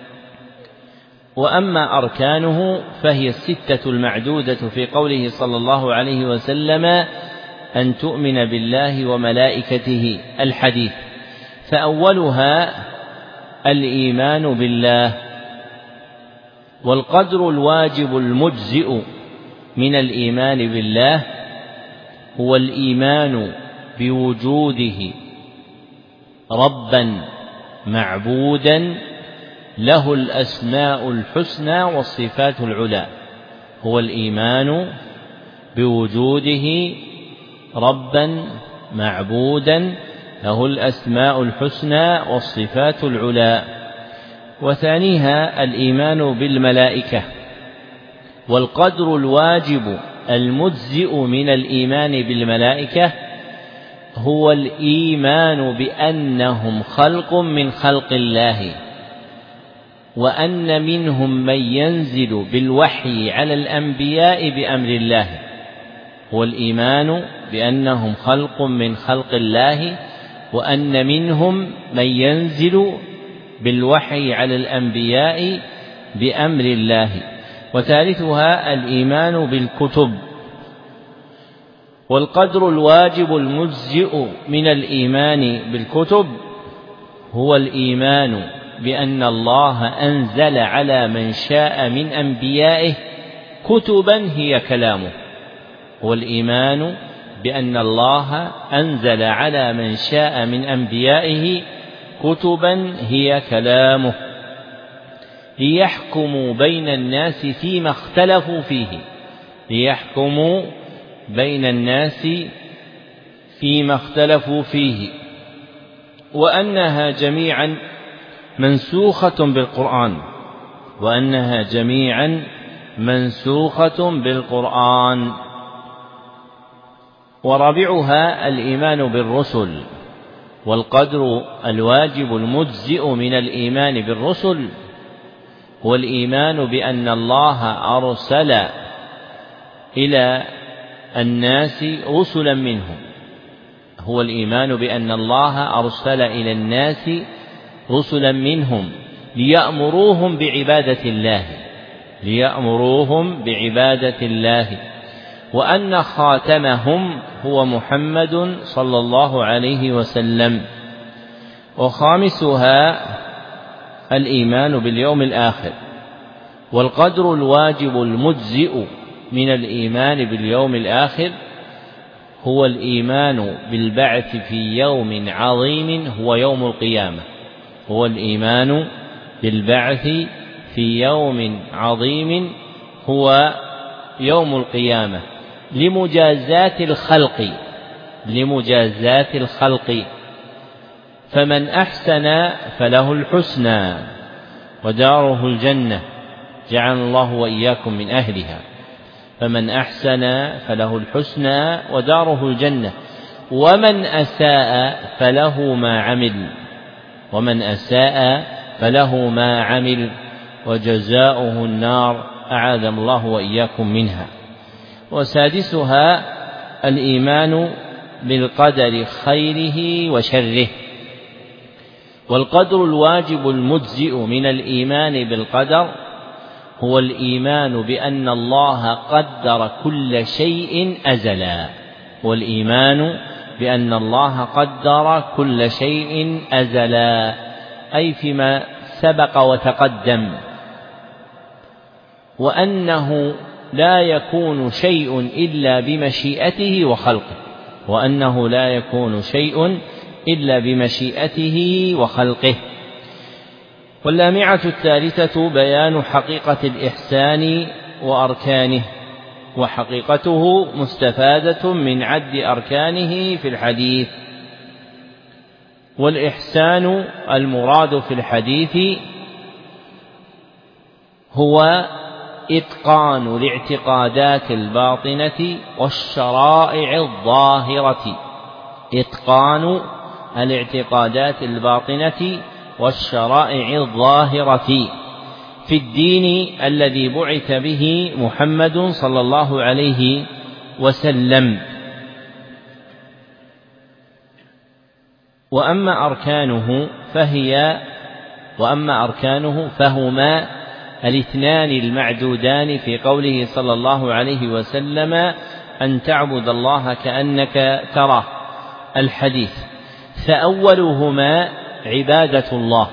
وأما أركانه فهي الستة المعدودة في قوله صلى الله عليه وسلم أن تؤمن بالله وملائكته الحديث. فأولها الإيمان بالله، والقدر الواجب المجزئ من الإيمان بالله هو الإيمان بوجوده ربا معبودا له الأسماء الحسنى والصفات العلى، هو الإيمان بوجوده ربا معبودا له الأسماء الحسنى والصفات العلى. وثانيها الإيمان بالملائكة، والقدر الواجب المجزئ من الإيمان بالملائكة هو الإيمان بأنهم خلق من خلق الله، وأن منهم من ينزل بالوحي على الأنبياء بأمر الله، هو الإيمان بأنهم خلق من خلق الله، وأن منهم من ينزل بالوحي على الأنبياء بأمر الله. وثالثها الإيمان بالكتب، والقدر الواجب المجزئ من الإيمان بالكتب هو الإيمان بأن الله أنزل على من شاء من أنبيائه كتبا هي كلامه، هو الإيمان بأن الله أنزل على من شاء من أنبيائه كتبا هي كلامه ليحكموا بين الناس فيما اختلفوا فيه، ليحكموا بين الناس فيما اختلفوا فيه، وأنها جميعا منسوخة بالقرآن، وأنها جميعا منسوخة بالقرآن. ورابعها الإيمان بالرسل، والقدر الواجب المجزئ من الإيمان بالرسل هو الإيمان بأن الله أرسل إلى الناس رسلا منهم، هو الإيمان بأن الله أرسل إلى الناس رسلا منهم ليأمروهم بعبادة الله، ليأمروهم بعبادة الله، وأن خاتمهم هو محمد صلى الله عليه وسلم. وخامسها الإيمان باليوم الآخر، والقدر الواجب المجزئ من الإيمان باليوم الآخر هو الإيمان بالبعث في يوم عظيم هو يوم القيامة، هو الإيمان بالبعث في يوم عظيم هو يوم القيامة لمجازات الخلق، فمن أحسن فله الحسنى وداره الجنة، جعل الله وإياكم من أهلها، فمن أحسن فله الحسنى وداره الجنة، ومن أساء فله ما عمل، ومن أساء فله ما عمل وجزاؤه النار، أعاذنا الله وإياكم منها. وسادسها الإيمان بالقدر خيره وشره، والقدر الواجب المجزئ من الإيمان بالقدر هو الإيمان بأن الله قدر كل شيء أزلا، والإيمان بأن الله قدر كل شيء أزلا، أي فيما سبق وتقدم، وأنه لا يكون شيء إلا بمشيئته وخلقه، وأنه لا يكون شيء إلا بمشيئته وخلقه. واللامعة الثالثة بيان حقيقة الإحسان وأركانه، وحقيقته مستفادة من عد أركانه في الحديث. والإحسان المراد في الحديث هو إتقان الاعتقادات الباطنة والشرائع الظاهرة، إتقان الاعتقادات الباطنة والشرائع الظاهرة في الدين الذي بعث به محمد صلى الله عليه وسلم. وأما أركانه فهما الاثنان المعدودان في قوله صلى الله عليه وسلم: أن تعبد الله كأنك تراه، الحديث. فأولهما عبادة الله،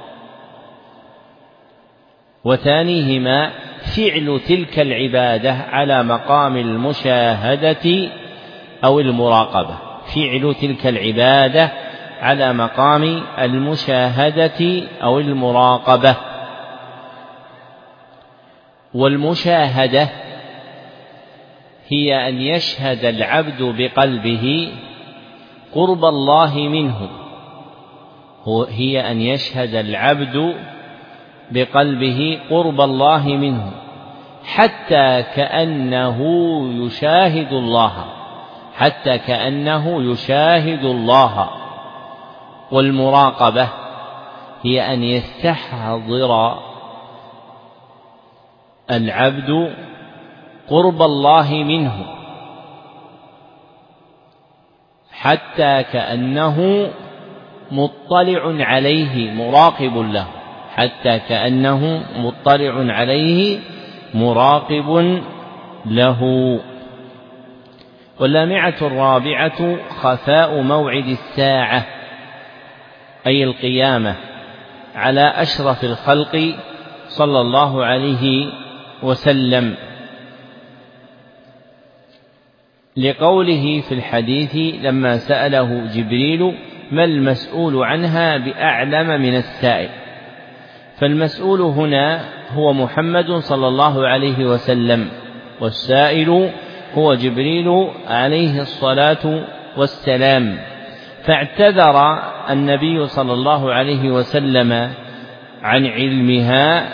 وثانيهما فعل تلك العبادة على مقام المشاهدة أو المراقبة، فعل تلك العبادة على مقام المشاهدة أو المراقبة. والمشاهدة هي أن يشهد العبد بقلبه قرب الله منه، هي أن يشهد العبد بقلبه قرب الله منه حتى كأنه يشاهد الله، والمراقبة هي أن يستحضر العبد قرب الله منه حتى كأنه مطلع عليه مراقب له، حتى كأنه مطلع عليه مراقب له. واللامعة الرابعة خفاء موعد الساعة، أي القيامة، على أشرف الخلق صلى الله عليه وسلم، لقوله في الحديث لما سأله جبريل: ما المسؤول عنها بأعلم من السائل؟ فالمسؤول هنا هو محمد صلى الله عليه وسلم، والسائل هو جبريل عليه الصلاة والسلام. فاعتذر النبي صلى الله عليه وسلم عن علمها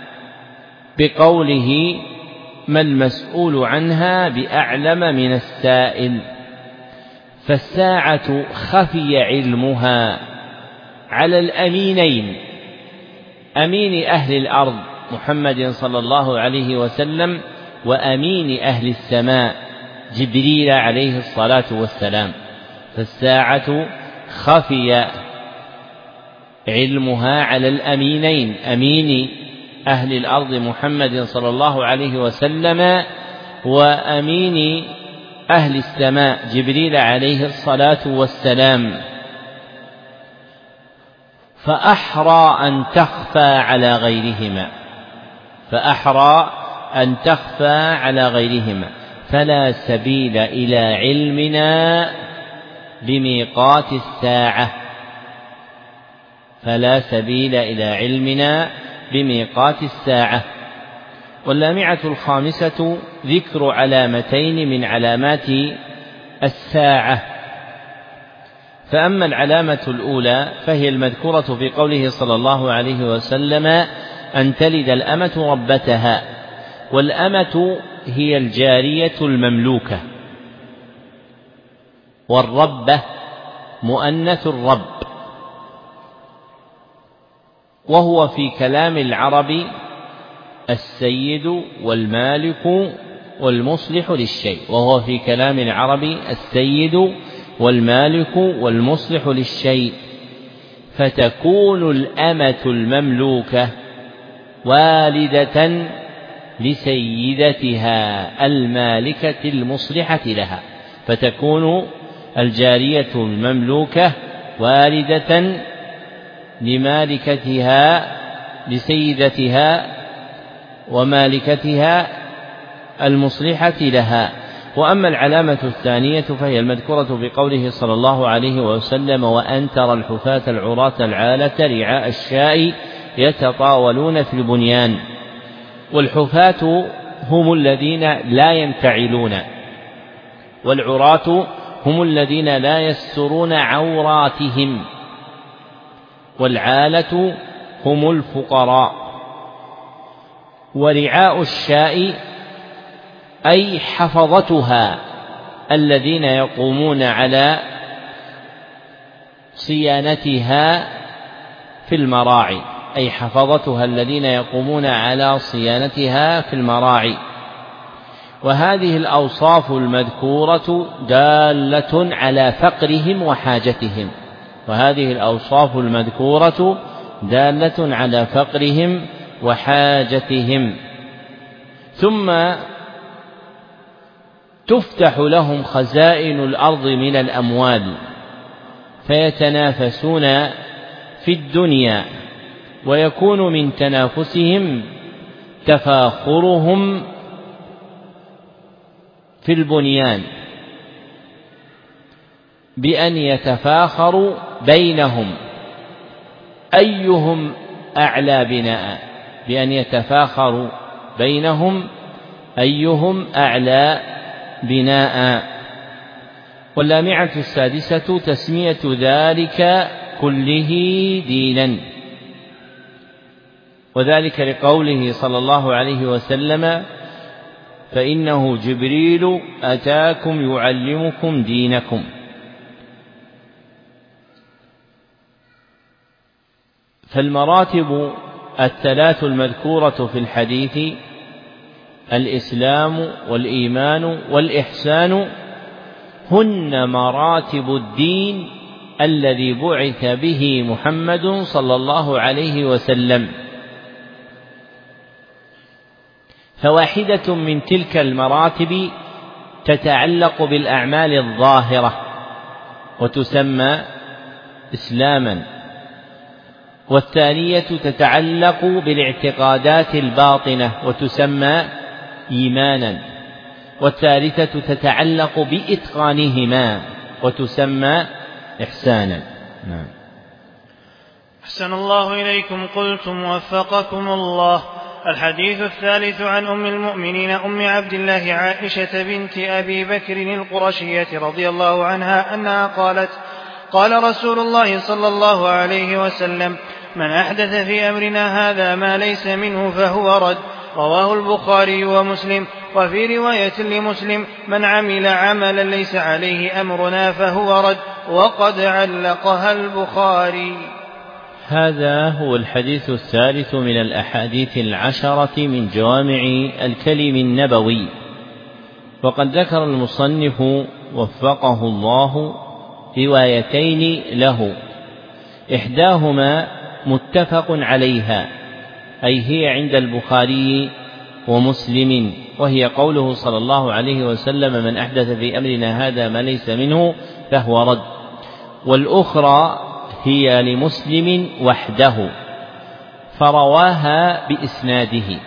بقوله: ما المسؤول عنها بأعلم من السائل. فالساعة خفي علمها على الأمينين، أمين أهل الأرض محمد صلى الله عليه وسلم، وأمين أهل السماء جبريل عليه الصلاة والسلام. فالساعة خفي علمها على الأمينين، أمين أهل الأرض محمد صلى الله عليه وسلم، وأمين أهل السماء جبريل عليه الصلاة والسلام. فأحرى أن تخفى على غيرهما، فلا سبيل إلى علمنا بميقات الساعة، فلا سبيل إلى علمنا بميقات الساعة. واللامعة الخامسة ذكر علامتين من علامات الساعة. فأما العلامة الأولى فهي المذكورة في قوله صلى الله عليه وسلم: أن تلد الأمة ربتها. والأمة هي الجارية المملوكة، والربة مؤنث الرب، وهو في كلام العرب السيد والمالك والمصلح للشيء، وهو في كلام العرب السيد والمالك والمصلح للشيء. فتكون الأمة المملوكة والدة لسيدتها المالكة المصلحة لها، فتكون الجارية المملوكة واردة لمالكتها لسيدتها ومالكتها المصلحة لها. وأما العلامة الثانية فهي المذكورة بقوله صلى الله عليه وسلم: وأن ترى الحفاة العراة العالة رعاء الشاء يتطاولون في البنيان. والحفاة هم الذين لا ينتعلون، والعراة هم الذين لا يسترون عوراتهم، والعالة هم الفقراء. ورعاء الشاء أي حفظتها الذين يقومون على صيانتها في المراعي، أي حفظتها الذين يقومون على صيانتها في المراعي. وهذه الأوصاف المذكورة دالة على فقرهم وحاجتهم، وهذه الأوصاف المذكورة دالة على فقرهم وحاجتهم. ثم تفتح لهم خزائن الأرض من الأموال فيتنافسون في الدنيا، ويكون من تنافسهم تفاخرهم في البنيان بأن يتفاخروا بينهم أيهم أعلى بناء، بأن يتفاخروا بينهم أيهم أعلى بناء. واللامعة السادسة تسمية ذلك كله دينا، وذلك لقوله صلى الله عليه وسلم: فإنه جبريل أتاكم يعلمكم دينكم. فالمراتب الثلاث المذكورة في الحديث الإسلام والإيمان والإحسان هن مراتب الدين الذي بعث به محمد صلى الله عليه وسلم. فواحدة من تلك المراتب تتعلق بالأعمال الظاهرة وتسمى إسلاما، والثانية تتعلق بالاعتقادات الباطنة وتسمى إيمانا، والثالثة تتعلق بإتقانهما وتسمى إحسانا. نعم. أحسن الله إليكم. قلتم وفقكم الله. الحديث الثالث عن أم المؤمنين أم عبد الله عائشة بنت أبي بكر القرشية رضي الله عنها أنها قالت: قال رسول الله صلى الله عليه وسلم: من أحدث في أمرنا هذا ما ليس منه فهو رد. رواه البخاري ومسلم. وفي رواية لمسلم: من عمل عملا ليس عليه أمرنا فهو رد. وقد علقها البخاري. هذا هو الحديث الثالث من الأحاديث العشرة من جوامع الكلم النبوي. وقد ذكر المصنف وفقه الله روايتين له، إحداهما متفق عليها، أي هي عند البخاري ومسلم، وهي قوله صلى الله عليه وسلم: من أحدث في أمرنا هذا ما ليس منه فهو رد. والأخرى هي لمسلم وحده فرواها بإسناده.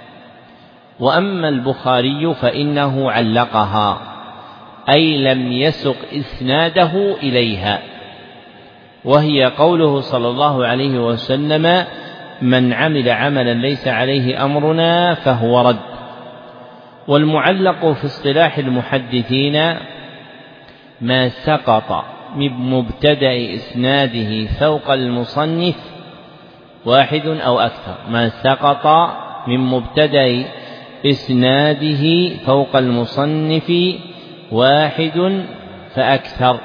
وأما البخاري فإنه علقها، أي لم يسق إسناده إليها، وهي قوله صلى الله عليه وسلم: من عمل عملا ليس عليه أمرنا فهو رد. والمعلق في اصطلاح المحدثين ما سقط من مبتدأ إسناده فوق المصنف واحد أو أكثر، ما سقط من مبتدأ إسناده فوق المصنف واحد فأكثر.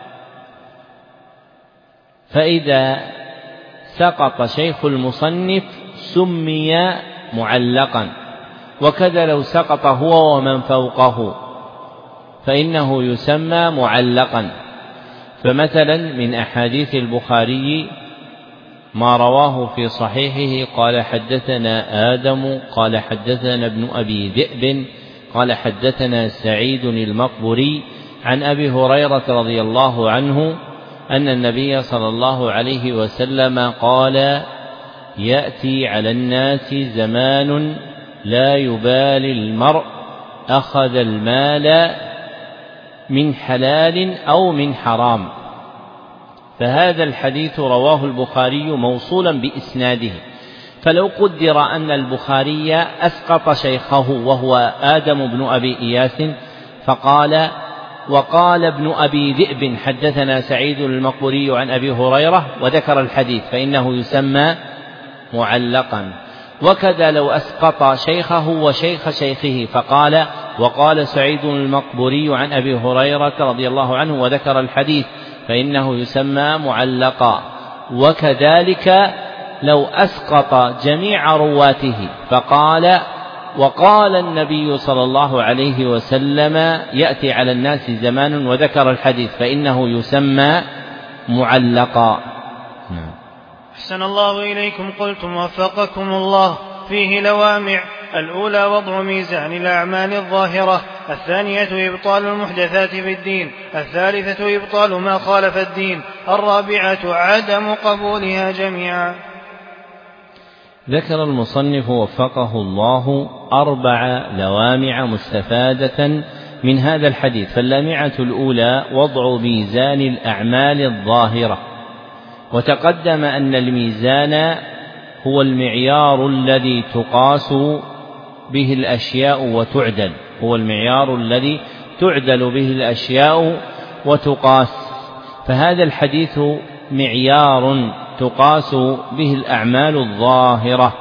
فإذا سقط شيخ المصنف سمي معلقا، وكذا لو سقط هو ومن فوقه فإنه يسمى معلقا. فمثلا من أحاديث البخاري ما رواه في صحيحه: قال حدثنا آدم قال حدثنا ابن أبي ذئب قال حدثنا سعيد المقبري عن أبي هريرة رضي الله عنه أن النبي صلى الله عليه وسلم قال: يأتي على الناس زمان لا يبالي المرء أخذ المال من حلال أو من حرام. فهذا الحديث رواه البخاري موصولا بإسناده، فلو قدر أن البخاري أسقط شيخه وهو آدم بن أبي إياس فقال: وقال ابن أبي ذئب حدثنا سعيد المقبوري عن أبي هريرة وذكر الحديث، فإنه يسمى معلقا. وكذا لو أسقط شيخه وشيخ شيخه فقال: وقال سعيد المقبوري عن أبي هريرة رضي الله عنه وذكر الحديث، فإنه يسمى معلقا. وكذلك لو أسقط جميع رواته فقال: وقال النبي صلى الله عليه وسلم: يأتي على الناس زمان وذكر الحديث، فإنه يسمى معلقا. أحسن الله إليكم. قلتم وفقكم الله: فيه لوامع: الأولى وضع ميزان الأعمال الظاهرة، الثانية إبطال المحدثات بالدين، الثالثة إبطال ما خالف الدين، الرابعة عدم قبولها جميعا. ذكر المصنف وفقه الله 4 لوامع مستفادة من هذا الحديث. فاللامعة الأولى وضع ميزان الأعمال الظاهرة، وتقدم أن الميزان هو المعيار الذي تقاس به الأشياء وتعدل، هو المعيار الذي تعدل به الأشياء وتقاس. فهذا الحديث معيار تقاس به الأعمال الظاهرة.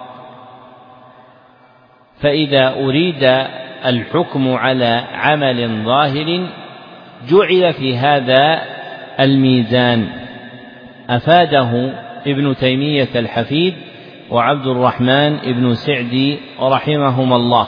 فإذا أريد الحكم على عمل ظاهر جعل في هذا الميزان. أفاده ابن تيمية الحفيد وعبد الرحمن ابن سعدي رحمهما الله.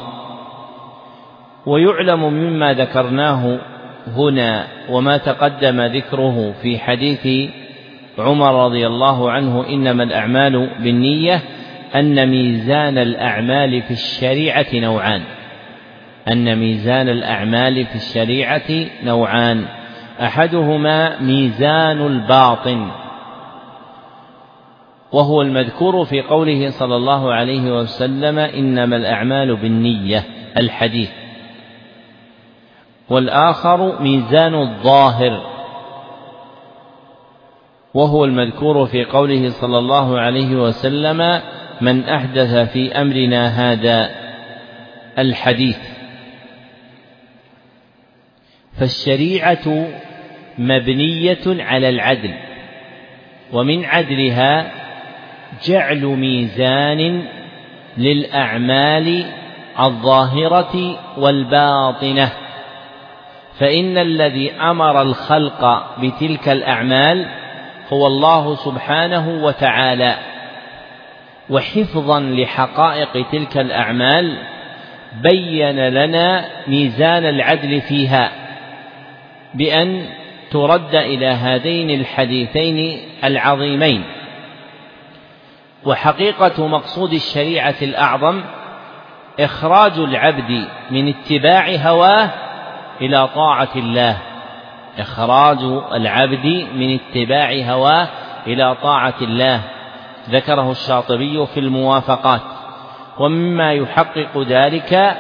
ويعلم مما ذكرناه هنا وما تقدم ذكره في حديث عمر رضي الله عنه: إنما الأعمال بالنية، أن ميزان الأعمال في الشريعة نوعان، أن ميزان الأعمال في الشريعة نوعان: أحدهما ميزان الباطن، وهو المذكور في قوله صلى الله عليه وسلم: إنما الأعمال بالنية، الحديث. والآخر ميزان الظاهر، وهو المذكور في قوله صلى الله عليه وسلم: من أحدث في أمرنا هذا، الحديث. فالشريعة مبنية على العدل، ومن عدلها جعل ميزان للأعمال الظاهرة والباطنة. فإن الذي أمر الخلق بتلك الأعمال هو الله سبحانه وتعالى، وحفظا لحقائق تلك الأعمال بين لنا ميزان العدل فيها بأن ترد إلى هذين الحديثين العظيمين. وحقيقة مقصود الشريعة الأعظم إخراج العبد من اتباع هواه إلى طاعة الله، إخراج العبد من اتباع هواه إلى طاعة الله. ذكره الشاطبي في الموافقات. ومما يحقق ذلك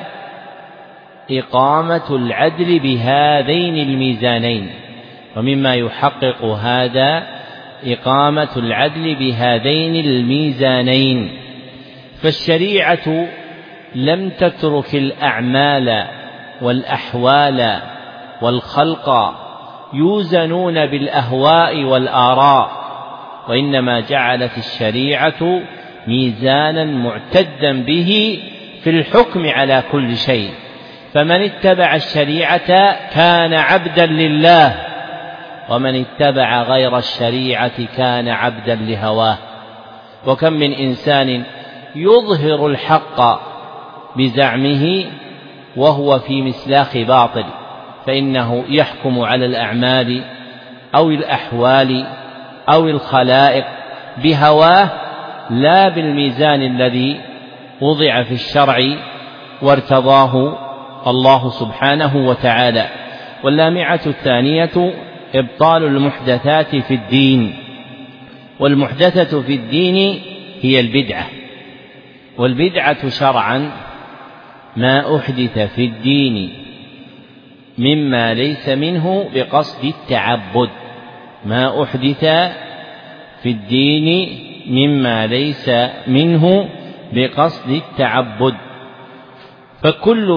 إقامة العدل بهذين الميزانين، ومما يحقق هذا إقامة العدل بهذين الميزانين. فالشريعة لم تترك الأعمال والأحوال والخلق يوزنون بالأهواء والآراء، وإنما جعلت الشريعة ميزانا معتدا به في الحكم على كل شيء. فمن اتبع الشريعة كان عبدا لله، ومن اتبع غير الشريعة كان عبدا لهواه. وكم من إنسان يظهر الحق بزعمه وهو في مسلاخ باطل، فإنه يحكم على الأعمال أو الأحوال أو الخلائق بهواه لا بالميزان الذي وضع في الشرع وارتضاه الله سبحانه وتعالى. واللامعة الثانية إبطال المحدثات في الدين. والمحدثة في الدين هي البدعة، والبدعة شرعا ما أحدث في الدين مما ليس منه بقصد التعبد، ما أحدث في الدين مما ليس منه بقصد التعبد، فكل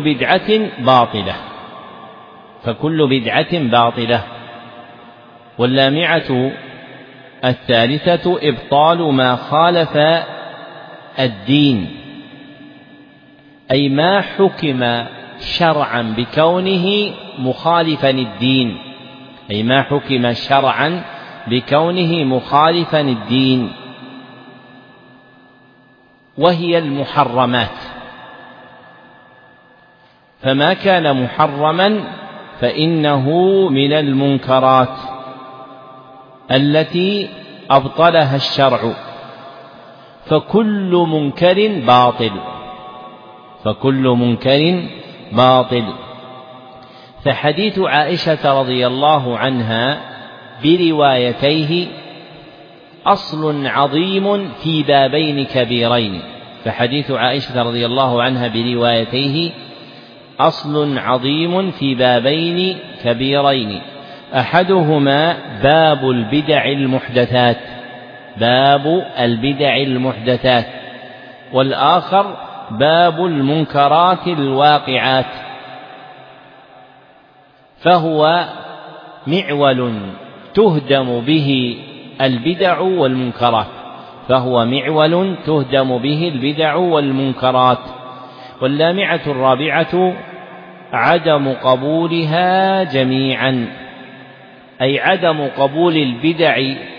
بدعة باطلة. واللامعة الثالثة إبطال ما خالف الدين، أي ما حكم شرعا بكونه مخالفا الدين، أي ما حكم شرعا بكونه مخالفا الدين، وهي المحرمات. فما كان محرما فإنه من المنكرات التي أبطلها الشرع، فكل منكر باطل. فحديث عائشة رضي الله عنها بروايتيه أصل عظيم في بابين كبيرين، فحديث عائشة رضي الله عنها بروايتيه أصل عظيم في بابين كبيرين، أحدهما باب البدع المحدثات، والآخر باب المنكرات الواقعات. فهو معول تهدم به البدع والمنكرات. واللامعة الرابعة عدم قبولها جميعا، أي عدم قبول البدع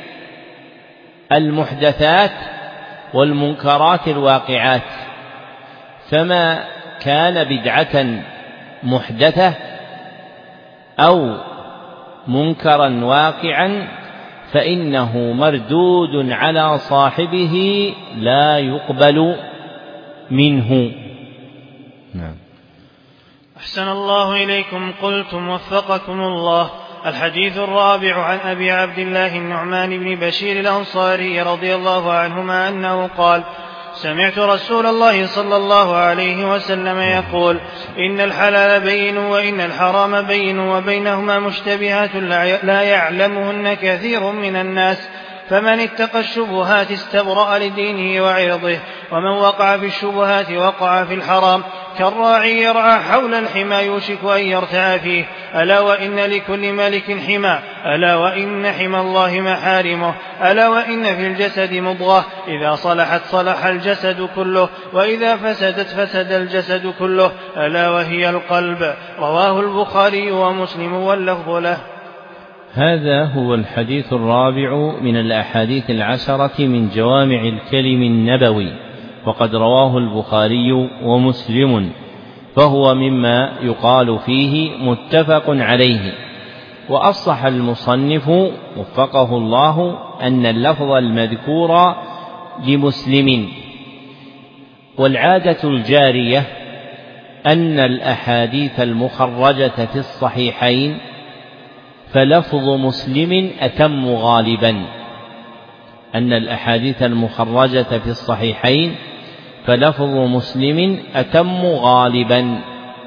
المحدثات والمنكرات الواقعات. فما كان بدعة محدثة أو منكرا واقعا فإنه مردود على صاحبه لا يقبل منه. نعم. أحسن الله إليكم. قلتم وفقكم الله. الحديث الرابع عن أبي عبد الله النعمان بن بشير الأنصاري رضي الله عنهما أنه قال: سمعت رسول الله صلى الله عليه وسلم يقول: إن الحلال بين وإن الحرام بين وبينهما مشتبهات لا يعلمهن كثير من الناس، فمن اتقى الشبهات استبرأ لدينه وعرضه، ومن وقع في الشبهات وقع في الحرام، كالراعي يرعى حول الحمى يوشك أن يرتع فيه. ألا وإن لكل ملك حمى، ألا وإن حمى الله محارمه، ألا وإن في الجسد مضغة إذا صلحت صلح الجسد كله، وإذا فسدت فسد الجسد كله، ألا وهي القلب. رواه البخاري ومسلم واللفظ له. هذا هو الحديث الرابع من الأحاديث العشرة من جوامع الكلم النبوي، وقد رواه البخاري ومسلم، فهو مما يقال فيه متفق عليه. وأصح المصنف وفقه الله أن اللفظ المذكور لمسلم. والعادة الجارية أن الأحاديث المخرجة في الصحيحين فلفظ مسلم أتم غالبا، أن الأحاديث المخرجة في الصحيحين فلفظ مسلم أتم غالبا.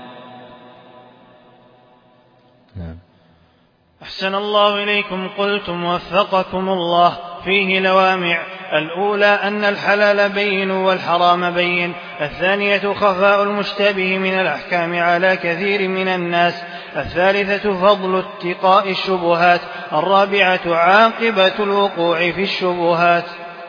أحسن الله إليكم. قلتم وفقكم الله. فيه لوامع: الأولى أن الحلال بين والحرام بين، الثانية خفاء المشتبه من الأحكام على كثير من الناس، الثالثة فضل اتقاء الشبهات، الرابعة عاقبة الوقوع في الشبهات،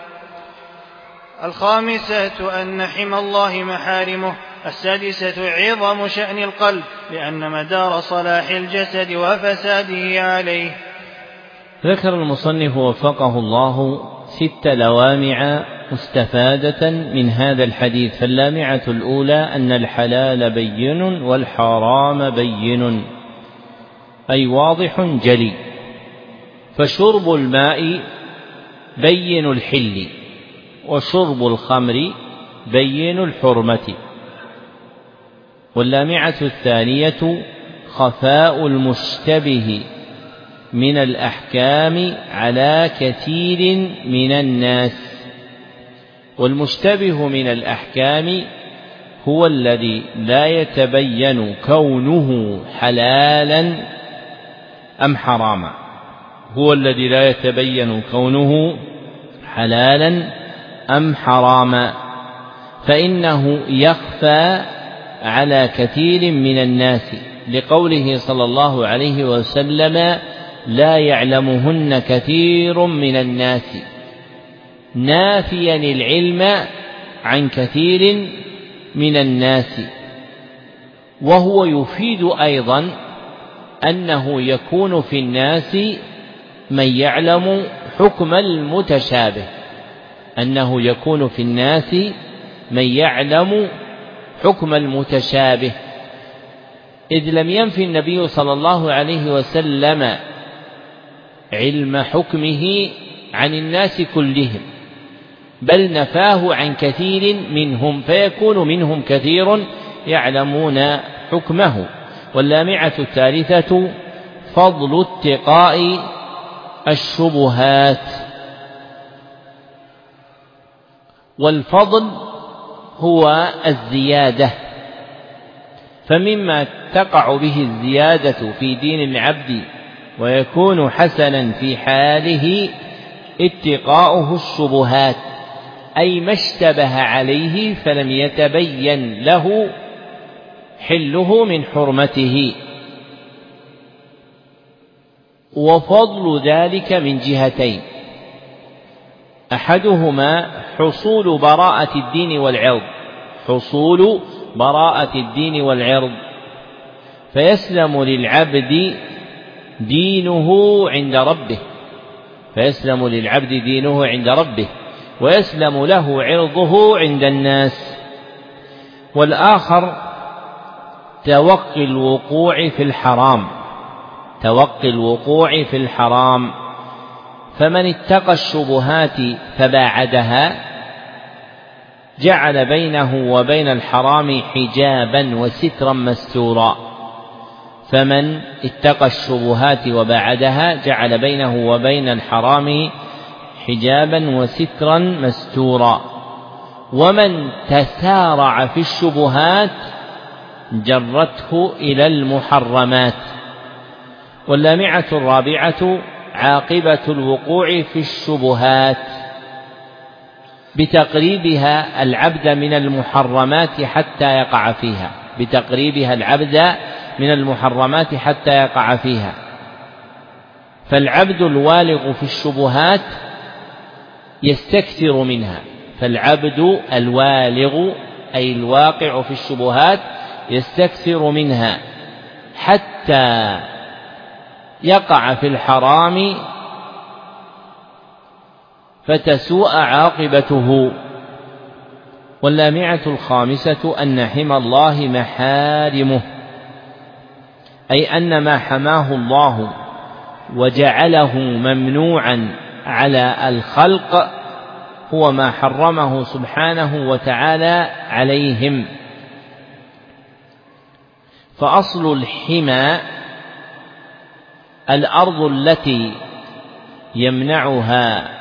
الخامسة أن حمى الله محارمه، السادسة عظم شأن القلب لأن مدار صلاح الجسد وفساده عليه. ذكر المصنف وفقه الله 6 لوامع مستفادة من هذا الحديث. فاللامعة الأولى أن الحلال بين والحرام بين، أي واضح جلي، فشرب الماء بين الحل، وشرب الخمر بين الحرمة. واللامعة الثانية خفاء المشتبه من الأحكام على كثير من الناس. والمشتبه من الأحكام هو الذي لا يتبين كونه حلالا أم حراما، هو الذي لا يتبين كونه حلالا أم حراما، فإنه يخفى على كثير من الناس، لقوله صلى الله عليه وسلم: لا يعلمهن كثير من الناس، نافيا العلم عن كثير من الناس. وهو يفيد أيضا أنه يكون في الناس من يعلم حكم المتشابه، أنه يكون في الناس من يعلم حكم المتشابه، إذ لم ينفي النبي صلى الله عليه وسلم علم حكمه عن الناس كلهم، بل نفاه عن كثير منهم، فيكون منهم كثير يعلمون حكمه. واللامعة الثالثة فضل اتقاء الشبهات. والفضل هو الزيادة، فمما تقع به الزيادة في دين العبد ويكون حسنا في حاله اتقاؤه الشبهات، أي ما اشتبه عليه فلم يتبين له حله من حرمته. وفضل ذلك من جهتين: أحدهما حصول براءة الدين والعرض، حصول براءة الدين والعرض، فيسلم للعبد دينه عند ربه، فيسلم للعبد دينه عند ربه، ويسلم له عرضه عند الناس. والآخر توقي الوقوع في الحرام، توقي الوقوع في الحرام، فمن اتقى الشبهات فباعدها جعل بينه وبين الحرام حجابا وسترا مستورا، فمن اتقى الشبهات وباعدها جعل بينه وبين الحرام حجابا وسترا مستورا. ومن تسارع في الشبهات جرته إلى المحرمات. واللامعة الرابعة عاقبة الوقوع في الشبهات، بتقريبها العبد من المحرمات حتى يقع فيها، بتقريبها العبد من المحرمات حتى يقع فيها. فالعبد الوالغ في الشبهات يستكثر منها، فالعبد الوالغ أي الواقع في الشبهات يستكثر منها حتى يقع في الحرام فتسوء عاقبته. واللامعة الخامسة أن حمى الله محارمه، أي أن ما حماه الله وجعله ممنوعا على الخلق هو ما حرمه سبحانه وتعالى عليهم. فأصل الحمى الأرض التي يمنعها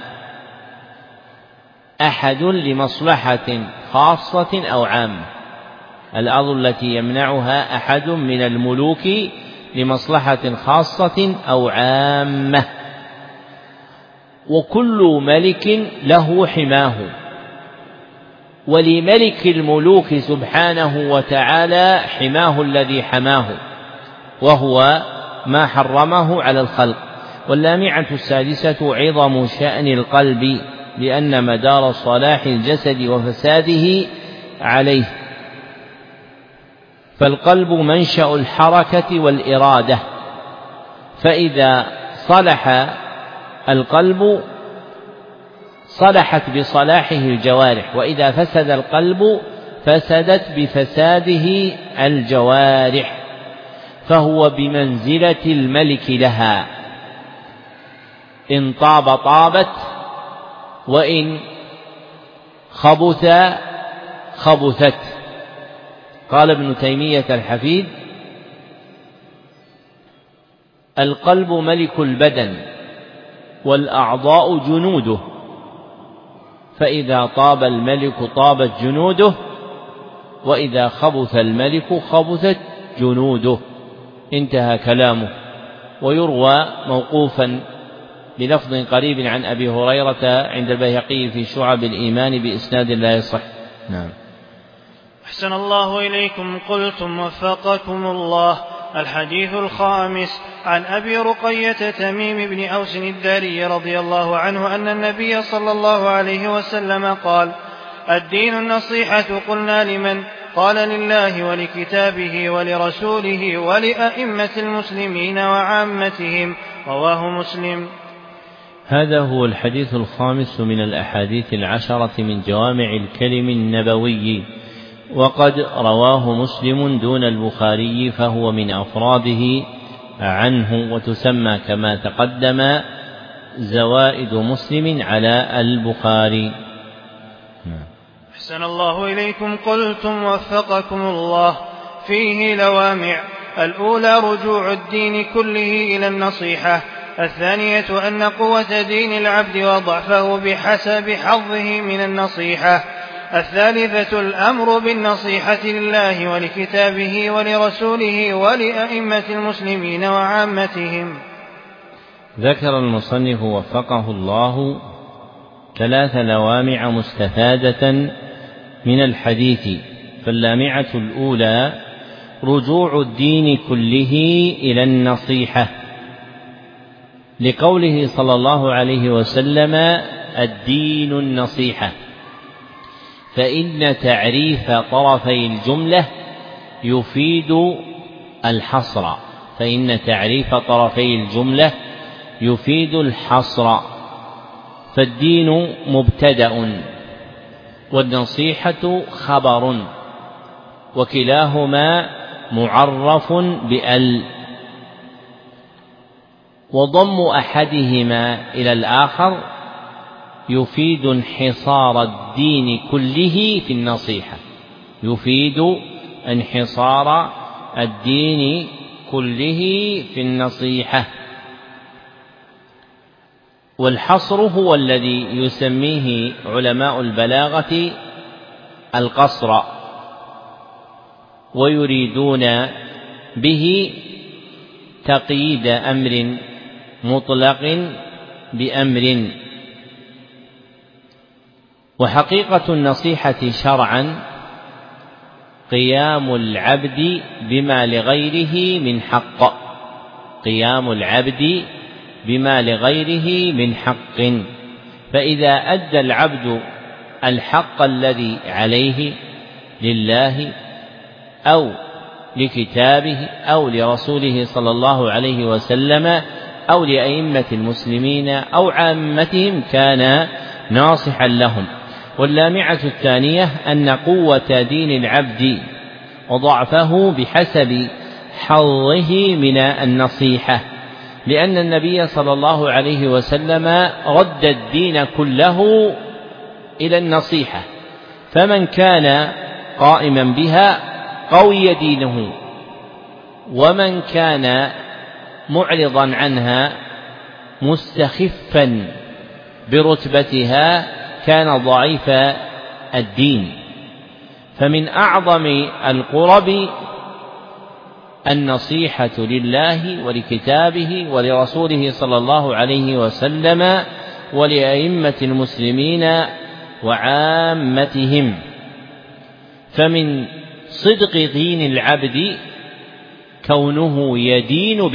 أحد لمصلحة خاصة أو عامة، الأرض التي يمنعها أحد من الملوك لمصلحة خاصة أو عامة. وكل ملك له حماه، ولملك الملوك سبحانه وتعالى حماه الذي حماه، وهو ما حرمه على الخلق. واللامعة السادسة عظم شأن القلب، لأن مدار صلاح الجسد وفساده عليه، فالقلب منشأ الحركة والإرادة، فإذا صلح القلب صلحت بصلاحه الجوارح، وإذا فسد القلب فسدت بفساده الجوارح، فهو بمنزلة الملك لها، إن طاب طابت وإن خبث خبثت. قال ابن تيمية الحفيد: القلب ملك البدن والأعضاء جنوده، فإذا طاب الملك طابت جنوده، وإذا خبث الملك خبثت جنوده. انتهى كلامه. ويروى موقوفا بلفظ قريب عن أبي هريرة عند البيهقي في شعب الإيمان بإسناد لا يصح. نعم. أحسن الله إليكم. قلتم وفقكم الله. الحديث الخامس عن أبي رقية تميم بن أوس الداري رضي الله عنه أن النبي صلى الله عليه وسلم قال: الدين النصيحة. قلنا: لمن؟ قال: لله ولكتابه ولرسوله ولأئمة المسلمين وعامتهم. رواه مسلم. هذا هو الحديث الخامس من الأحاديث العشرة من جوامع الكلم النبوي، وقد رواه مسلم دون البخاري، فهو من أفراده عنه، وتسمى كما تقدم زوائد مسلم على البخاري. أحسن الله إليكم. قلتم وفقكم الله. فيه لوامع: الأولى رجوع الدين كله إلى النصيحة، الثانية أن قوة دين العبد وضعفه بحسب حظه من النصيحة، الثالثة الأمر بالنصيحة لله ولكتابه ولرسوله ولأئمة المسلمين وعامتهم. ذكر المصنف وفقه الله 3 لوامع مستفادة من الحديث. فاللامعة الأولى رجوع الدين كله إلى النصيحة، لقوله صلى الله عليه وسلم: الدين النصيحة، فإن تعريف طرفي الجملة يفيد الحصر، فالدين مبتدأ والنصيحة خبر، وكلاهما معرف بأل، وضم أحدهما إلى الآخر يفيد انحصار الدين كله في النصيحة، والحصر هو الذي يسميه علماء البلاغة القصر، ويريدون به تقييد أمر مطلق بأمر. وحقيقة النصيحة شرعا قيام العبد بما لغيره من حق، فإذا أدى العبد الحق الذي عليه لله أو لكتابه أو لرسوله صلى الله عليه وسلم أو لأئمة المسلمين أو عامتهم كان ناصحا لهم. واللامعة الثانية أن قوة دين العبد وضعفه بحسب حظه من النصيحة، لأن النبي صلى الله عليه وسلم رد الدين كله إلى النصيحة، فمن كان قائما بها قوي دينه، ومن كان معرضا عنها مستخفا برتبتها كان ضعيف الدين. فمن أعظم القرب النصيحة لله ولكتابه ولرسوله صلى الله عليه وسلم ولأئمة المسلمين وعامتهم. فمن صدق دين العبد كونه يدين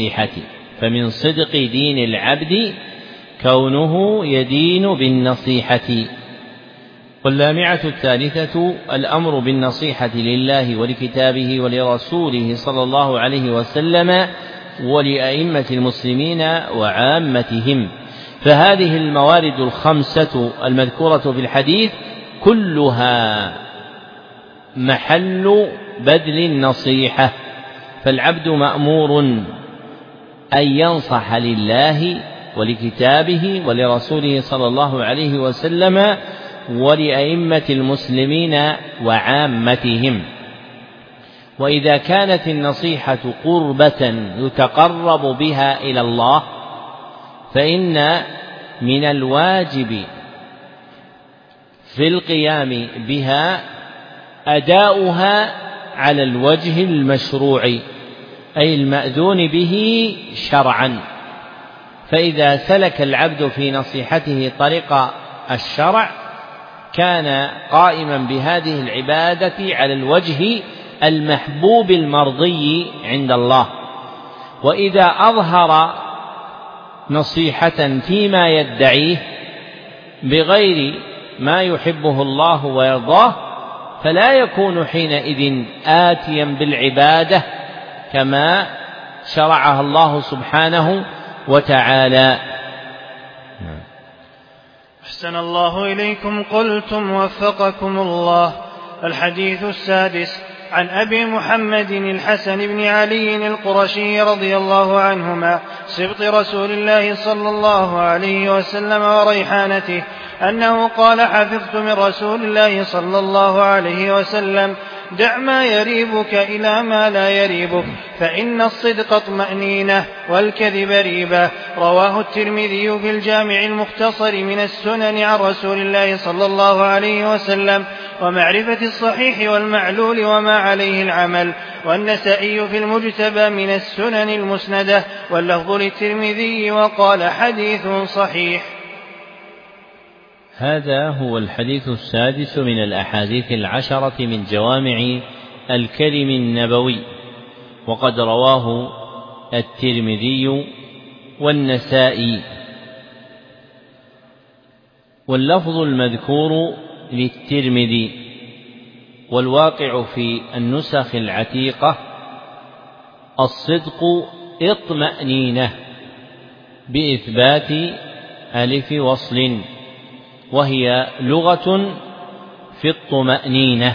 بالنصيحة. واللامعة الثالثة الأمر بالنصيحة لله ولكتابه ولرسوله صلى الله عليه وسلم ولأئمة المسلمين وعامتهم. فهذه الموارد الخمسة المذكورة في الحديث كلها محل بذل النصيحة، فالعبد مأمور أن ينصح لله ولكتابه ولرسوله صلى الله عليه وسلم ولأئمة المسلمين وعامتهم. وإذا كانت النصيحة قربة يتقرب بها إلى الله فإن من الواجب في القيام بها أداؤها على الوجه المشروع أي المأذون به شرعا. فإذا سلك العبد في نصيحته طريق الشرع كان قائما بهذه العبادة على الوجه المحبوب المرضي عند الله. وإذا أظهر نصيحة فيما يدعيه بغير ما يحبه الله ويرضاه فلا يكون حينئذ آتيا بالعبادة كما شرعها الله سبحانه وتعالى. أحسن الله إليكم. قلتم وفقكم الله. الحديث السادس عن أبي محمد الحسن بن علي القرشي رضي الله عنهما سبط رسول الله صلى الله عليه وسلم وريحانته أنه قال: حفظت من رسول الله صلى الله عليه وسلم: دع ما يريبك إلى ما لا يريبك، فإن الصدق طمأنينة والكذب ريبة. رواه الترمذي في الجامع المختصر من السنن عن رسول الله صلى الله عليه وسلم ومعرفة الصحيح والمعلول وما عليه العمل، والنسائي في المجتبى من السنن المسندة، واللفظ للترمذي وقال: حديث صحيح. هذا هو الحديث السادس من الأحاديث العشرة من جوامع الكلم النبوي، وقد رواه الترمذي والنسائي. واللفظ المذكور للترمذي، والواقع في النسخ العتيقة: الصدق اطمأنينة بإثبات ألف وصل، وهي لغة في الطمأنينة،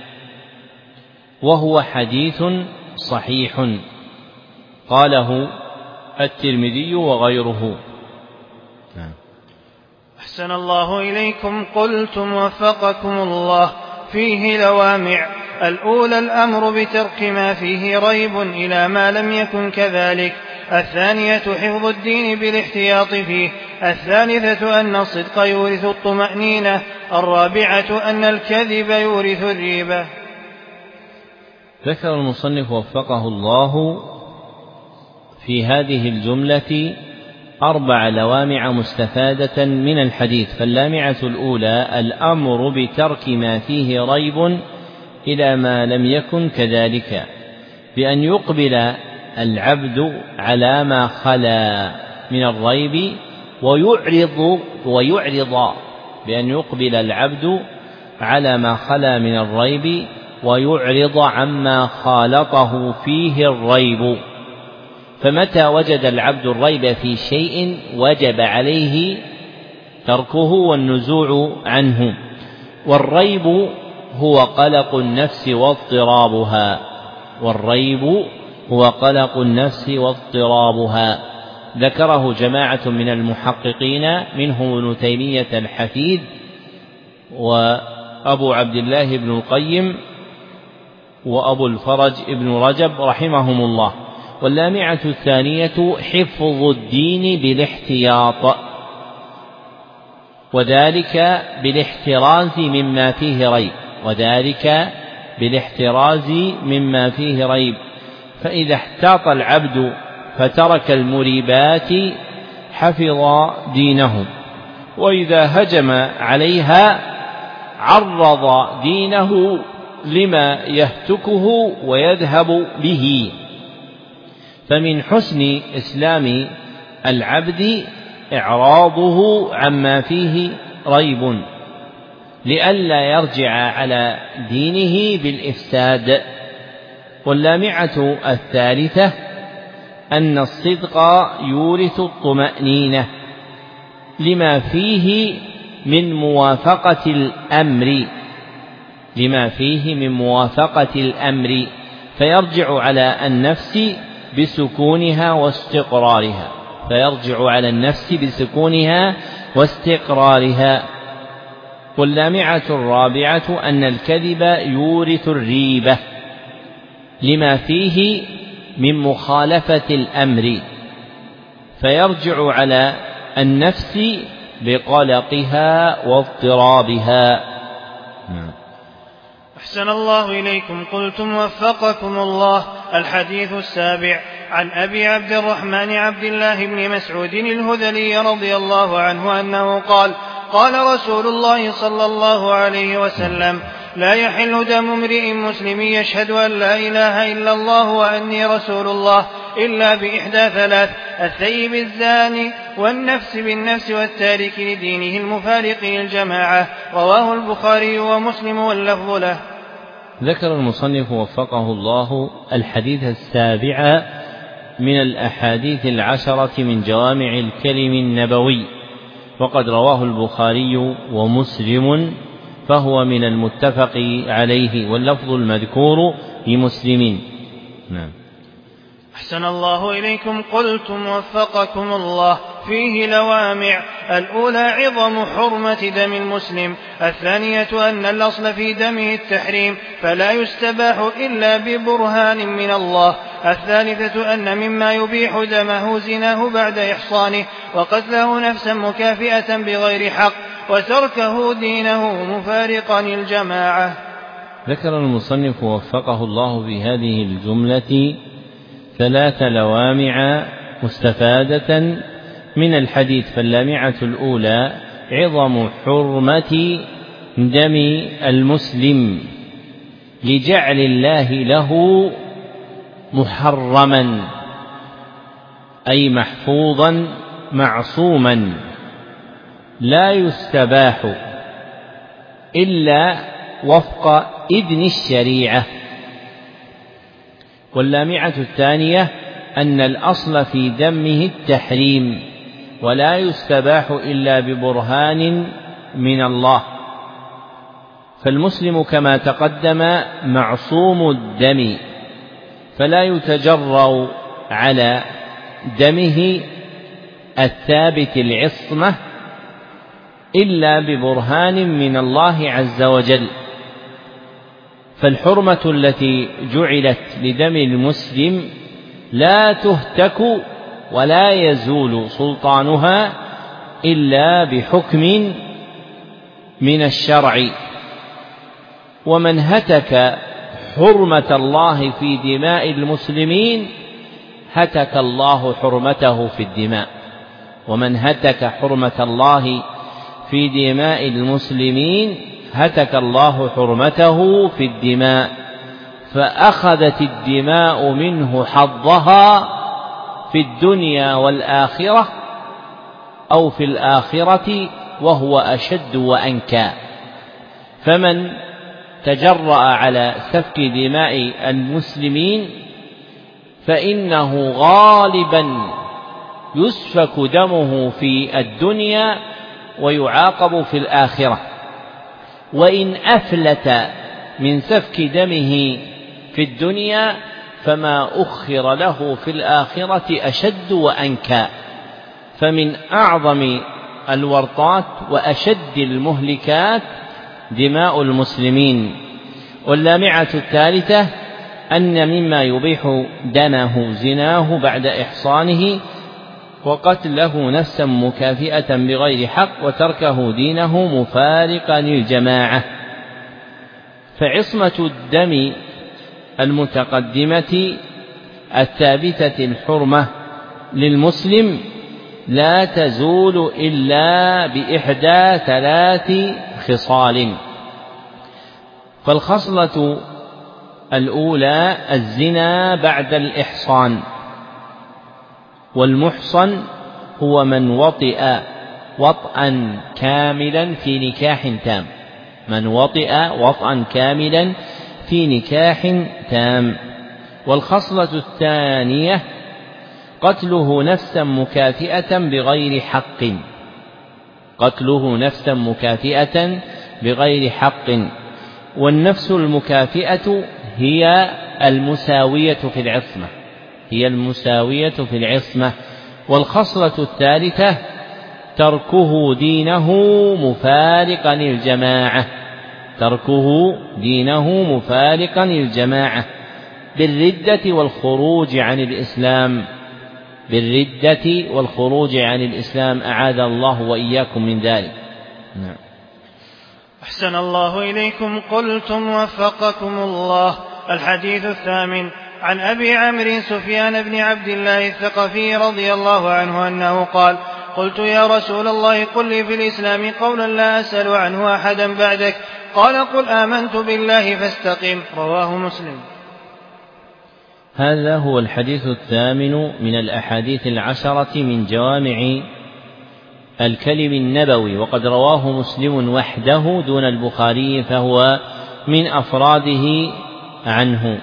وهو حديث صحيح قاله الترمذي وغيره. أحسن الله إليكم. قلتم وفقكم الله. فيه لوامع: الأولى الأمر بترك ما فيه ريب إلى ما لم يكن كذلك، الثانية حفظ الدين بالاحتياط فيه، الثالثة أن الصدق يورث الطمأنينة، الرابعة أن الكذب يورث الريبة. ذكر المصنف وفقه الله في هذه الجملة 4 لوامع مستفادة من الحديث. فاللامعة الأولى: الأمر بترك ما فيه ريب إلى ما لم يكن كذلك، بأن يقبل العبد على ما خلا من الريب ويعرض بأن يقبل العبد على ما خلا من الريب ويعرض عما خالطه فيه الريب. فمتى وجد العبد الريب في شيء وجب عليه تركه والنزوع عنه. والريب هو قلق النفس واضطرابها، ذكره جماعة من المحققين منهم ابن تيمية الحفيد وأبو عبد الله بن القيم وأبو الفرج ابن رجب رحمهم الله. واللامعة الثانية: حفظ الدين بالاحتياط، وذلك بالاحتراز مما فيه ريب، فإذا احتاط العبد فترك المريبات حفظ دينه، وإذا هجم عليها عرض دينه لما يهتكه ويذهب به. فمن حسن إسلام العبد إعراضه عما فيه ريب لئلا يرجع على دينه بالإفساد. واللامعة الثالثة: أن الصدق يورث الطمأنينة لما فيه من موافقة الأمر، فيرجع على النفس بسكونها واستقرارها. واللامعة الرابعة: أن الكذب يورث الريبة لما فيه من مخالفة الأمر، فيرجع على النفس بقلقها واضطرابها. أحسن الله إليكم. قلتم وفقكم الله. الحديث السابع عن أبي عبد الرحمن عبد الله بن مسعود الهذلي رضي الله عنه أنه قال: قال رسول الله صلى الله عليه وسلم: لا يحل دم امرئ مسلم يشهد أن لا إله إلا الله وأني رسول الله إلا بإحدى ثلاث: الثيب الزاني، والنفس بالنفس، والتارك لدينه المفارق للجماعة. رواه البخاري ومسلم واللفظ له. ذكر المصنف وفقه الله الحديث السابع من الأحاديث العشرة من جوامع الكلم النبوي، وقد رواه البخاري ومسلم، فهو من المتفق عليه، واللفظ المذكور لمسلم. نعم. أحسن الله إليكم. قلتم وفقكم الله. فيه لوامع: الأولى عظم حرمة دم المسلم، الثانية أن الأصل في دمه التحريم فلا يستباح إلا ببرهان من الله، الثالثة أن مما يبيح دمه زناه بعد إحصانه، وقتله نفسا مكافئة بغير حق، وتركه دينه مفارقا الجماعة. ذكر المصنف وفقه الله في هذه الجملة 3 لوامع مستفادة من الحديث. فاللامعة الأولى عظم حرمة دم المسلم لجعل الله له محرما، أي محفوظا معصوما لا يستباح إلا وفق إذن الشريعة. واللامعة الثانية أن الأصل في دمه التحريم ولا يستباح إلا ببرهان من الله. فالمسلم كما تقدم معصوم الدم، فلا يتجرأ على دمه الثابت العصمة إلا ببرهان من الله عز وجل. فالحرمة التي جعلت لدم المسلم لا تهتك ولا يزول سلطانها إلا بحكم من الشرع. ومن هتك حرمة الله في دماء المسلمين هتك الله حرمته في الدماء. ومن هتك حرمة الله في دماء المسلمين هتك الله حرمته في الدماء، فأخذت الدماء منه حظها في الدنيا والآخرة، أو في الآخرة وهو أشد وأنكى. فمن تجرأ على سفك دماء المسلمين فإنه غالبا يسفك دمه في الدنيا ويعاقب في الآخرة. وإن أفلت من سفك دمه في الدنيا فما أخر له في الآخرة أشد وأنكى. فمن أعظم الورطات وأشد المهلكات دماء المسلمين. واللامعة الثالثة أن مما يبيح دمه زناه بعد إحصانه، وقتله نفسا مكافئة بغير حق، وتركه دينه مفارقا للجماعة. فعصمة الدم المتقدمة الثابتة الحرمة للمسلم لا تزول إلا بإحدى 3 خصال. فالخصلة الأولى الزنا بعد الإحصان. والمحصن هو من وطئ وطئا كاملا في نكاح تام، من وطئ وطئا كاملا في نكاح تام. والخصلة الثانية قتله نفسا مكافئة بغير حق، قتله نفسا مكافئة بغير حق. والنفس المكافئة هي المساوية في العصمة، هي المساوية في العصمة. والخصلة الثالثة تركه دينه مفارقا للجماعة، تركه دينه مفارقا للجماعة. بالردة والخروج عن الإسلام، بالردة والخروج عن الإسلام، أعاذ الله وإياكم من ذلك. نعم. أحسن الله إليكم. قلتم وفقكم الله. الحديث الثامن عن أبي عمرو سفيان بن عبد الله الثقفي رضي الله عنه أنه قال: قلت يا رسول الله قل لي في الإسلام قولا لا أسأل عنه أحدا بعدك، قال: قل آمنت بالله فاستقم. رواه مسلم. هذا هو الحديث الثامن من الأحاديث العشرة من جوامع الكلم النبوي، وقد رواه مسلم وحده دون البخاري، فهو من أفراده عنه.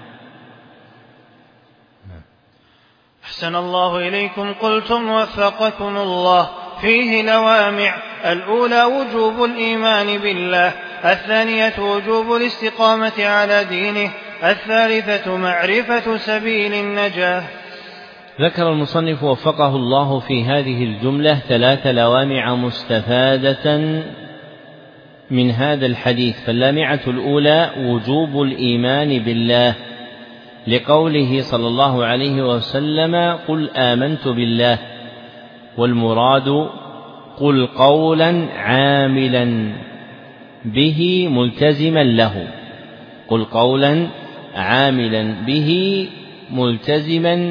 أحسن الله إليكم. قلتم وفقكم الله. فيه لوامع: الأولى وجوب الإيمان بالله، الثانية وجوب الاستقامة على دينه، الثالثة معرفة سبيل النجاة. ذكر المصنف وفقه الله في هذه الجملة 3 لوامع مستفادة من هذا الحديث. فاللامعة الأولى وجوب الإيمان بالله، لقوله صلى الله عليه وسلم: قل آمنت بالله، والمراد قل قولا عاملا به ملتزما له، قل قولا عاملا به ملتزما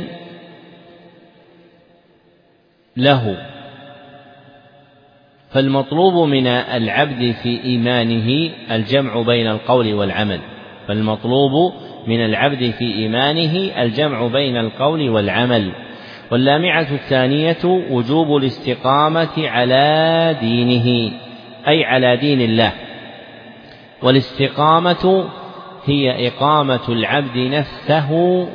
له. فالمطلوب من العبد في إيمانه الجمع بين القول والعمل، فالمطلوب من العبد في إيمانه الجمع بين القول والعمل. واللامعة الثانية وجوب الاستقامة على دينه، أي على دين الله. والاستقامة هي إقامة العبد نفسه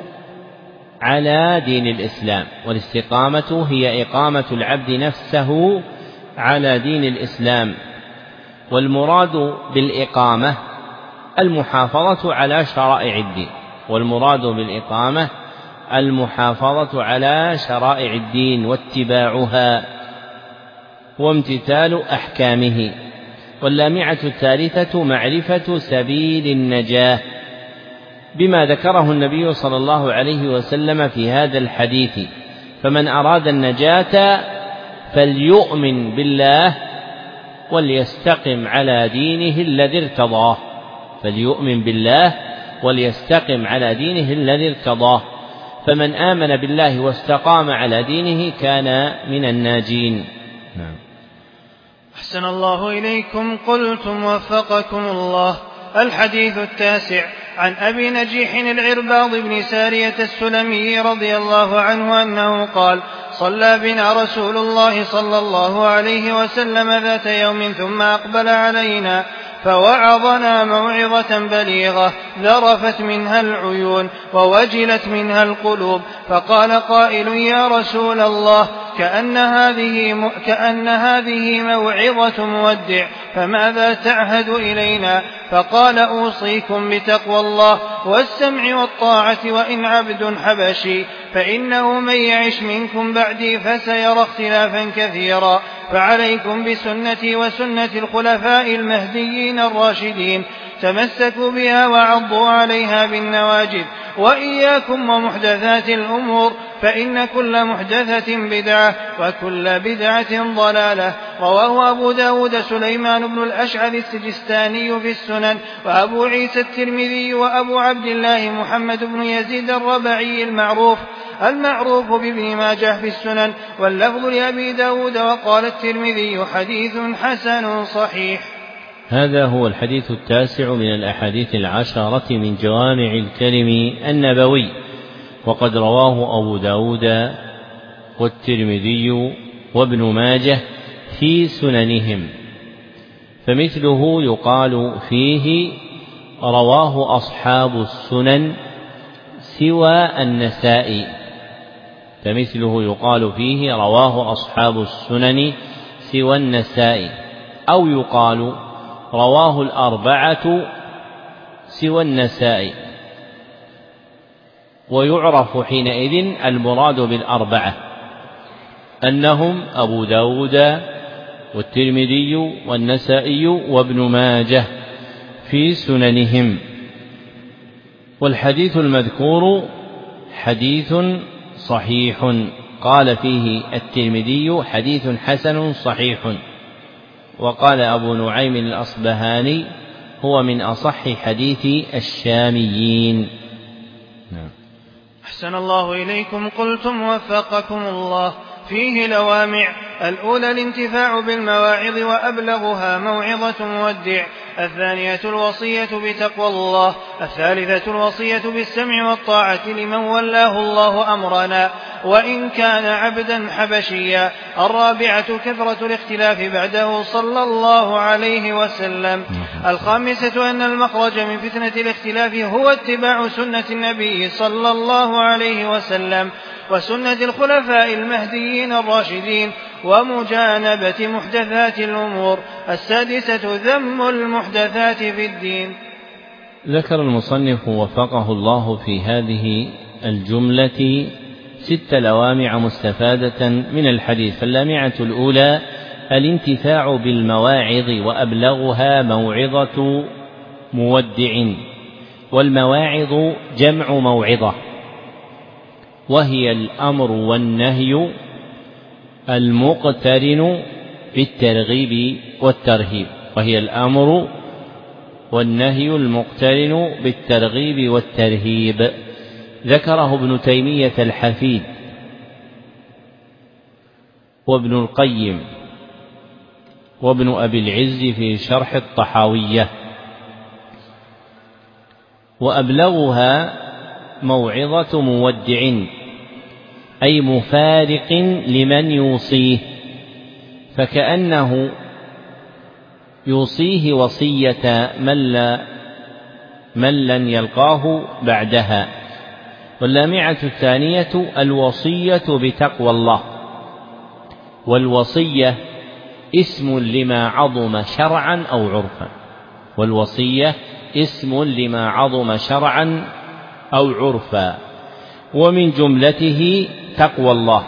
على دين الإسلام، والاستقامة هي إقامة العبد نفسه على دين الإسلام. والمراد بالإقامة المحافظة على شرائع الدين، والمراد بالإقامة المحافظة على شرائع الدين واتباعها وامتثال أحكامه. واللامعة الثالثة معرفة سبيل النجاة، بما ذكره النبي صلى الله عليه وسلم في هذا الحديث: فمن أراد النجاة فليؤمن بالله وليستقم على دينه الذي ارتضاه، فليؤمن بالله وليستقم على دينه الذي ارتضاه. فمن آمن بالله واستقام على دينه كان من الناجين. نعم. أحسن الله إليكم. قلتم وفقكم الله. الحديث التاسع عن أبي نجيح العرباض بن سارية السلمي رضي الله عنه أنه قال: صلى بنا رسول الله صلى الله عليه وسلم ذات يوم ثم أقبل علينا فوعظنا موعظة بليغة ذرفت منها العيون ووجلت منها القلوب، فقال قائل: يا رسول الله، كأن هذه موعظة مودع، فماذا تعهد إلينا؟ فقال: أوصيكم بتقوى الله والسمع والطاعة وإن عبد حبشي، فإنه من يعش منكم بعدي فسيرى اختلافا كثيرا، فعليكم بسنتي وسنة الخلفاء المهديين الراشدين، تمسكوا بها وعضوا عليها بالنواجذ، وإياكم ومحدثات الأمور، فإن كل محدثة بدعة وكل بدعة ضلالة. رواه أبو داود سليمان بن الأشعث السجستاني في السنن، وأبو عيسى الترمذي، وأبو عبد الله محمد بن يزيد الربعي المعروف بابن ماجه في السنن، واللفظ لأبي داود. وقال الترمذي: حديث حسن صحيح. هذا هو الحديث التاسع من الأحاديث العشرة من جوامع الكلم النبوي، وقد رواه أبو داود والترمذي وابن ماجه في سننهم. فمثله يقال فيه: رواه أصحاب السنن سوى النسائي، فمثله يقال فيه: رواه أصحاب السنن سوى النسائي، أو يقال: رواه الأربعة سوى النسائي. ويعرف حينئذ المراد بالأربعة أنهم أبو داود والترمذي والنسائي وابن ماجه في سننهم. والحديث المذكور حديث صحيح، قال فيه الترمذي حديث حسن صحيح، وقال أبو نعيم الأصبهاني هو من أصح حديث الشاميين. أحسن الله إليكم. قلتم وفقكم الله: فيه لوامع. الأولى الانتفاع بالمواعظ وأبلغها موعظة مودع. الثانية الوصية بتقوى الله. الثالثة الوصية بالسمع والطاعة لمن ولاه الله أمرنا وإن كان عبدا حبشيا. الرابعة كثرة الاختلاف بعده صلى الله عليه وسلم. الخامسة أن المخرج من فتنة الاختلاف هو اتباع سنة النبي صلى الله عليه وسلم وسنة الخلفاء المهديين الراشدين ومجانبة محدثات الأمور. السادسة ذم المحدثات في الدين. ذكر المصنف وفقه الله في هذه الجملة 6 لوامع مستفادة من الحديث. فاللامعة الأولى الانتفاع بالمواعظ وأبلغها موعظة مودع. والمواعظ جمع موعظة، وهي الأمر والنهي المقترن بالترغيب والترهيب. وهي الأمر والنهي المقترن بالترغيب والترهيب. ذكره ابن تيمية الحفيد وابن القيم وابن أبي العز في شرح الطحاوية. وأبلغها موعظة مودع أي مفارق لمن يوصيه، فكأنه يوصيه وصية من لن يلقاه بعدها. واللامعة الثانية الوصية بتقوى الله. والوصية اسم لما عظم شرعا أو عرفا. والوصية اسم لما عظم شرعا أو عرفا، ومن جملته تقوى الله.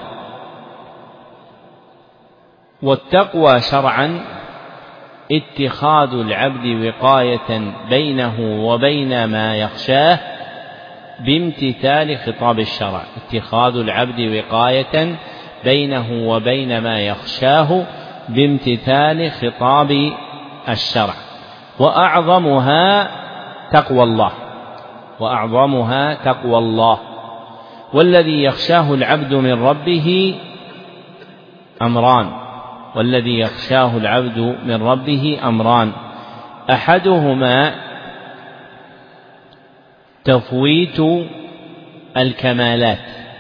والتقوى شرعا اتخاذ العبد وقاية بينه وبين ما يخشاه بامتثال خطاب الشرع. اتخاذ العبد وقاية بينه وبين ما يخشاه بامتثال خطاب الشرع. وأعظمها تقوى الله. وأعظمها تقوى الله. والذي يخشاه العبد من ربه أمران. والذي يخشاه العبد من ربه أمران: أحدهما تفويت الكمالات،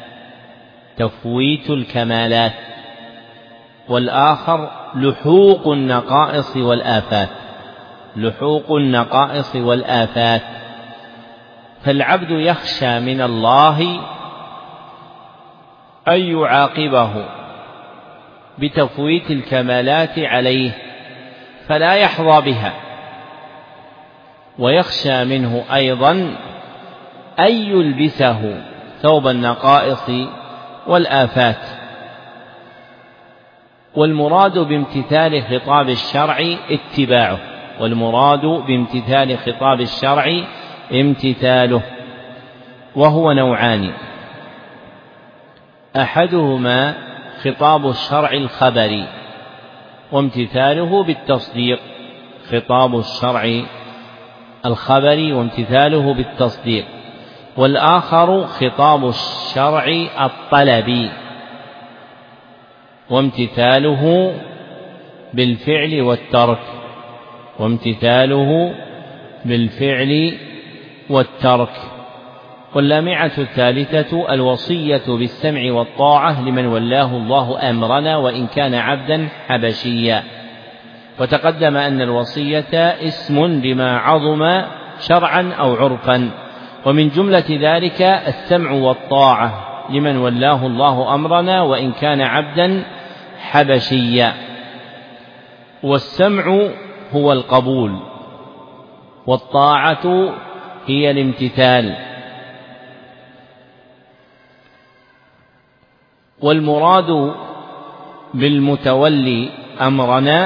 تفويت الكمالات، والآخر لحوق النقائص والآفات، لحوق النقائص والآفات. فالعبد يخشى من الله أن يعاقبه بتفويت الكمالات عليه فلا يحظى بها، ويخشى منه أيضا أن يلبسه ثوب النقائص والآفات. والمراد بامتثال خطاب الشرع اتباعه. والمراد بامتثال خطاب الشرع امتثاله، وهو نوعان: أحدهما خطاب الشرع الخبري وامتثاله بالتصديق، خطاب الشرع الخبري وامتثاله بالتصديق. والآخر خطاب الشرع الطلبي وامتثاله بالفعل والترك، وامتثاله بالفعل والترك. واللامعة الثالثة الوصية بالسمع والطاعة لمن ولاه الله أمرنا وإن كان عبدا حبشيا. وتقدم أن الوصية اسم لما عظم شرعا أو عرفا، ومن جملة ذلك السمع والطاعة لمن ولاه الله أمرنا وإن كان عبدا حبشيا. والسمع هو القبول، والطاعة هي الامتثال. والمراد بالمتولي أمرنا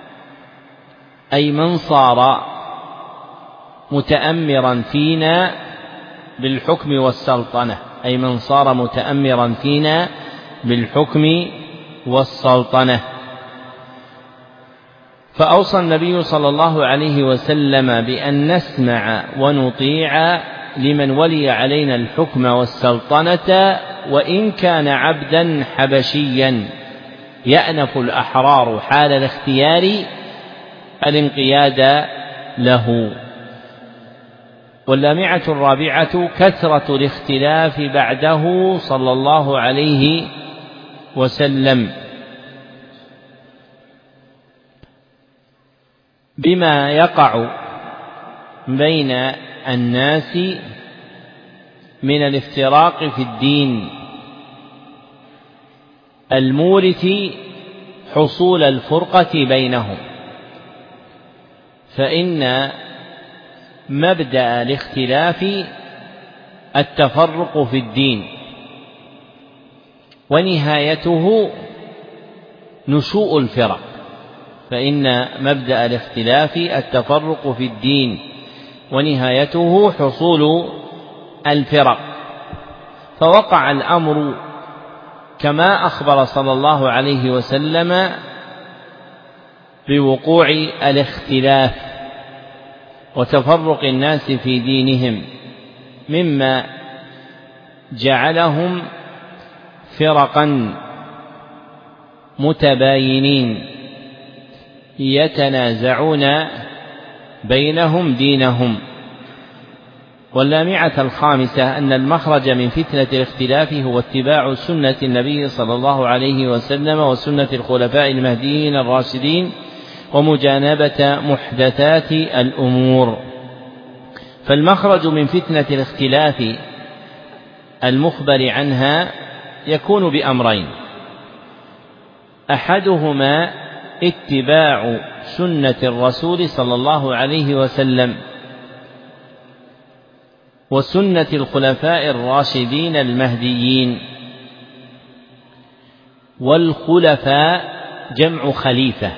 أي من صار متأمرا فينا بالحكم والسلطنة، أي من صار متأمرا فينا بالحكم والسلطنة. فأوصى النبي صلى الله عليه وسلم بأن نسمع ونطيع لمن ولي علينا الحكم والسلطنة وإن كان عبدا حبشيا، يأنف الأحرار حال الاختيار الانقياد له. واللامعة الرابعة كثرة الاختلاف بعده صلى الله عليه وسلم بما يقع بين الناس من الافتراق في الدين المورث حصول الفرقة بينهم، فإن مبدأ الاختلاف التفرق في الدين، ونهايته نشوء الفرق. فإن مبدأ الاختلاف التفرق في الدين ونهايته حصول الفرق. فوقع الأمر كما أخبر صلى الله عليه وسلم بوقوع الاختلاف وتفرق الناس في دينهم، مما جعلهم فرقا متباينين يتنازعون بينهم دينهم. واللامعة الخامسة أن المخرج من فتنة الاختلاف هو اتباع سنة النبي صلى الله عليه وسلم وسنة الخلفاء المهديين الراشدين ومجانبة محدثات الأمور. فالمخرج من فتنة الاختلاف المخبر عنها يكون بأمرين: أحدهما اتباع سنة الرسول صلى الله عليه وسلم وسنة الخلفاء الراشدين المهديين. والخلفاء جمع خليفة،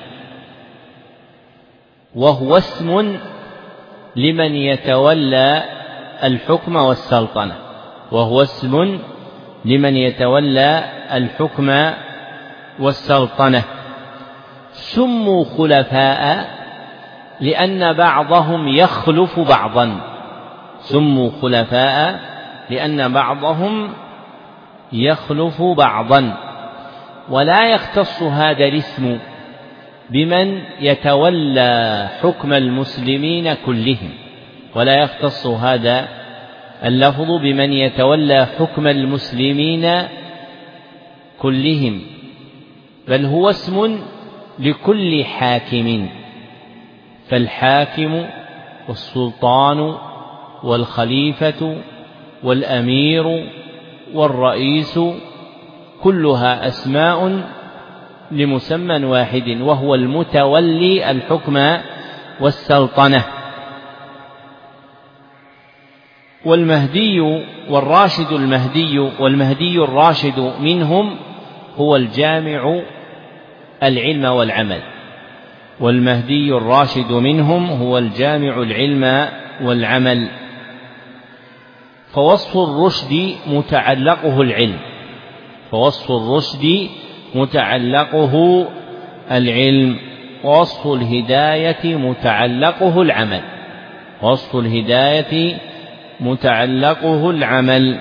وهو اسم لمن يتولى الحكم والسلطنة، وهو اسم لمن يتولى الحكم والسلطنة. سموا خلفاء لأن بعضهم يخلف بعضا، سموا خلفاء لأن بعضهم يخلف بعضا. ولا يختص هذا الاسم بمن يتولى حكم المسلمين كلهم، ولا يختص هذا اللفظ بمن يتولى حكم المسلمين كلهم، بل هو اسم لكل حاكم. فالحاكم والسلطان والخليفة والأمير والرئيس كلها أسماء لمسمى واحد، وهو المتولي الحكم والسلطنة. والمهدي والراشد المهدي والمهدي الراشد منهم هو الجامع العلم والعمل، والمهدي الراشد منهم هو الجامع العلم والعمل. فوصف الرشد متعلقه العلم، فوصف الرشد متعلقه العلم، ووصف الهداية متعلقه العمل، ووصف الهداية متعلقه العمل.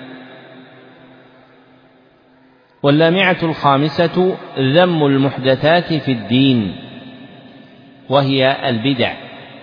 واللامعة الخامسة ذم المحدثات في الدين، وهي البدع،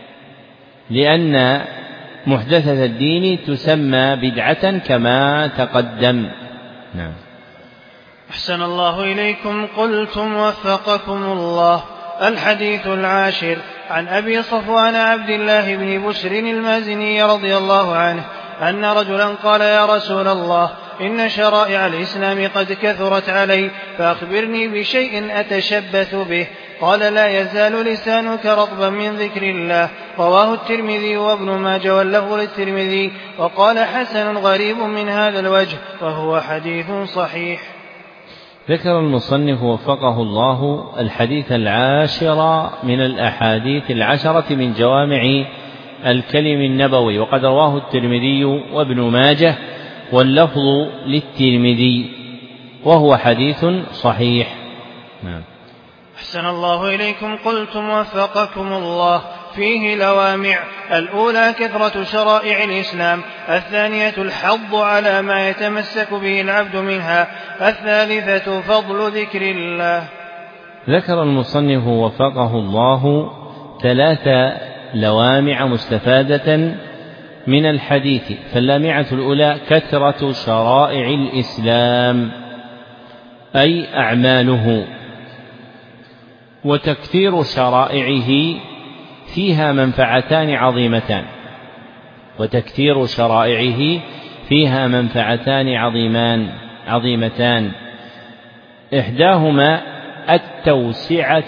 لأن محدثة الدين تسمى بدعة كما تقدم. نعم. أحسن الله إليكم. قلتم وفقكم الله. الحديث العاشر عن أبي صفوان عبد الله بن بشر المازني رضي الله عنه أن رجلا قال: يا رسول الله، إن شرائع الإسلام قد كثرت علي، فأخبرني بشيء أتشبث به. قال: لا يزال لسانك رطبا من ذكر الله. رواه الترمذي وابن ماجه واللفظ للترمذي، وقال: حسن غريب من هذا الوجه، وهو حديث صحيح. ذكر المصنف وفقه الله الحديث العاشر من الأحاديث العشرة من جوامع الكلم النبوي، وقد رواه الترمذي وابن ماجه واللفظ للترمذي وهو حديث صحيح. نعم. أحسن الله إليكم. قلتم وفقكم الله فيه لوامع: الأولى كثرة شرائع الإسلام، الثانية الحض على ما يتمسك به العبد منها، الثالثة فضل ذكر الله. ذكر المصنف وفقه الله 3 لوامع مستفادة من الحديث. فاللامعة الأولى كثرة شرائع الإسلام أي أعماله، وتكثير شرائعه فيها منفعتان عظيمتان، وتكثير شرائعه فيها منفعتان عظيمتان، إحداهما التوسعة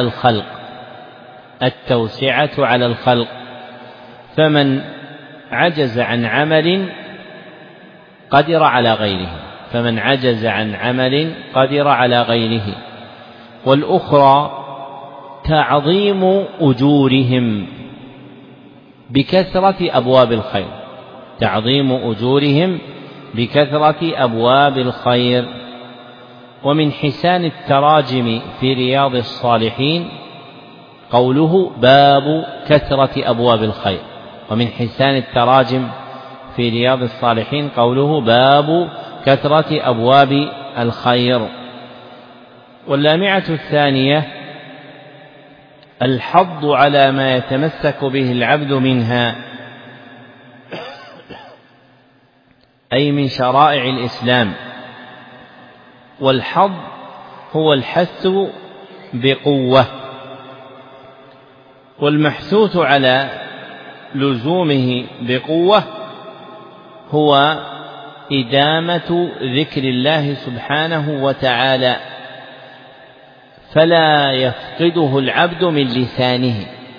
على الخلق، فمن عجز عن عمل قدر على غيره، والأخرى تعظيم أجورهم بكثرة أبواب الخير. ومن حسان التراجم في رياض الصالحين قوله باب كثرة أبواب الخير، ومن حسان التراجم في رياض الصالحين قوله باب كثرة أبواب الخير. واللامعة الثانية الحض على ما يتمسك به العبد منها، أي من شرائع الإسلام. والحض هو الحث بقوة، والمحثوث على لزومه بقوة هو إدامة ذكر الله سبحانه وتعالى، فلا يفقده العبد من لسانه،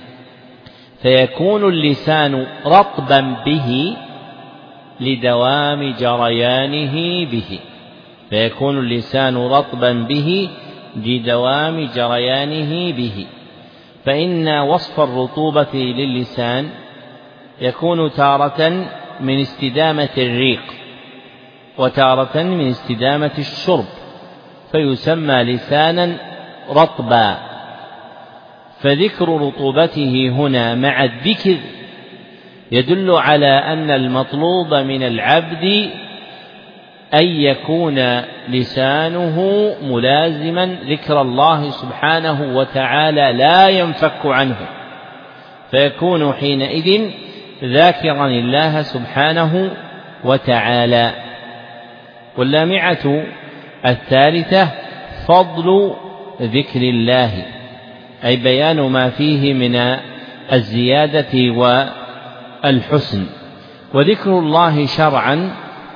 فيكون اللسان رطبا به لدوام جريانه به، فإن وصف الرطوبة للسان يكون تارة من استدامة الريق، وتارة من استدامة الشرب، فيسمى لسانا رطبا. فذكر رطوبته هنا مع الذكر يدل على أن المطلوب من العبد أن يكون لسانه ملازما ذكر الله سبحانه وتعالى لا ينفك عنه، فيكون حينئذ ذاكرا الله سبحانه وتعالى. واللامعة الثالثة فضل ذكر الله، أي بيان ما فيه من الزيادة والحسن. وذكر الله شرعا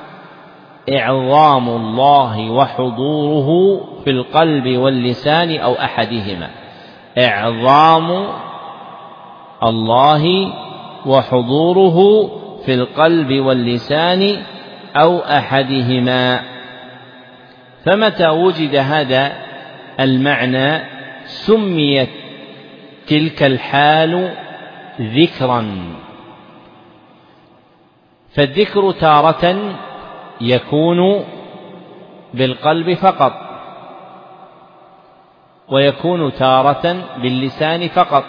إعظام الله وحضوره في القلب واللسان أو أحدهما، إعظام الله وحضوره في القلب واللسان أو أحدهما. فمتى وجد هذا المعنى سميت تلك الحال ذكرا. فالذكر تارة يكون بالقلب فقط، ويكون تارة باللسان فقط،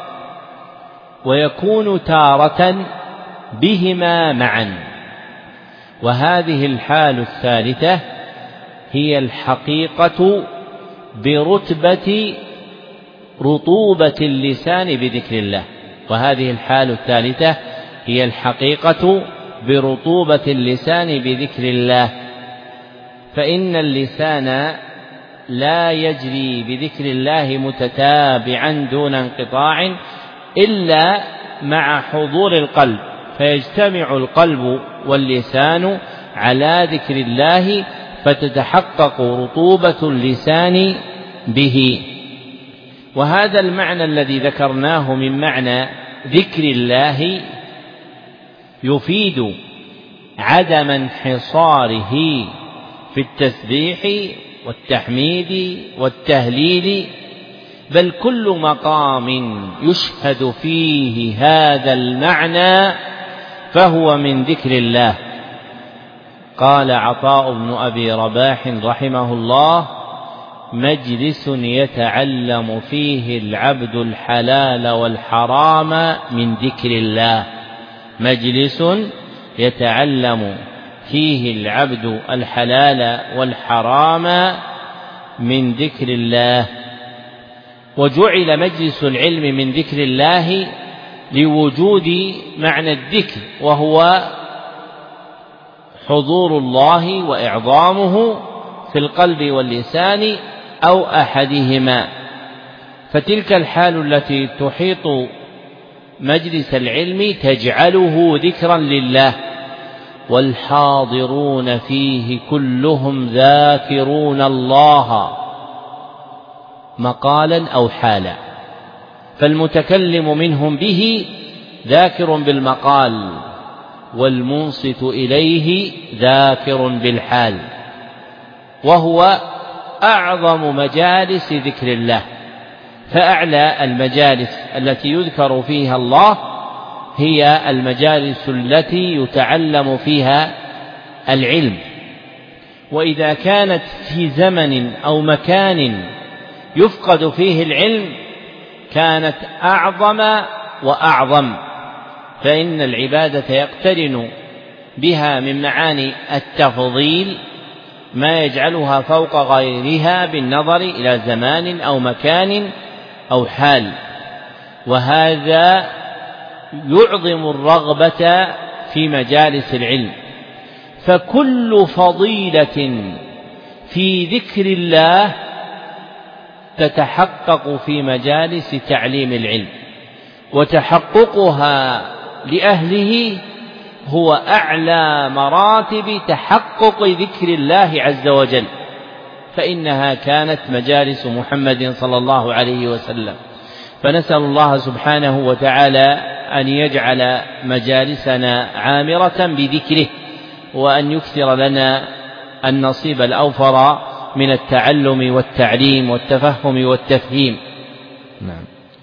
ويكون تارة بهما معا. وهذه الحال الثالثة هي الحقيقة برتبة رطوبة اللسان بذكر الله، وهذه الحال الثالثة هي الحقيقة برطوبة اللسان بذكر الله. فإن اللسان لا يجري بذكر الله متتابعا دون انقطاع إلا مع حضور القلب، فيجتمع القلب واللسان على ذكر الله فتتحقق رطوبة اللسان به. وهذا المعنى الذي ذكرناه من معنى ذكر الله يفيد عدم انحصاره في التسبيح والتحميد والتهليل بل كل مقام يشهد فيه هذا المعنى فهو من ذكر الله. قال عطاء بن أبي رباح رحمه الله: مجلس يتعلم فيه العبد الحلال والحرام من ذكر الله. مجلس يتعلم فيه العبد الحلال والحرام من ذكر الله. وجعل مجلس العلم من ذكر الله لوجود معنى الذكر، وهو حضور الله وإعظامه في القلب واللسان أو أحدهما. فتلك الحال التي تحيط مجلس العلم تجعله ذكرا لله، والحاضرون فيه كلهم ذاكرون الله مقالا أو حالا، فالمتكلم منهم به ذاكر بالمقال، والمنصت إليه ذاكر بالحال، وهو أعظم مجالس ذكر الله. فأعلى المجالس التي يذكر فيها الله هي المجالس التي يتعلم فيها العلم. وإذا كانت في زمن أو مكان يفقد فيه العلم كانت أعظم وأعظم، فإن العبادة يقترن بها من معاني التفضيل ما يجعلها فوق غيرها بالنظر إلى زمان أو مكان أو حال، وهذا يعظم الرغبة في مجالس العلم. فكل فضيلة في ذكر الله تتحقق في مجالس تعليم العلم، وتحققها لأهله هو أعلى مراتب تحقق ذكر الله عز وجل، فإنها كانت مجالس محمد صلى الله عليه وسلم. فنسأل الله سبحانه وتعالى أن يجعل مجالسنا عامرة بذكره، وأن يكثر لنا النصيب الأوفر من التعلم والتعليم والتفهم والتفهيم. نعم.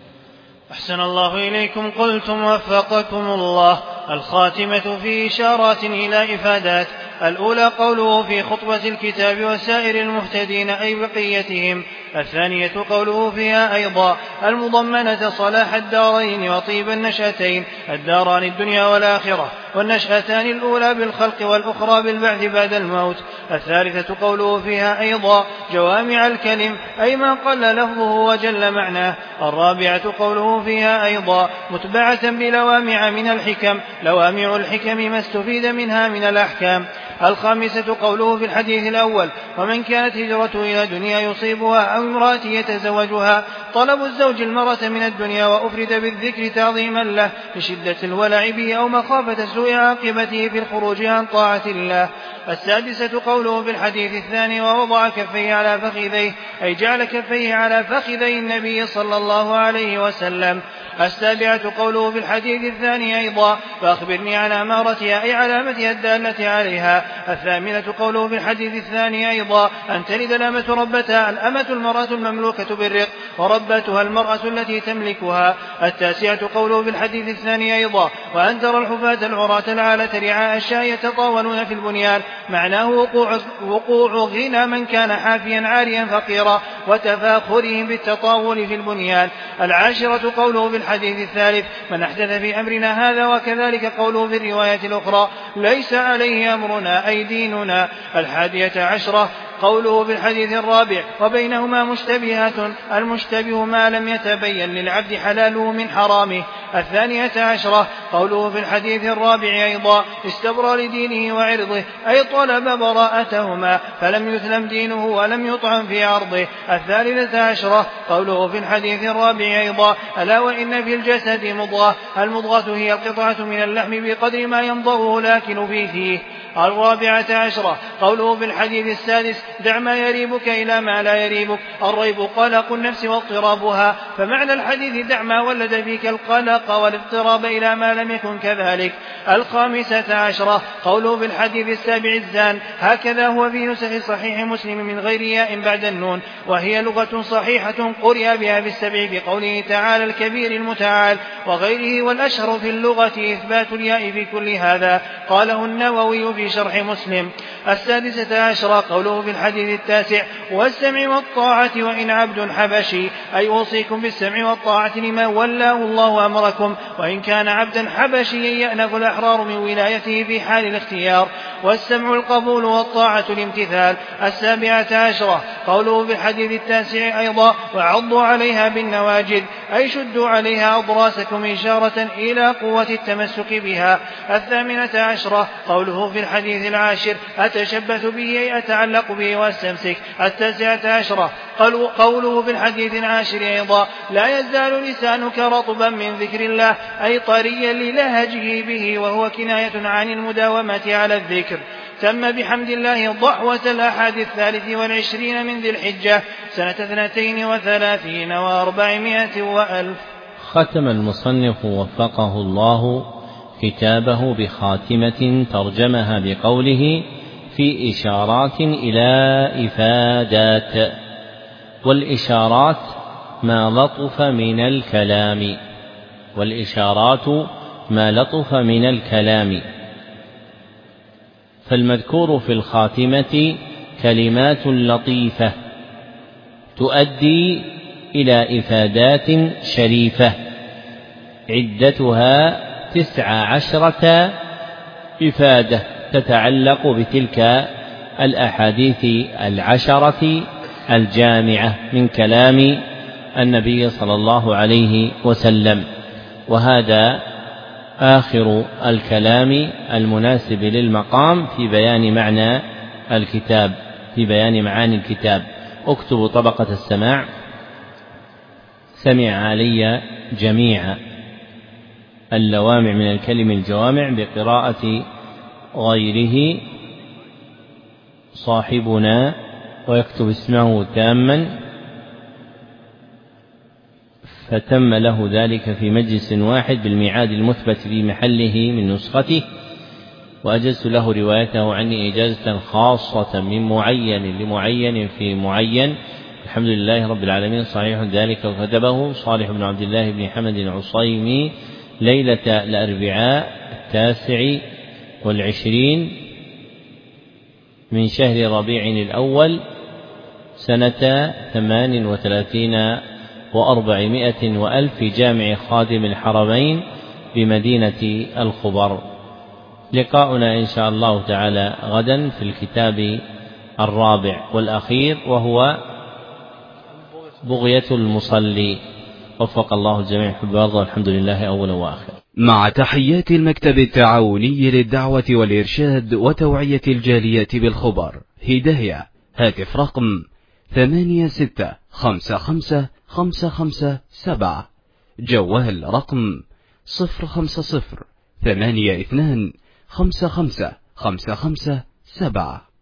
أحسن الله إليكم. قلتم وفقكم الله: الخاتمة في إشارات إلى إفادات. الأولى قوله في خطبة الكتاب وسائر المهتدين أي بقيتهم. الثانية قوله فيها أيضا المضمنة صلاح الدارين وطيب النشأتين، الداران الدنيا والآخرة، والنشأتان الأولى بالخلق والأخرى بالبعث بعد الموت. الثالثة قوله فيها أيضا جوامع الكلم أي ما قل لفظه وجل معناه. الرابعة قوله فيها أيضا متبعة بلوامع من الحكم، لوامع الحكم ما استفيد منها من الأحكام. الخامسة قوله في الحديث الأول: ومن كانت هجرته إلى دنيا يصيبها أو امرأة يتزوجها، طلب الزوج المرأة من الدنيا وأفرد بالذكر تعظيما له لشدة الولع به أو مخافة سوء عاقبته في الخروج عن طاعة الله. السادسة قوله في الحديث الثاني: ووضع كفيه على فخذيه أي جعل كفيه على فخذي النبي صلى الله عليه وسلم. السابعة قوله في الحديث الثاني أيضا: فأخبرني عن أمارتها أي علامتها الدالة عليها. الثامنة قوله في الحديث الثاني أيضا: أن تلد الأمة ربتها، الأمة المرأة المملوكة بالرق، وربتها المرأة التي تملكها. التاسعة قوله في الحديث الثاني أيضا: وأن ترى الحفاة العراة العالة رعاء الشاة يتطاولون في البنيان، معناه وقوع غنى من كان حافيا عاريا فقيرا وتفاخرهم بالتطاول في البنيان. العاشرة قوله في الحديث الثالث: من أحدث في أمرنا هذا. وكذلك قوله في الرواية الأخرى: ليس عليه أمرنا أي ديننا. الحادية عشرة قوله في الحديث الرابع: وبينهما مشتبهات، المشتبه ما لم يتبين للعبد حلاله من حرامه. الثانية عشرة قوله في الحديث الرابع أيضا: استبرى لدينه وعرضه أي طلب براءتهما فلم يثلم دينه ولم يطعن في عرضه. الثالثة عشرة قوله في الحديث الرابع أيضا: ألا وإن في الجسد مضغة، المضغة هي القطعة من اللحم بقدر ما يمضغه الآكل فيه. الرابعة عشرة قوله في الحديث السادس: دع ما يريبك إلى ما لا يريبك. الريب قلق النفس واضطرابها، فمعنى الحديث: دع ما ولد فيك القلق والاضطراب إلى ما لم لم يكن كذلك. 15 قوله في الحديث السابع الزان، هكذا هو في نسخ صحيح مسلم من غير ياء بعد النون، وهي لغة صحيحة قرئ بها بالسبع بقوله تعالى الكبير المتعال وغيره، والأشهر في اللغة إثبات الياء في كل هذا، قاله النووي في شرح مسلم. 16 قوله في الحديث التاسع، والسمع والطاعة وإن عبد حبشي، أي أوصيكم بالسمع والطاعة لما ولاه الله أمركم، وإن كان عبدا حبشيا يأنف الأحرار من ولايته في حال الاختيار. والسمع القبول والطاعة الامتثال. 17 قوله في الحديث التاسع أيضا، وعضوا عليها بالنواجذ، أي شدوا عليها أضراسكم إشارة إلى قوة التمسك بها. 18 قوله في الحديث العاشر، أتشبث به أي أتعلق به واستمسك. 19 قوله في الحديث العاشر أيضا، لا يزال لسانك رطبا من ذكر الله، أي طريا للهجه به، وهو كناية عن المداومة على الذكر. تم بحمد الله ضحوة الأحد 23 من ذي الحجة سنة 32 و400 وألف. ختم المصنف وفقه الله كتابه بخاتمة ترجمها بقوله في إشارات إلى إفادات. والإشارات ما لطف من الكلام، والإشارات ما لطف من الكلام. فالمذكور في الخاتمة كلمات لطيفة تؤدي إلى إفادات شريفة، عدتها 19 إفادة تتعلق بتلك الأحاديث 10 الجامعة من كلام النبي صلى الله عليه وسلم. وهذا آخر الكلام المناسب للمقام في بيان معنى الكتاب، في بيان معاني الكتاب. اكتبوا طبقة السماع، سمع علي جميع اللوامع من الكلم الجوامع بقراءة غيره صاحبنا، ويكتب اسمه تاما، فتم له ذلك في مجلس واحد بالميعاد المثبت في محله من نسخته، وأجزت له روايته عني إجازة خاصة من معين لمعين في معين. الحمد لله رب العالمين. صحيح ذلك وكتبه صالح بن عبد الله بن حمد العصيمي ليلة الأربعاء 29 من شهر ربيع الأول سنة 38 و400 وألف في جامع خادم الحرمين بمدينة الخبر. لقاؤنا إن شاء الله تعالى غدا في الكتاب الرابع والأخير، وهو بغية المصلي. وفق الله الجميع حب وارضى، والحمد لله أولا وآخر. مع تحيات المكتب التعاوني للدعوة والإرشاد وتوعية الجالية بالخبر، هداية، هاتف رقم 86555557، جوال رقم 05082555557.